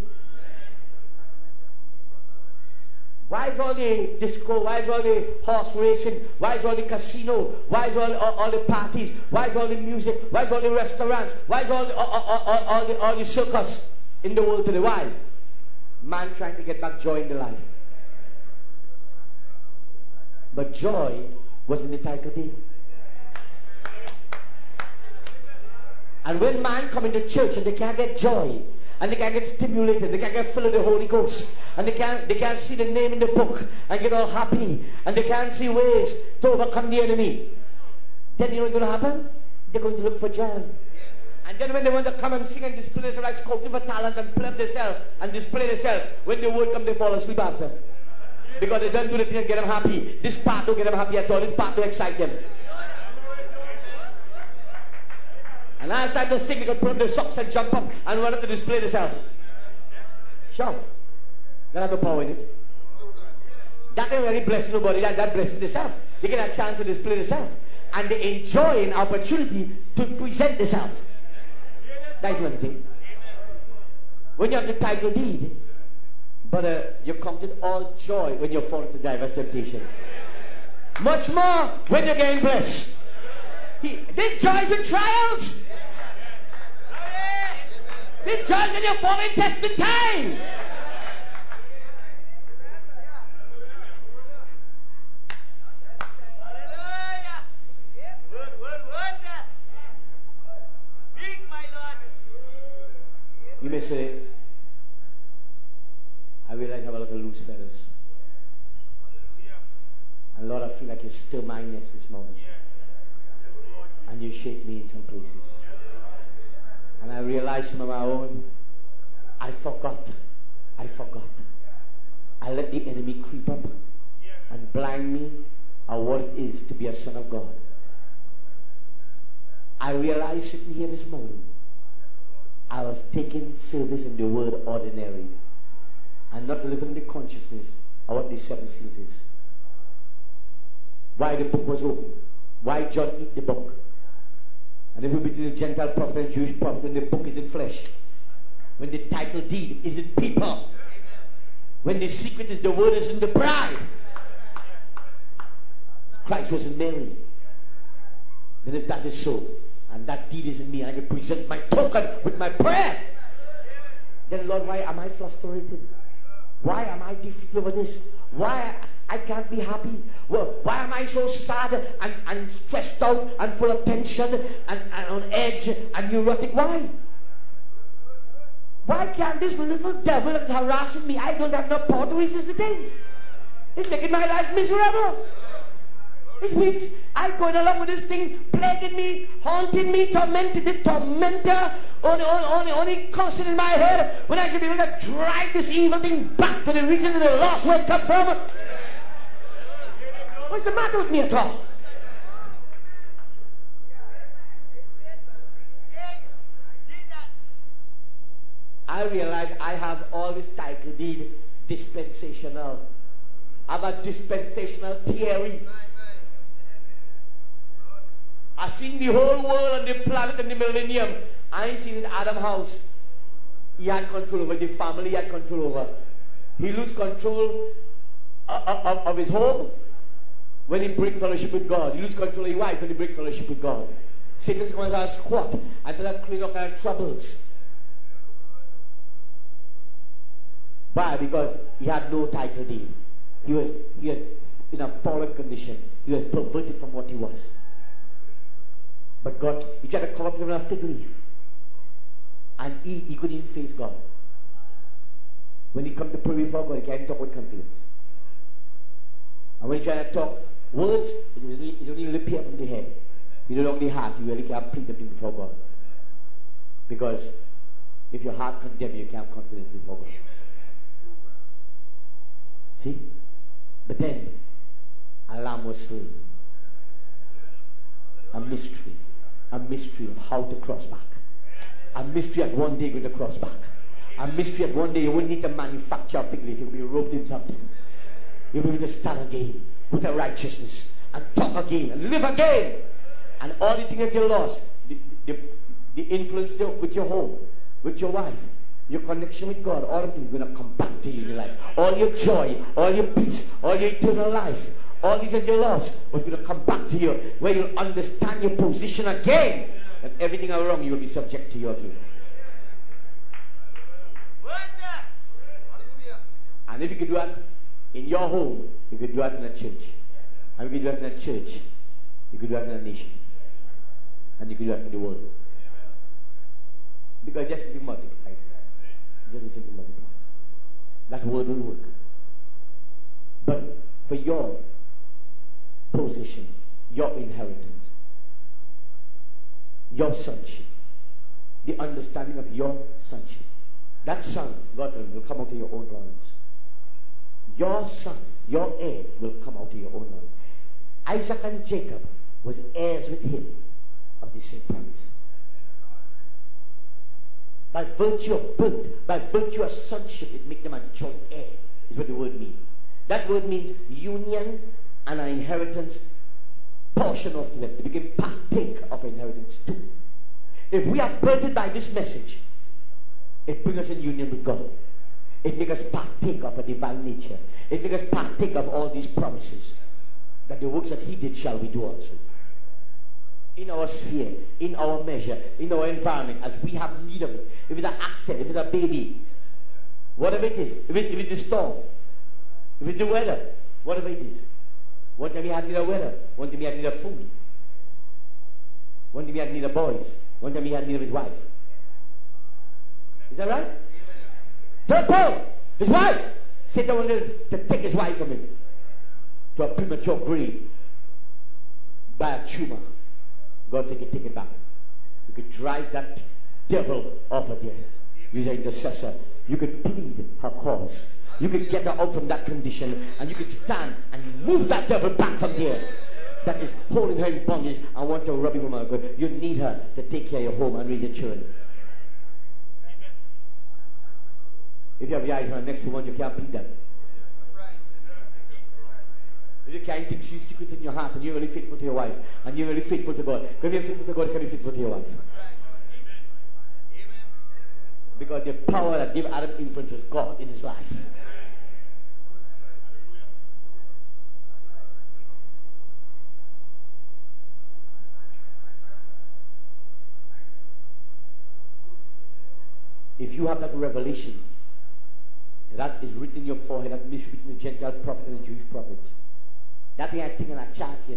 Why is all the disco? Why is all the horse racing? Why is all the casino? Why is all, all, all the parties? Why is all the music? Why is all the restaurants? Why is all the, all, all, all, all the, all the circus in the world today? Why? Man trying to get back joy in the life. But joy was in the title deed. And when man come into church and they can't get joy, and they can't get stimulated, they can't get filled with the Holy Ghost, and they can't, they can't see the name in the book and get all happy, and they can't see ways to overcome the enemy, then you know what's going to happen? They're going to look for joy. And then when they want to come and sing and display themselves, like scouting for talent and play up themselves and display themselves, when the word comes, they fall asleep after. Because they don't do the thing and get them happy. This part don't get them happy at all. This part don't excite them. And I start to sing, they can put on their socks and jump up and run up to display themselves. Sure. That have no power in it. That ain't really blessing nobody, that, that blessing themselves. They get a chance to display themselves. And they enjoy an opportunity to present themselves. That's another thing. When you have the title deed, but uh, you count it all joy when you fall into diverse temptation. Much more when you're getting blessed. He, they joy to trials. They joy when you fall in testing time. You may say, I realize I have a lot of loose feathers. And Lord, I feel like you stir my nest this morning. And you shake me in some places. And I realize some of my own, I forgot. I forgot. I let the enemy creep up and blind me on what it is to be a son of God. I realize sitting here this morning, I was taking service in the word ordinary and not living in the consciousness of what the seven seals is. Why the book was open. Why John eat the book. And if we between the Gentile prophet and Jewish prophet when the book is in flesh. When the title deed is in people. When the secret is the word is in the bride. Christ was in Mary. Then if that is so, and that deed is in me, and I can present my token with my prayer, then Lord, why am I frustrated? Why am I defeated over this? Why I can't be happy? Well, why am I so sad and, and stressed out and full of tension and, and on edge and neurotic? Why? Why can't this little devil that's harassing me, I don't have no power to resist the thing? It's making my life miserable. It means I'm going along with this thing, plaguing me, haunting me, tormenting this tormentor, only, only, only cursing in my head, when I should be able to drive this evil thing back to the region of the lost where it come from. What's the matter with me at all? I realize I have all this title deed dispensational. I have a dispensational theory. I've seen the whole world and the planet and the millennium. I ain't seen his Adam house. He had control over the family, he had control over. He lose control of, of, of his home when he break fellowship with God. He lose control of his wife when he break fellowship with God. Satan comes out squat and start creating all kind of troubles. Why? Because he had no title deed. He was, he was in a fallen condition. He was perverted from what he was. But God, he tried to cover up with a fig leaf. And he, he couldn't even face God. When he come to pray before God, he can't talk with confidence. And when he try to talk words, it don't even appear from the head. You don't the heart, you really can't plead the thing before God. Because if your heart condemns you, you can't have confidence before God. See? But then, a lamb was slain. A mystery. A mystery of how to cross back. A mystery at one day going to cross back. A mystery at one day you wouldn't need to manufacture a fig leaf. You'll be roped in something. You'll be able to stand again with a righteousness and talk again and live again. And all the things that you lost, the, the, the influence with your home, with your wife, your connection with God, all of them are going to come back to you in your life. All your joy, all your peace, all your eternal life, all these that you lost was going to come back to you, where you'll understand your position again, and everything around you will be subject to you again. And if you could do that in your home, you could do that in a church. And if you could do that in a church, you could do that in a nation. And you could do that in the world. Because just simply multiply. Just simply multiply. That word will work. But for your position, your inheritance, your sonship, the understanding of your sonship. That son, God will come out of your own loins. Your son, your heir will come out of your own loins. Isaac and Jacob was heirs with him of the same promise. By virtue of birth, by virtue of sonship, it makes them a joint heir, is what the word means. That word means union and an inheritance portion of them. They became partake of inheritance too. If we are burdened by this message, it brings us in union with God. It makes us partake of a divine nature. It makes us partake of all these promises. That the works that He did shall we do also. In our sphere, in our measure, in our environment, as we have need of it. If it's an accident, if it's a baby, whatever it is, if, it, if it's a storm, if it's the weather, whatever it is. One time he had need of weather, one time he had need of food. One time he had need of boys, one time he had need of his wife. Is that right? Third Paul, his wife. Satan wanted to take his wife from him to a premature grave by a tumor. God said, you can take it back. You could drive that devil off of there. You're an intercessor. You could plead her cause. You could get her out from that condition, and you could stand and move that devil back from there. That is holding her in bondage and want to rub him from her. You need her to take care of your home and raise your children. If you have your eyes on the next woman, you can't plead them. If you can't think she's secret in your heart and you're really faithful to your wife and you're really faithful to God. Because if you're faithful to God, you can be faithful to your wife. Because the power that gave Adam influence was God in his life. If you have that revelation, that is written in your forehead, that is written in the Gentile prophet and the Jewish prophets. That ain't thing in a chart here.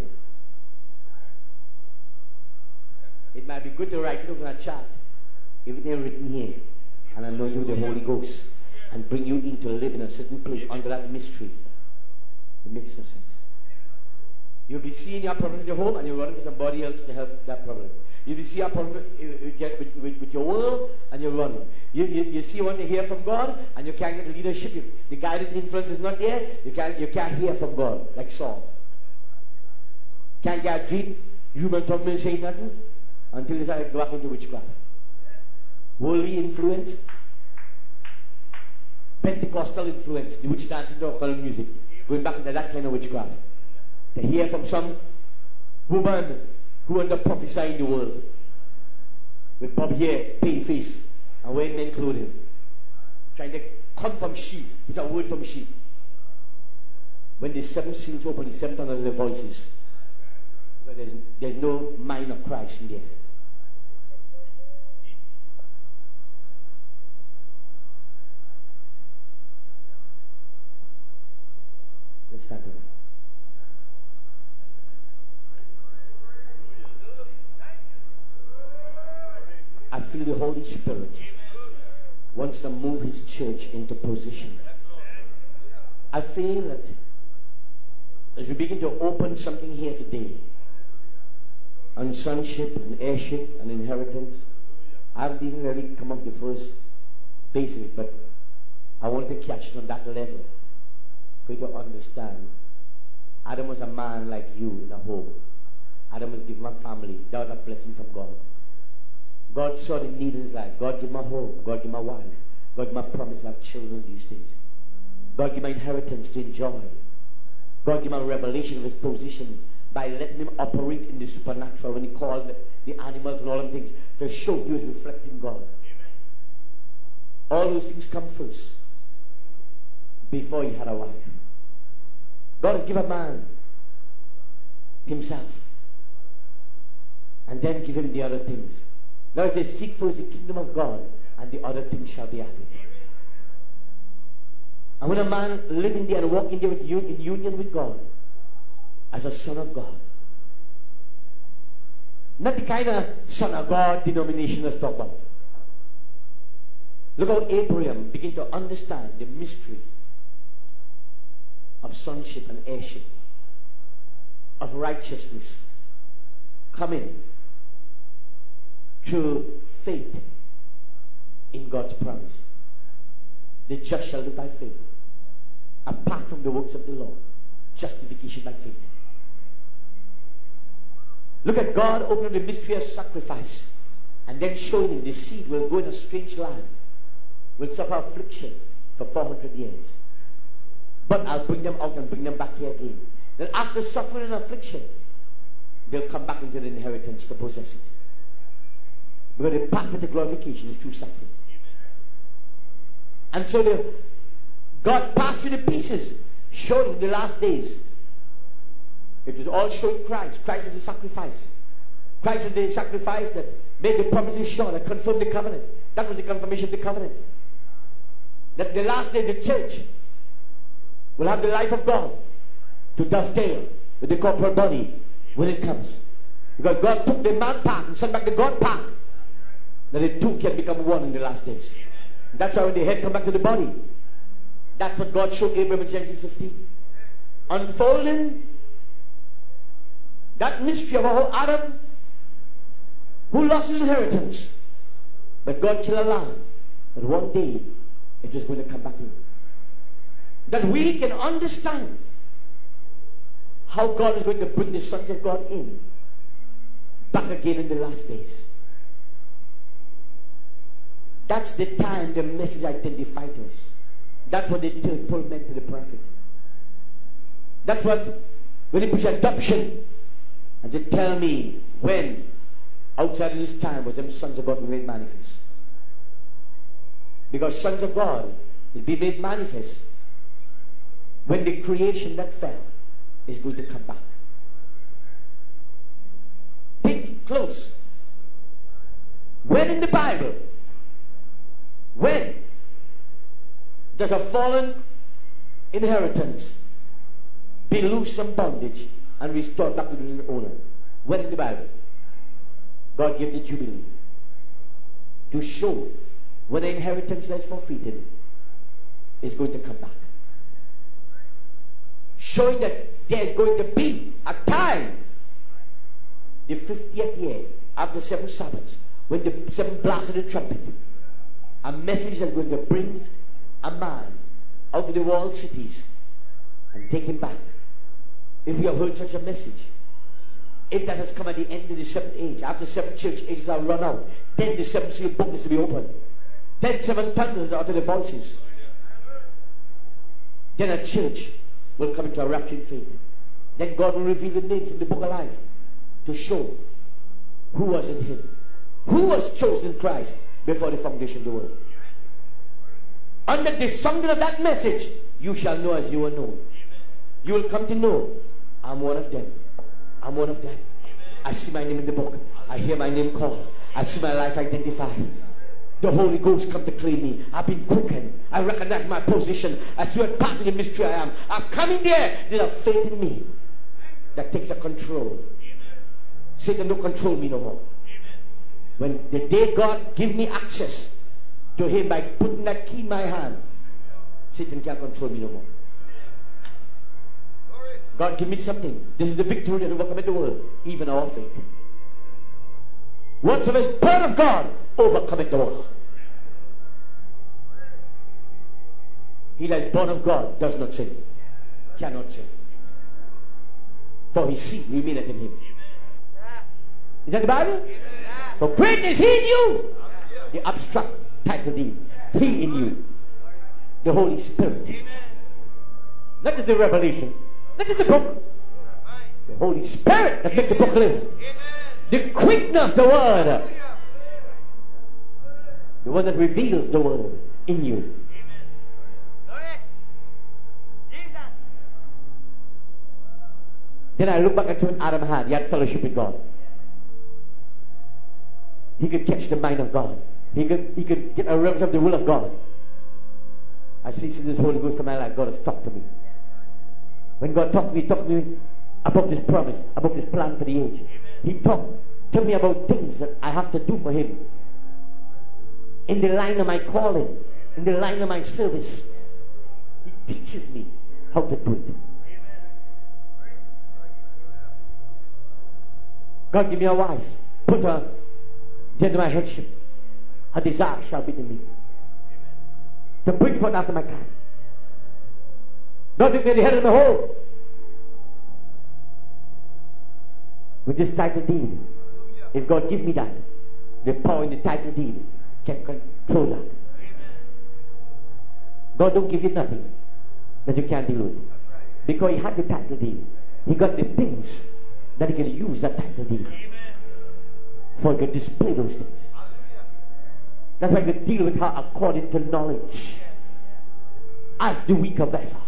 It might be good to write it over a chart if it ain't written here and anoint you with the Holy Ghost and bring you in to live in a certain place under that mystery. It makes no sense. You'll be seeing your problem in your home and you're running to somebody else to help that problem. You'll be seeing your problem with, with, with your world and you're running. You, you, you see you want to hear from God and you can't get leadership. If the guided influence is not there, you can't, you can't hear from God, like Saul. Can't get a dream, human tongue will say nothing until they start to go back into witchcraft. Worldly influence, Pentecostal influence, the witch dancing to occult music, going back into that kind of witchcraft. To hear from some woman who under prophesy in the world with bob hair, pale face, and wearing men clothing, trying to come from sheep with a word from sheep. When the seven seals open, the seven tongues of their voices, but there's, there's no mind of Christ in there. Let's start over. I feel the Holy Spirit wants to move His church into position. I feel that as we begin to open something here today on sonship and heirship and inheritance, I haven't even really come off the first base of it, but I want to catch it on that level for you to understand. Adam was a man like you in a home. Adam was given a family. That was a blessing from God. God saw the need in his life. God gave him a home. God gave him a wife. God gave him a promise to have children these days. God gave him an inheritance to enjoy. God gave him a revelation of his position by letting him operate in the supernatural when he called the animals and all them things to show he was reflecting God. Amen. All those things come first before he had a wife. God has given a man himself and then give him the other things. Now it says, seek first the kingdom of God, and the other things shall be added. And when a man living there and walking there with you in union with God, as a son of God, not the kind of son of God denomination let's talk about. Look how Abraham began to understand the mystery of sonship and heirship, of righteousness, coming through faith in God's promise. The just shall live by faith. Apart from the works of the law. Justification by faith. Look at God opening the mystery of sacrifice. And then showing him the seed will go in a strange land. Will suffer affliction for four hundred years. But I'll bring them out and bring them back here again. Then after suffering and affliction, they'll come back into the inheritance to possess it. Because the path to the glorification is through suffering. And so the, God passed through the pieces, showing the last days. It was all showing Christ. Christ is the sacrifice. Christ is the sacrifice that made the promises sure, that confirmed the covenant. That was the confirmation of the covenant. That the last day the church will have the life of God to dovetail with the corporal body when it comes. Because God took the man part and sent back the God part. That the two can become one in the last days. That's why when the head come back to the body, that's what God showed Abraham in Genesis fifteen. Unfolding that mystery of how Adam, who lost his inheritance, but God killed a lamb, but one day it was going to come back in. That we can understand how God is going to bring the sons of God in, back again in the last days. That's the time the message identified us. That's what the third pull meant to the prophet. That's what, when he preached adoption, and said, tell me when, outside of this time, was them sons of God will be made manifest. Because sons of God will be made manifest when the creation that fell is going to come back. Think close. When in the Bible, when does a fallen inheritance be loosed from bondage and restored back to the owner? When in the Bible? God gave the Jubilee to show when the inheritance that's forfeited is going to come back. Showing that there is going to be a time, the fiftieth year after seven Sabbaths, when the seven blasts of the trumpet, a message that's going to bring a man out of the walled cities and take him back. If we have heard such a message, if that has come at the end of the seventh age, after seven church ages are run out, then the seventh seal book is to be opened. Then seven thunders are utter the voices. Then a church will come into a raptured faith. Then God will reveal the names in the book of life to show who was in him, who was chosen in Christ before the foundation of the world. Under the sounding of that message, you shall know as you are known. You will come to know, I'm one of them. I'm one of them. I see my name in the book. I hear my name called. I see my life identified. The Holy Ghost come to claim me. I've been quickened. I recognize my position. I see what part of the mystery I am. I've come in there. There's a faith in me that takes a control. Satan don't control me no more. When the day God give me access to him by putting that key in my hand, Satan can't control me no more. God give me something. This is the victory that overcometh the world, even our faith. Whatsoever is born of God overcometh the world. He that is born of God does not sin, cannot sin, for his seed remaineth in him. Is that the Bible? For greater is he in you, the abstract title deed, he in you, the Holy Spirit. Not just the revelation, not just the book, the Holy Spirit that makes the book live. The quickener of the word, the one that reveals the word in you. Then I look back and see what Adam had. He had fellowship with God. He could catch the mind of God. He could, he could get a realms of the will of God. I see since this Holy Ghost come in my life, God has talked to me. When God talked to me, He talked to me about this promise, about this plan for the age. He talked to me about things that I have to do for Him. In the line of my calling, in the line of my service. He teaches me how to do it. God give me a wife. Put her into my headship. Her desire shall be to me. to bring forth after my kind. Not to be the head of the whole. With this title deed, if God give me that, the power in the title deed can control that. God don't give you nothing that you can't deal with. Because he had the title deed. He got the things that he can use that title deed. For he can display those things. That's why he can deal with her according to knowledge. As the weaker vessel.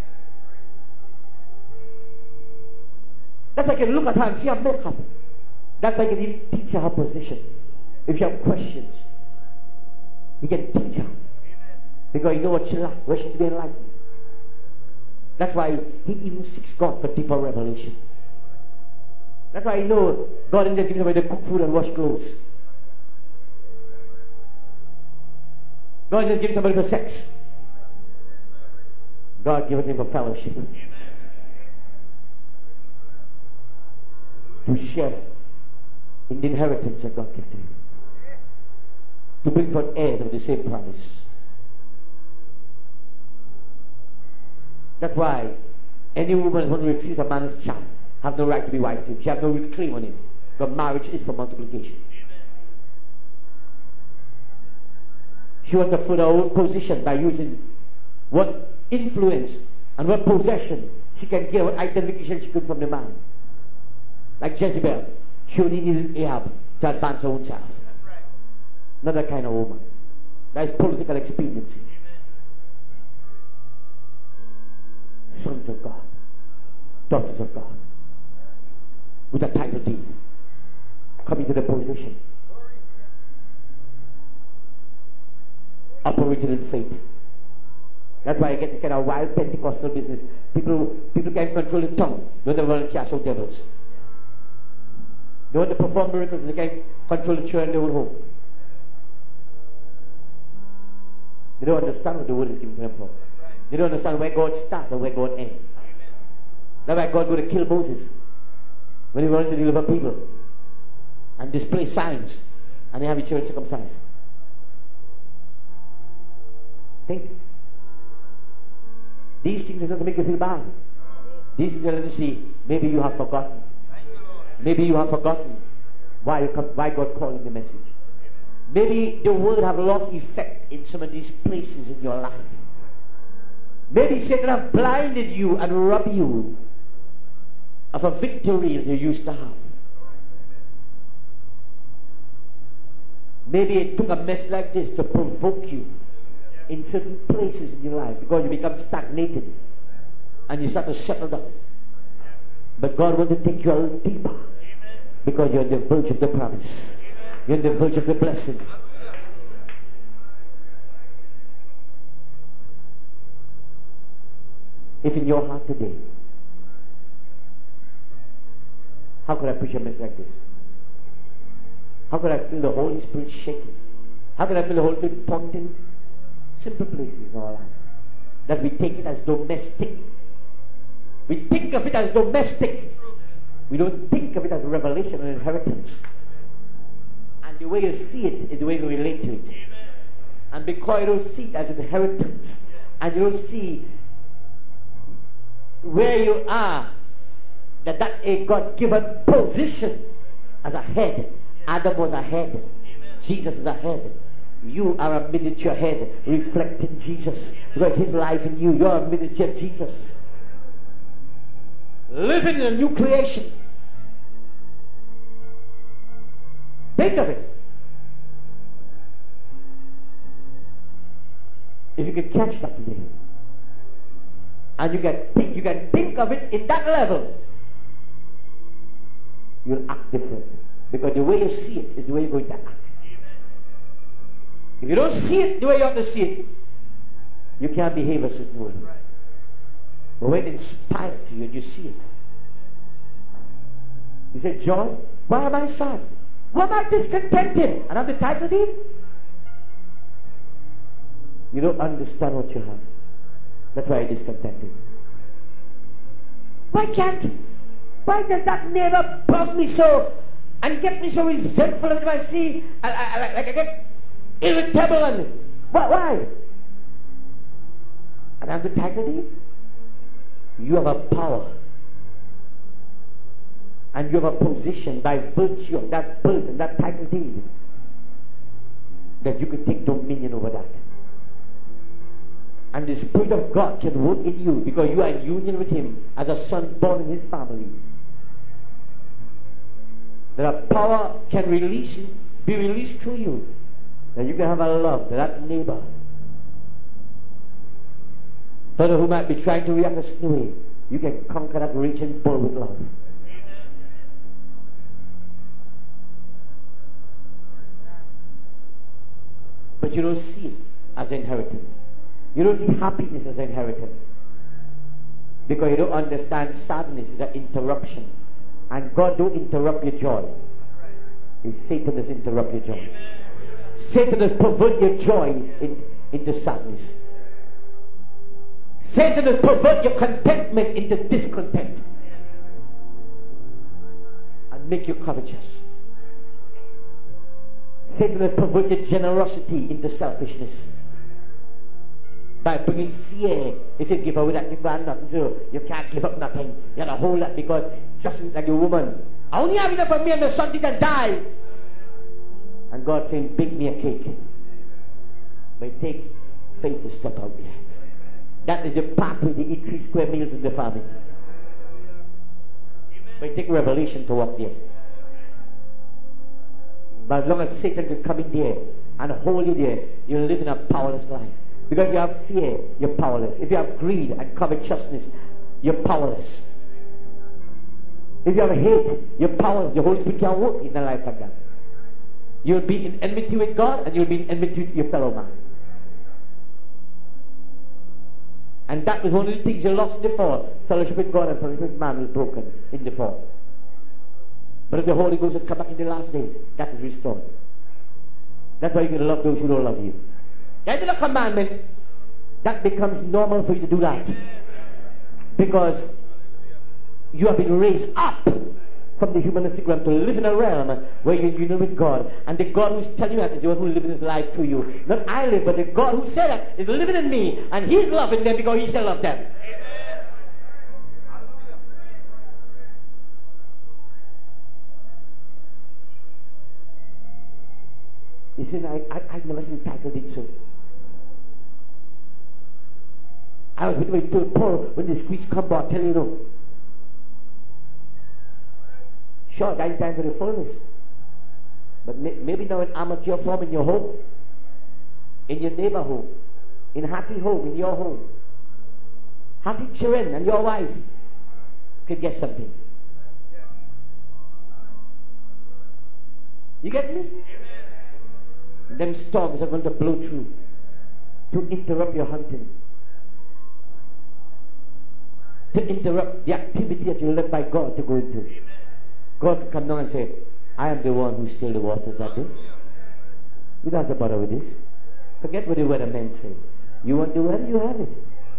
That's why you can look at her and see her makeup. That's why you can even teach her her position. If you have questions, you can teach her. Because you know what she like, where she's being enlightened. That's why he even seeks God for deeper revelation. That's why you know God didn't just give somebody to cook food and wash clothes. God didn't give somebody for sex. God gave it him for fellowship. To share in the inheritance that God gave to him. To bring forth heirs of the same promise. That's why any woman who refuse a man's child have no right to be wife to him. She has no claim on him. But marriage is for multiplication. She wants to further her own position by using what influence and what possession she can get, what identification she could from the man. Like Jezebel, she only needed Ahab to advance her own self. Not that kind of woman. That is political expediency. Sons of God, daughters of God, with a title deed, coming to the position, operating in faith. That's why I get this kind of wild Pentecostal business. People, people can't control the tongue. They don't want to cast out devils. They want to perform miracles and they can't control the children in their own home. They don't understand what the word is given to them for. They don't understand where God starts and where God ends. That's why God would to kill Moses when he wanted to deliver people and display signs and they have his children circumcised. Think. These things are not to make you feel bad. These things are to see maybe you have forgotten. Maybe you have forgotten why, you come, why God called in the message. Maybe the word have lost effect in some of these places in your life. Maybe Satan have blinded you and robbed you of a victory that you used to have. Maybe it took a mess like this to provoke you in certain places in your life because you become stagnated and you start to settle down. But God wants to take you a little deeper because you're on the verge of the promise. You're on the verge of the blessing. If in your heart today, how could I preach a message like this? How could I feel the Holy Spirit shaking? How could I feel the Holy Spirit pointing simple places in our life that we take it as domestic? We think of it as domestic. We don't think of it as revelation and inheritance. And the way you see it is the way you relate to it. And because you don't see it as inheritance, and you don't see where you are, that that's a God-given position as a head. Adam was a head. Jesus is a head. You are a miniature head reflecting Jesus. Because his life in you, you're a miniature Jesus. Living in a new creation. Think of it. If you can catch that today, and you can think, you can think of it in that level, you'll act different. Because the way you see it is the way you're going to act. If you don't see it the way you have to see it, you can't behave a certain way. But when it's inspired to you and you see it, you say, John, why am I sad? Why am I discontented? And I'm the title deed? You don't understand what you have. That's why you're discontented. Why can't? Why does that never bug me so and get me so resentful every time I see? I, I, like, like I get irritable and why? Why? And I'm the title deed. You have a power. And you have a position by virtue of that birth and that title deed that you can take dominion over that. And the Spirit of God can work in you because you are in union with Him as a son born in His family. That a power can release, be released through you. That you can have a love to that neighbor. Brother who might be trying to react a certain way, you can conquer that raging bull with love. But you don't see it as inheritance. You don't see happiness as inheritance. Because you don't understand sadness is an interruption. And God don't interrupt your joy. It's Satan does interrupt your joy. Satan does pervert your joy in, into sadness. Satan does pervert your contentment into discontent. And make you covetous. Satan will pervert your generosity into selfishness. By bringing fear. If you give away that, you got nothing to. You can't give up nothing. You gotta hold that because just like a woman. I only have enough for me and my son can die. And God saying, bake me a cake. But take faith to step out there. That is the pathway to eat three square meals in the family. But take revelation to walk there. But as long as Satan can come in there and hold you there, you'll live in a powerless life. Because if you have fear, you're powerless. If you have greed and covetousness, you're powerless. If you have hate, you're powerless. The Holy Spirit can't work in a life like that. You'll be in enmity with God and you'll be in enmity with your fellow man. And that was one of the things you lost in the fall. Fellowship with God and fellowship with man was broken in the fall. But if the Holy Ghost has come back in the last day, that is restored. That's why you can love those who don't love you. That is a commandment. That becomes normal for you to do that. Because you have been raised up from the humanistic realm to live in a realm where you're in union with God. And the God who's telling you that is the one who lives His life through you. Not I live, but the God who said that is living in me. And He's loving them because He shall love them. You see, I, I, I've never seen title did so. I was when told Paul, when the squeeze come back, tell you no. Sure, that's time for the fullness. But may, maybe now in amateur form in your home, in your neighbor home, in happy home, in your home. Happy children and your wife could get something. You get me? Them storms are going to blow through to interrupt your hunting, to interrupt the activity that you're led by God to go into. God can come down and say, I am the one who still the waters are there. You don't have to bother with this. Forget what the weathermen say. You want the weather, you have it.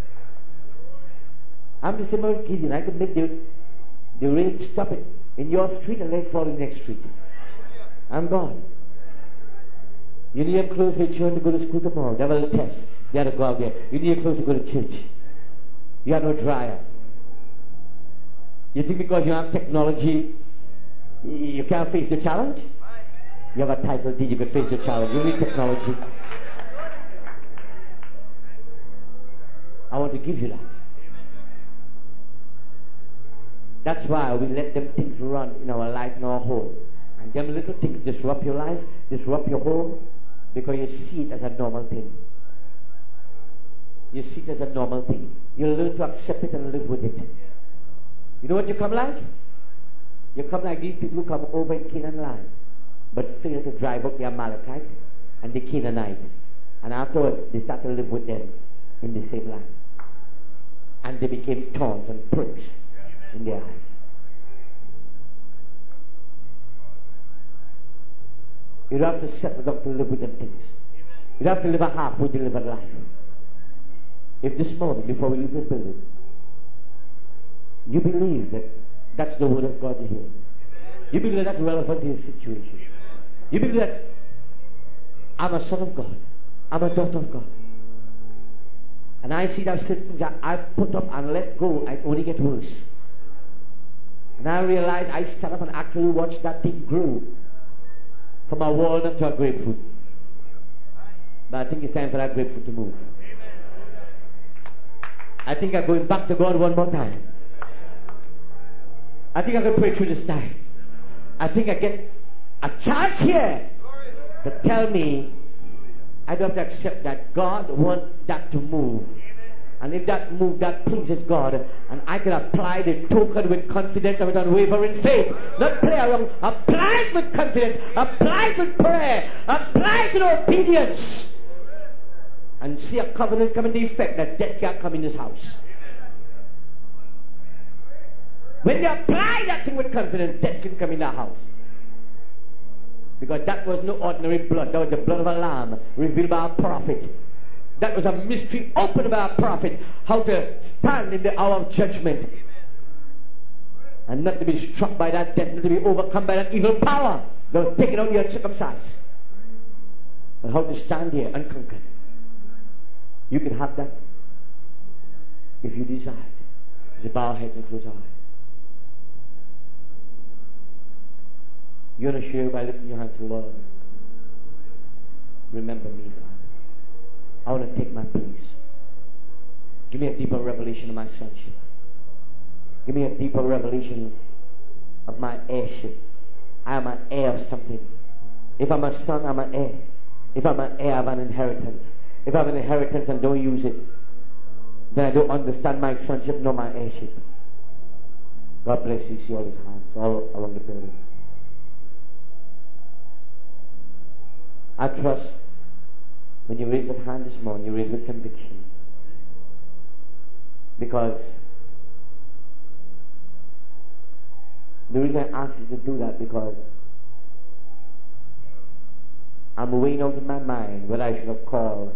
I'm the same old Gideon. I could make the, the rain stop it in your street and let it fall in the next street. I'm God. You need your clothes for your children to go to school tomorrow. They have a little test. They have to go out there. You need your clothes to go to church. You have no dryer. You think because you have technology, you can't face the challenge? You have a title deed, you can face the challenge. You need technology. I want to give you that. That's why we let them things run in our life, in our home. And them little things disrupt your life, disrupt your home, because you see it as a normal thing. You see it as a normal thing. You learn to accept it and live with it. You know what you come like? You come like these people who come over in Canaan land, but fail to drive up the Amalekite and the Canaanite. And afterwards, they start to live with them in the same land. And they became thorns and pricks in their eyes. You don't have to settle down to live with them things. You don't have to live a halfway delivered life. If this morning, before we leave this building, you believe that that's the word of God to hear, you believe that that's relevant to your situation, you believe that I'm a son of God, I'm a daughter of God, And I see that certain things that I put up and let go, I only get worse. And I realize I stand up and actually watch that thing grow from a walnut to a grapefruit. But I think it's time for that grapefruit to move. I think I'm going back to God one more time. I think I can pray through this time. I think I get a chance here to tell me I don't have to accept that God wants that to move. And if that move, that pleases God, and I can apply the token with confidence and with unwavering faith. Not play around. Apply it with confidence. Apply it with prayer. Apply it with obedience. And see a covenant come into effect that death can't come in this house. When you apply that thing with confidence, death can come in that house. Because that was no ordinary blood. That was the blood of a lamb revealed by a prophet. That was a mystery opened by a prophet. How to stand in the hour of judgment. And not to be struck by that death. Not to be overcome by that evil power that was taken out of the uncircumcised. But how to stand here unconquered. You can have that if you desire. The bow our heads and close our eyes. You want to share by lifting your hands to the Lord. Remember me, Father. I want to take my place. Give me a deeper revelation of my sonship. Give me a deeper revelation of my heirship. I am an heir of something. If I'm a son, I'm an heir. If I'm an heir, I have an inheritance. If I have an inheritance and don't use it, then I don't understand my sonship nor my heirship. God bless you. See all his hands all along the building. I trust when you raise that hand this morning, you raise with conviction. Because the reason I ask you to do that, because I'm weighing out in my mind what I should have called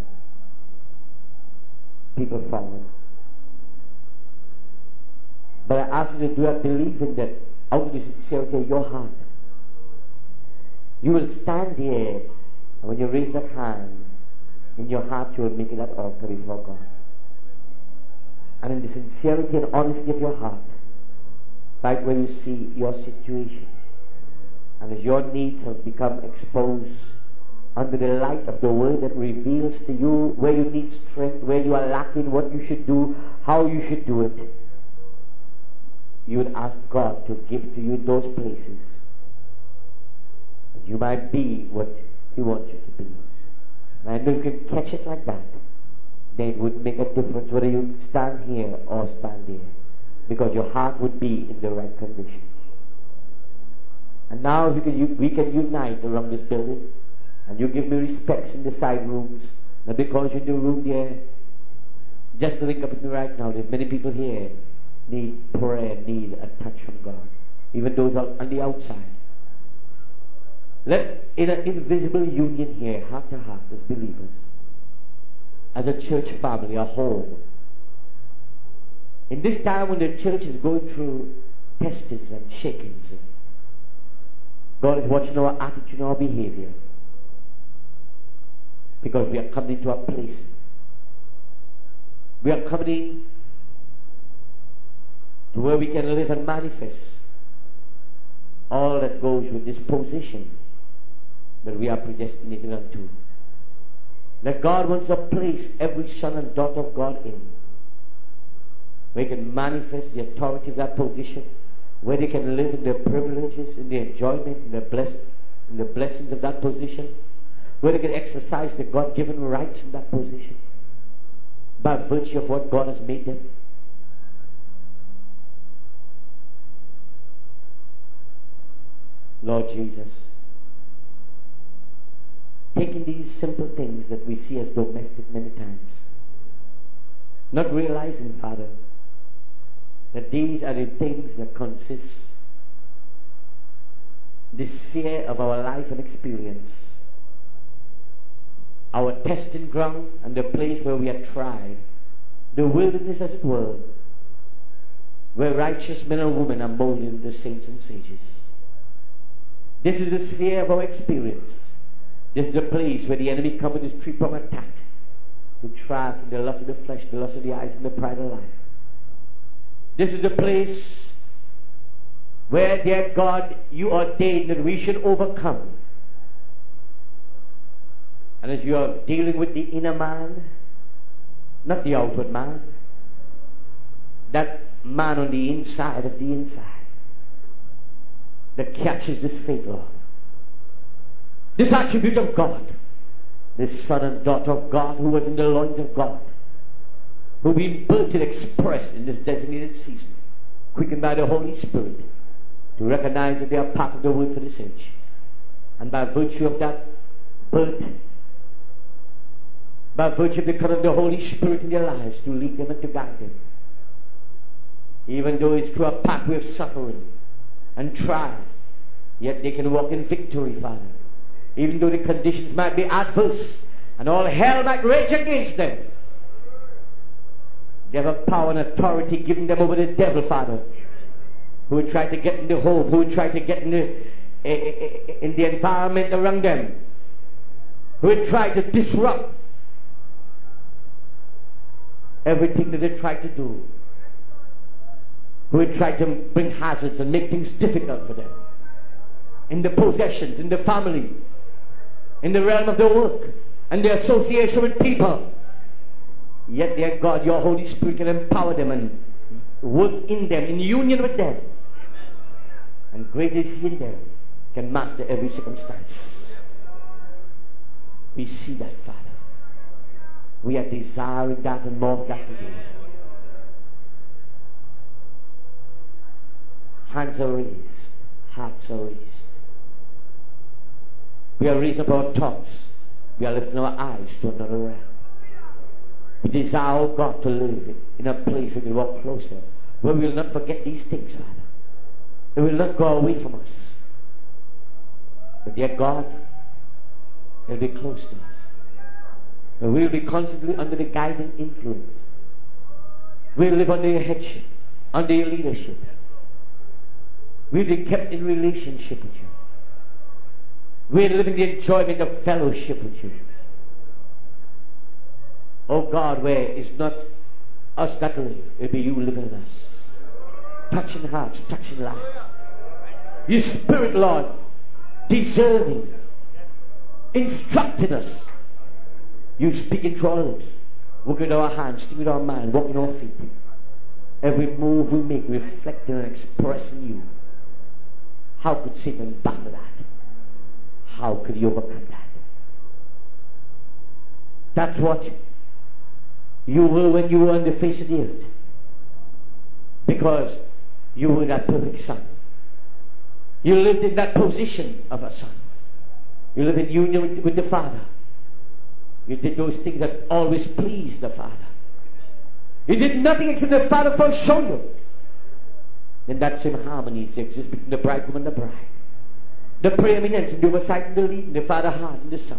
people forward. But I ask you to do that believing that out of the sincerity of your heart, you will stand here. And when you raise that hand, in your heart you will make it that altar before God. And in the sincerity and honesty of your heart, right where you see your situation, and as your needs have become exposed under the light of the word that reveals to you where you need strength, where you are lacking, what you should do, how you should do it, you would ask God to give to you those places that you might be what He wants you to be. And I know you can catch it like that. Then it would make a difference whether you stand here or stand there. Because your heart would be in the right condition. And now we can, we can unite around this building. And you give me respects in the side rooms. And because you're in the room there, just link up with me right now. There's many people here need prayer, need a touch from God. Even those on the outside. Let, in an invisible union here, heart to heart, as believers, as a church family, a home, in this time when the church is going through testings and shakings, and God is watching our attitude and our behavior, because we are coming to a place, we are coming to where we can live and manifest all that goes with this position that we are predestinated unto. That God wants to place every son and daughter of God in, where they can manifest the authority of that position, where they can live in their privileges, in the enjoyment, in the, bless, in the blessings of that position, where they can exercise the God-given rights in that position, by virtue of what God has made them. Lord Jesus, taking these simple things that we see as domestic many times, not realizing, Father, that these are the things that consist the sphere of our life and experience, our testing ground and the place where we are tried, the wilderness as it were, where righteous men and women are molded into saints and sages. This is the sphere of our experience. This is the place where the enemy comes with his three-pronged attack who trust in the lust of the flesh, the lust of the eyes, and the pride of life. This is the place where, dear God, you ordained that we should overcome. And as you are dealing with the inner man, not the outward man, that man on the inside of the inside that catches this faith, Lord. This attribute of God, this son and daughter of God who was in the loins of God, who been built and expressed in this designated season, quickened by the Holy Spirit, to recognize that they are part of the word for this age. And by virtue of that birth, by virtue of the kind of the Holy Spirit in their lives, to lead them and to guide them. Even though it's through a pathway of suffering and trial, yet they can walk in victory, Father. Even though the conditions might be adverse and all hell might rage against them, they have a power and authority giving them over the devil, Father, who would try to get in the home, who would try to get in the, in the environment around them, who would try to disrupt everything that they try to do, who would try to bring hazards and make things difficult for them. In the possessions, in the family, in the realm of the work, and the association with people. Yet, dear God, your Holy Spirit can empower them and work in them, in union with them. And great is He in them, can master every circumstance. We see that, Father. We are desiring that and more of that today. Hands are raised, hearts are raised. We are raising up our thoughts. We are lifting our eyes to another realm. We desire, oh God, to live in a place where we will walk closer, where we will not forget these things, Father. They will not go away from us. But dear God, they'll be close to us. And we'll be constantly under the guiding influence. We'll live under your headship, under your leadership. We'll be kept in relationship with you. We'll live in the enjoyment of fellowship with you. Oh God, where it's not us that live, it'll be you living in us. Touching hearts, touching lives. Your Spirit, Lord, discerning, instructing us. You speaking through our lips, working with our hands, speaking with our mind, walking our feet. Every move we make, reflecting and expressing you. How could Satan battle that? How could he overcome that? That's what you were when you were on the face of the earth. Because you were that perfect son. You lived in that position of a son. You lived in union with, with the Father. You did those things that always pleased the Father. You did nothing except the Father first showed you. Then that same harmony exists between the bridegroom and the bride. The preeminence in the oversight and the lead, the Father heart and the Son.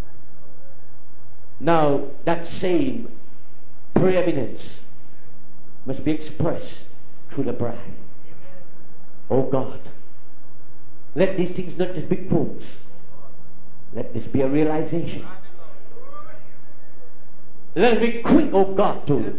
Now, that same preeminence must be expressed through the bride. Oh God, let these things not just be quotes. Let this be a realization. Let us be quick, oh God, to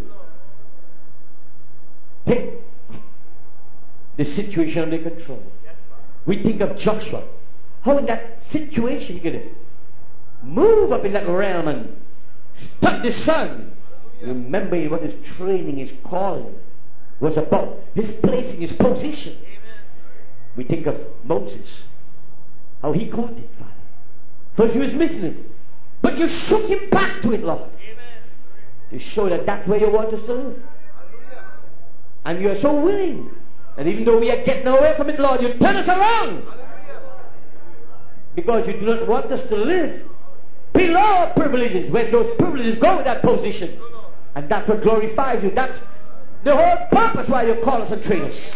take the situation under control. We think of Joshua. How in that situation he could move up in that realm and stop the sun. Remember what his training, his calling was about. His placing, his position. We think of Moses. How he caught it, Father. First he was missing it. But you shook him back to it, Lord. To show that that's where you want us to live. And you are so willing. And even though we are getting away from it, Lord, you turn us around. Because you do not want us to live below our privileges when those privileges go with that position. And that's what glorifies you. That's the whole purpose why you call us and train us.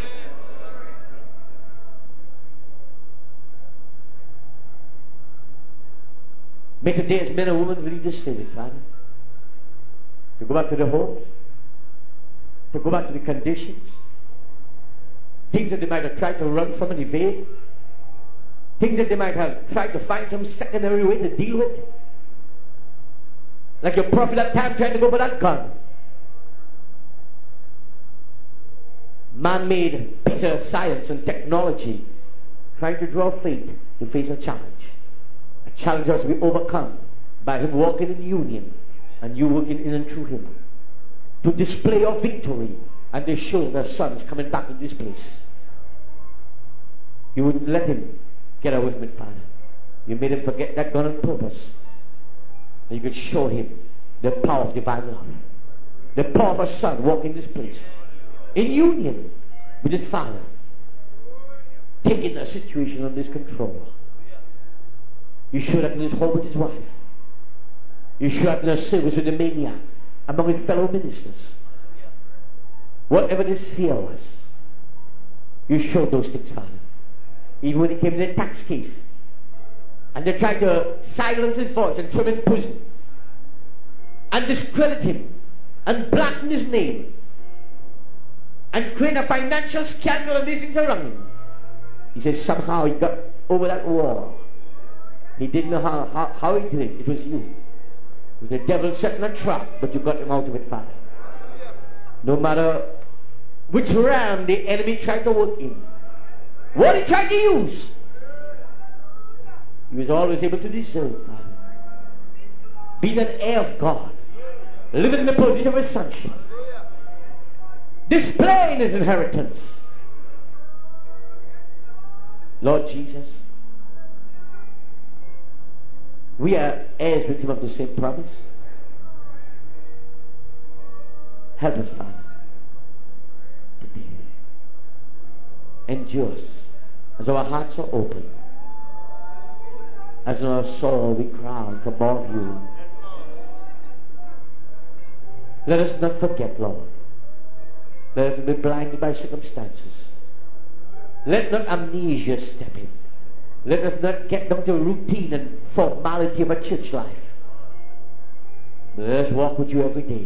May today as men and women leave this service, Father. To go back to the homes. To go back to the conditions. Things that they might have tried to run from and evade. Things that they might have tried to find some secondary way to deal with. Like your prophet at time trying to go for that gun. Man-made piece of science and technology trying to draw faith to face a challenge. A challenge has to be overcome by him walking in union and you working in and through him. To display your victory and to show the Son is coming back in this place. You wouldn't let him get away from it, Father. You made him forget that gun on purpose. And you could show him the power of divine love. The power of a Son walking this place. In union with his Father. Taking the situation under his control. You showed up in his home with his wife. You showed up in a service with the maniac among his fellow ministers. Whatever this fear was, you showed those things, Father. Even when he came in a tax case, and they tried to silence his voice and throw him in prison, and discredit him, and blacken his name, and create a financial scandal and these things around him. He says somehow he got over that wall. He didn't know how, how, how he did it. It was you. It was the devil setting a trap, but you got him out of it, Father. No matter which ram the enemy tried to work in, what he tried to use, he was always able to discern, Father. Being an heir of God, living in the position of his sonship, displaying his inheritance. Lord Jesus, we are heirs with him of the same promise. Help us, Father, today. Endure us as our hearts are open, as in our soul we cry for more of you. Let us not forget, Lord. Let us not be blinded by circumstances. Let not amnesia step in. Let us not get down to routine and formality of a church life. Let us walk with you every day.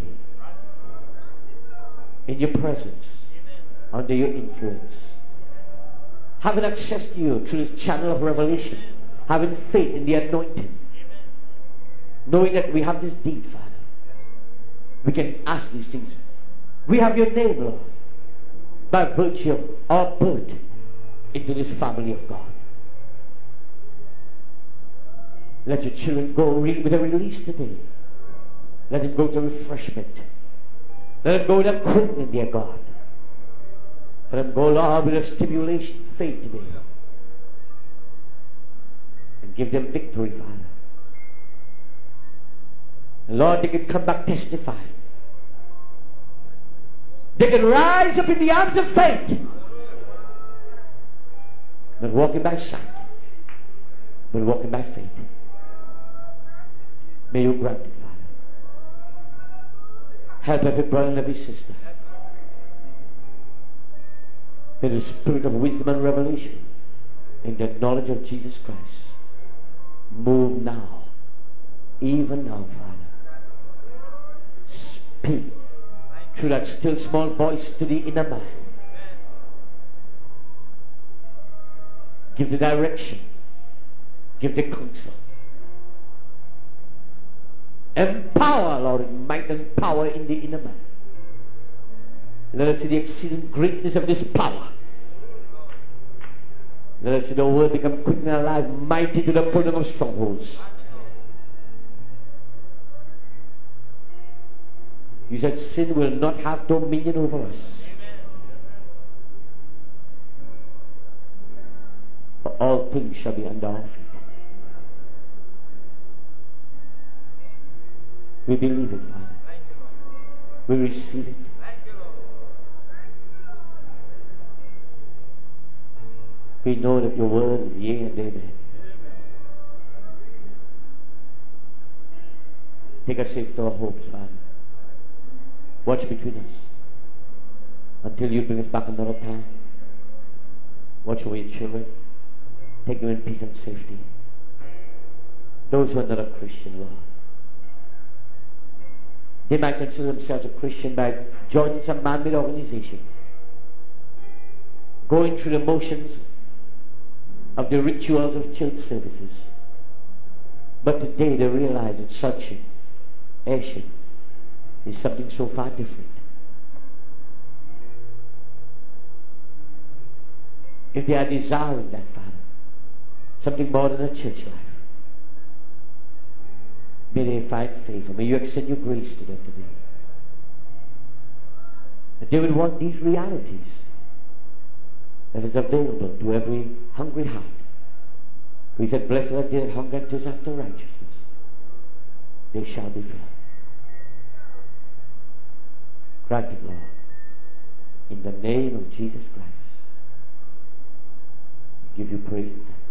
In your presence. Under your influence. Having access to you through this channel of revelation. Having faith in the anointing. Knowing that we have this deed, Father. We can ask these things. We have your name, Lord. By virtue of our birth into this family of God. Let your children go with a release today. Let them go to refreshment. Let them go with a quickening, dear God. Let them go, Lord, with a stimulation, faith today. And give them victory, Father. And Lord, they can come back testifying. They can rise up in the arms of faith. Not walking by sight, but walking by faith. May you grant it, Father. Help every brother and every sister. May the spirit of wisdom and revelation in the knowledge of Jesus Christ move now, even now, Father. Speak through that still small voice to the inner man. Give the direction. Give the counsel. Empower, Lord, in might and power in the inner man. Let us see the exceeding greatness of this power. Let us see the word become quick and alive, mighty to the pulling of strongholds. You said sin will not have dominion over us. For all things shall be under our feet. We believe it, Father. We receive it. We know that your word is yea and amen. Take us safe to our homes, Father. Watch between us until you bring us back another time. Watch over your children. Take them in peace and safety. Those who are not a Christian, Lord, they might consider themselves a Christian by joining some man-made organization, going through the motions of the rituals of church services. But today they realize it's searching airship is something so far different. If they are desiring that, Father, something more than a church life, may they find favor. May you extend your grace to them today. That they would want these realities that is available to every hungry heart. We said, blessed are they that hunger and thirst after righteousness. They shall be filled. Grant it, Lord, in the name of Jesus Christ. We give you praise and thanks.